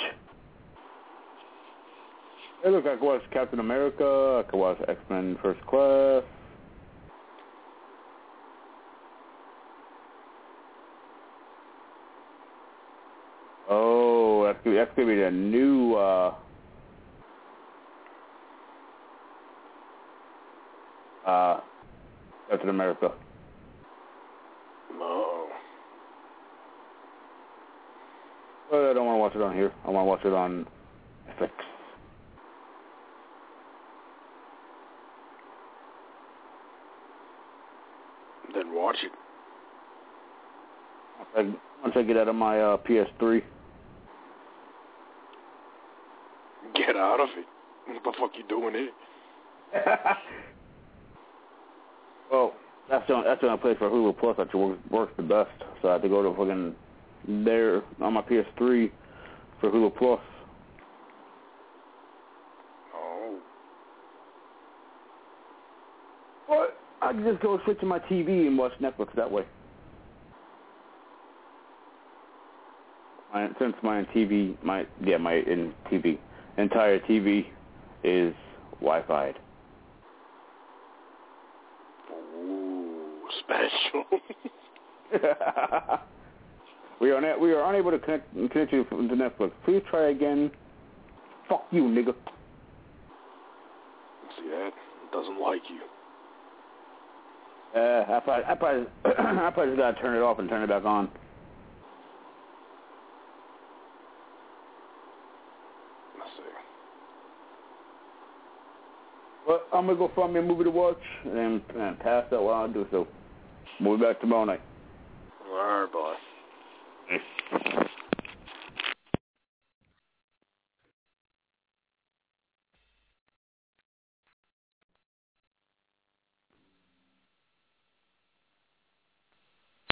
Hey, look, I can watch Captain America. I can watch X-Men First Class. Oh, that's gonna, that's gonna be the new. Uh, uh, Captain America. No. But I don't want to watch it on here. I want to watch it on F X. Then watch it. Once I, once I get out of my uh, P S three. Get out of it. What the fuck you doing here? Well, that's the only, that's the only place for Hulu Plus that works, works the best. So I have to go to fucking there on my P S three for Hulu Plus. Oh. What? I can just go switch to my T V and watch Netflix that way. My, since my T V, my yeah, my in T V entire T V is Wi-Fi'd. Ooh, special. we are not, we are unable to connect connect you to Netflix. Please try again. Fuck you, nigga. See that? It doesn't like you. Uh, I probably, I probably, I probably just gotta turn it off and turn it back on. Let's see. Well, I'm gonna go find me a movie to watch and, and pass out while I do so. We'll be back tomorrow night. All right, bye. Hey.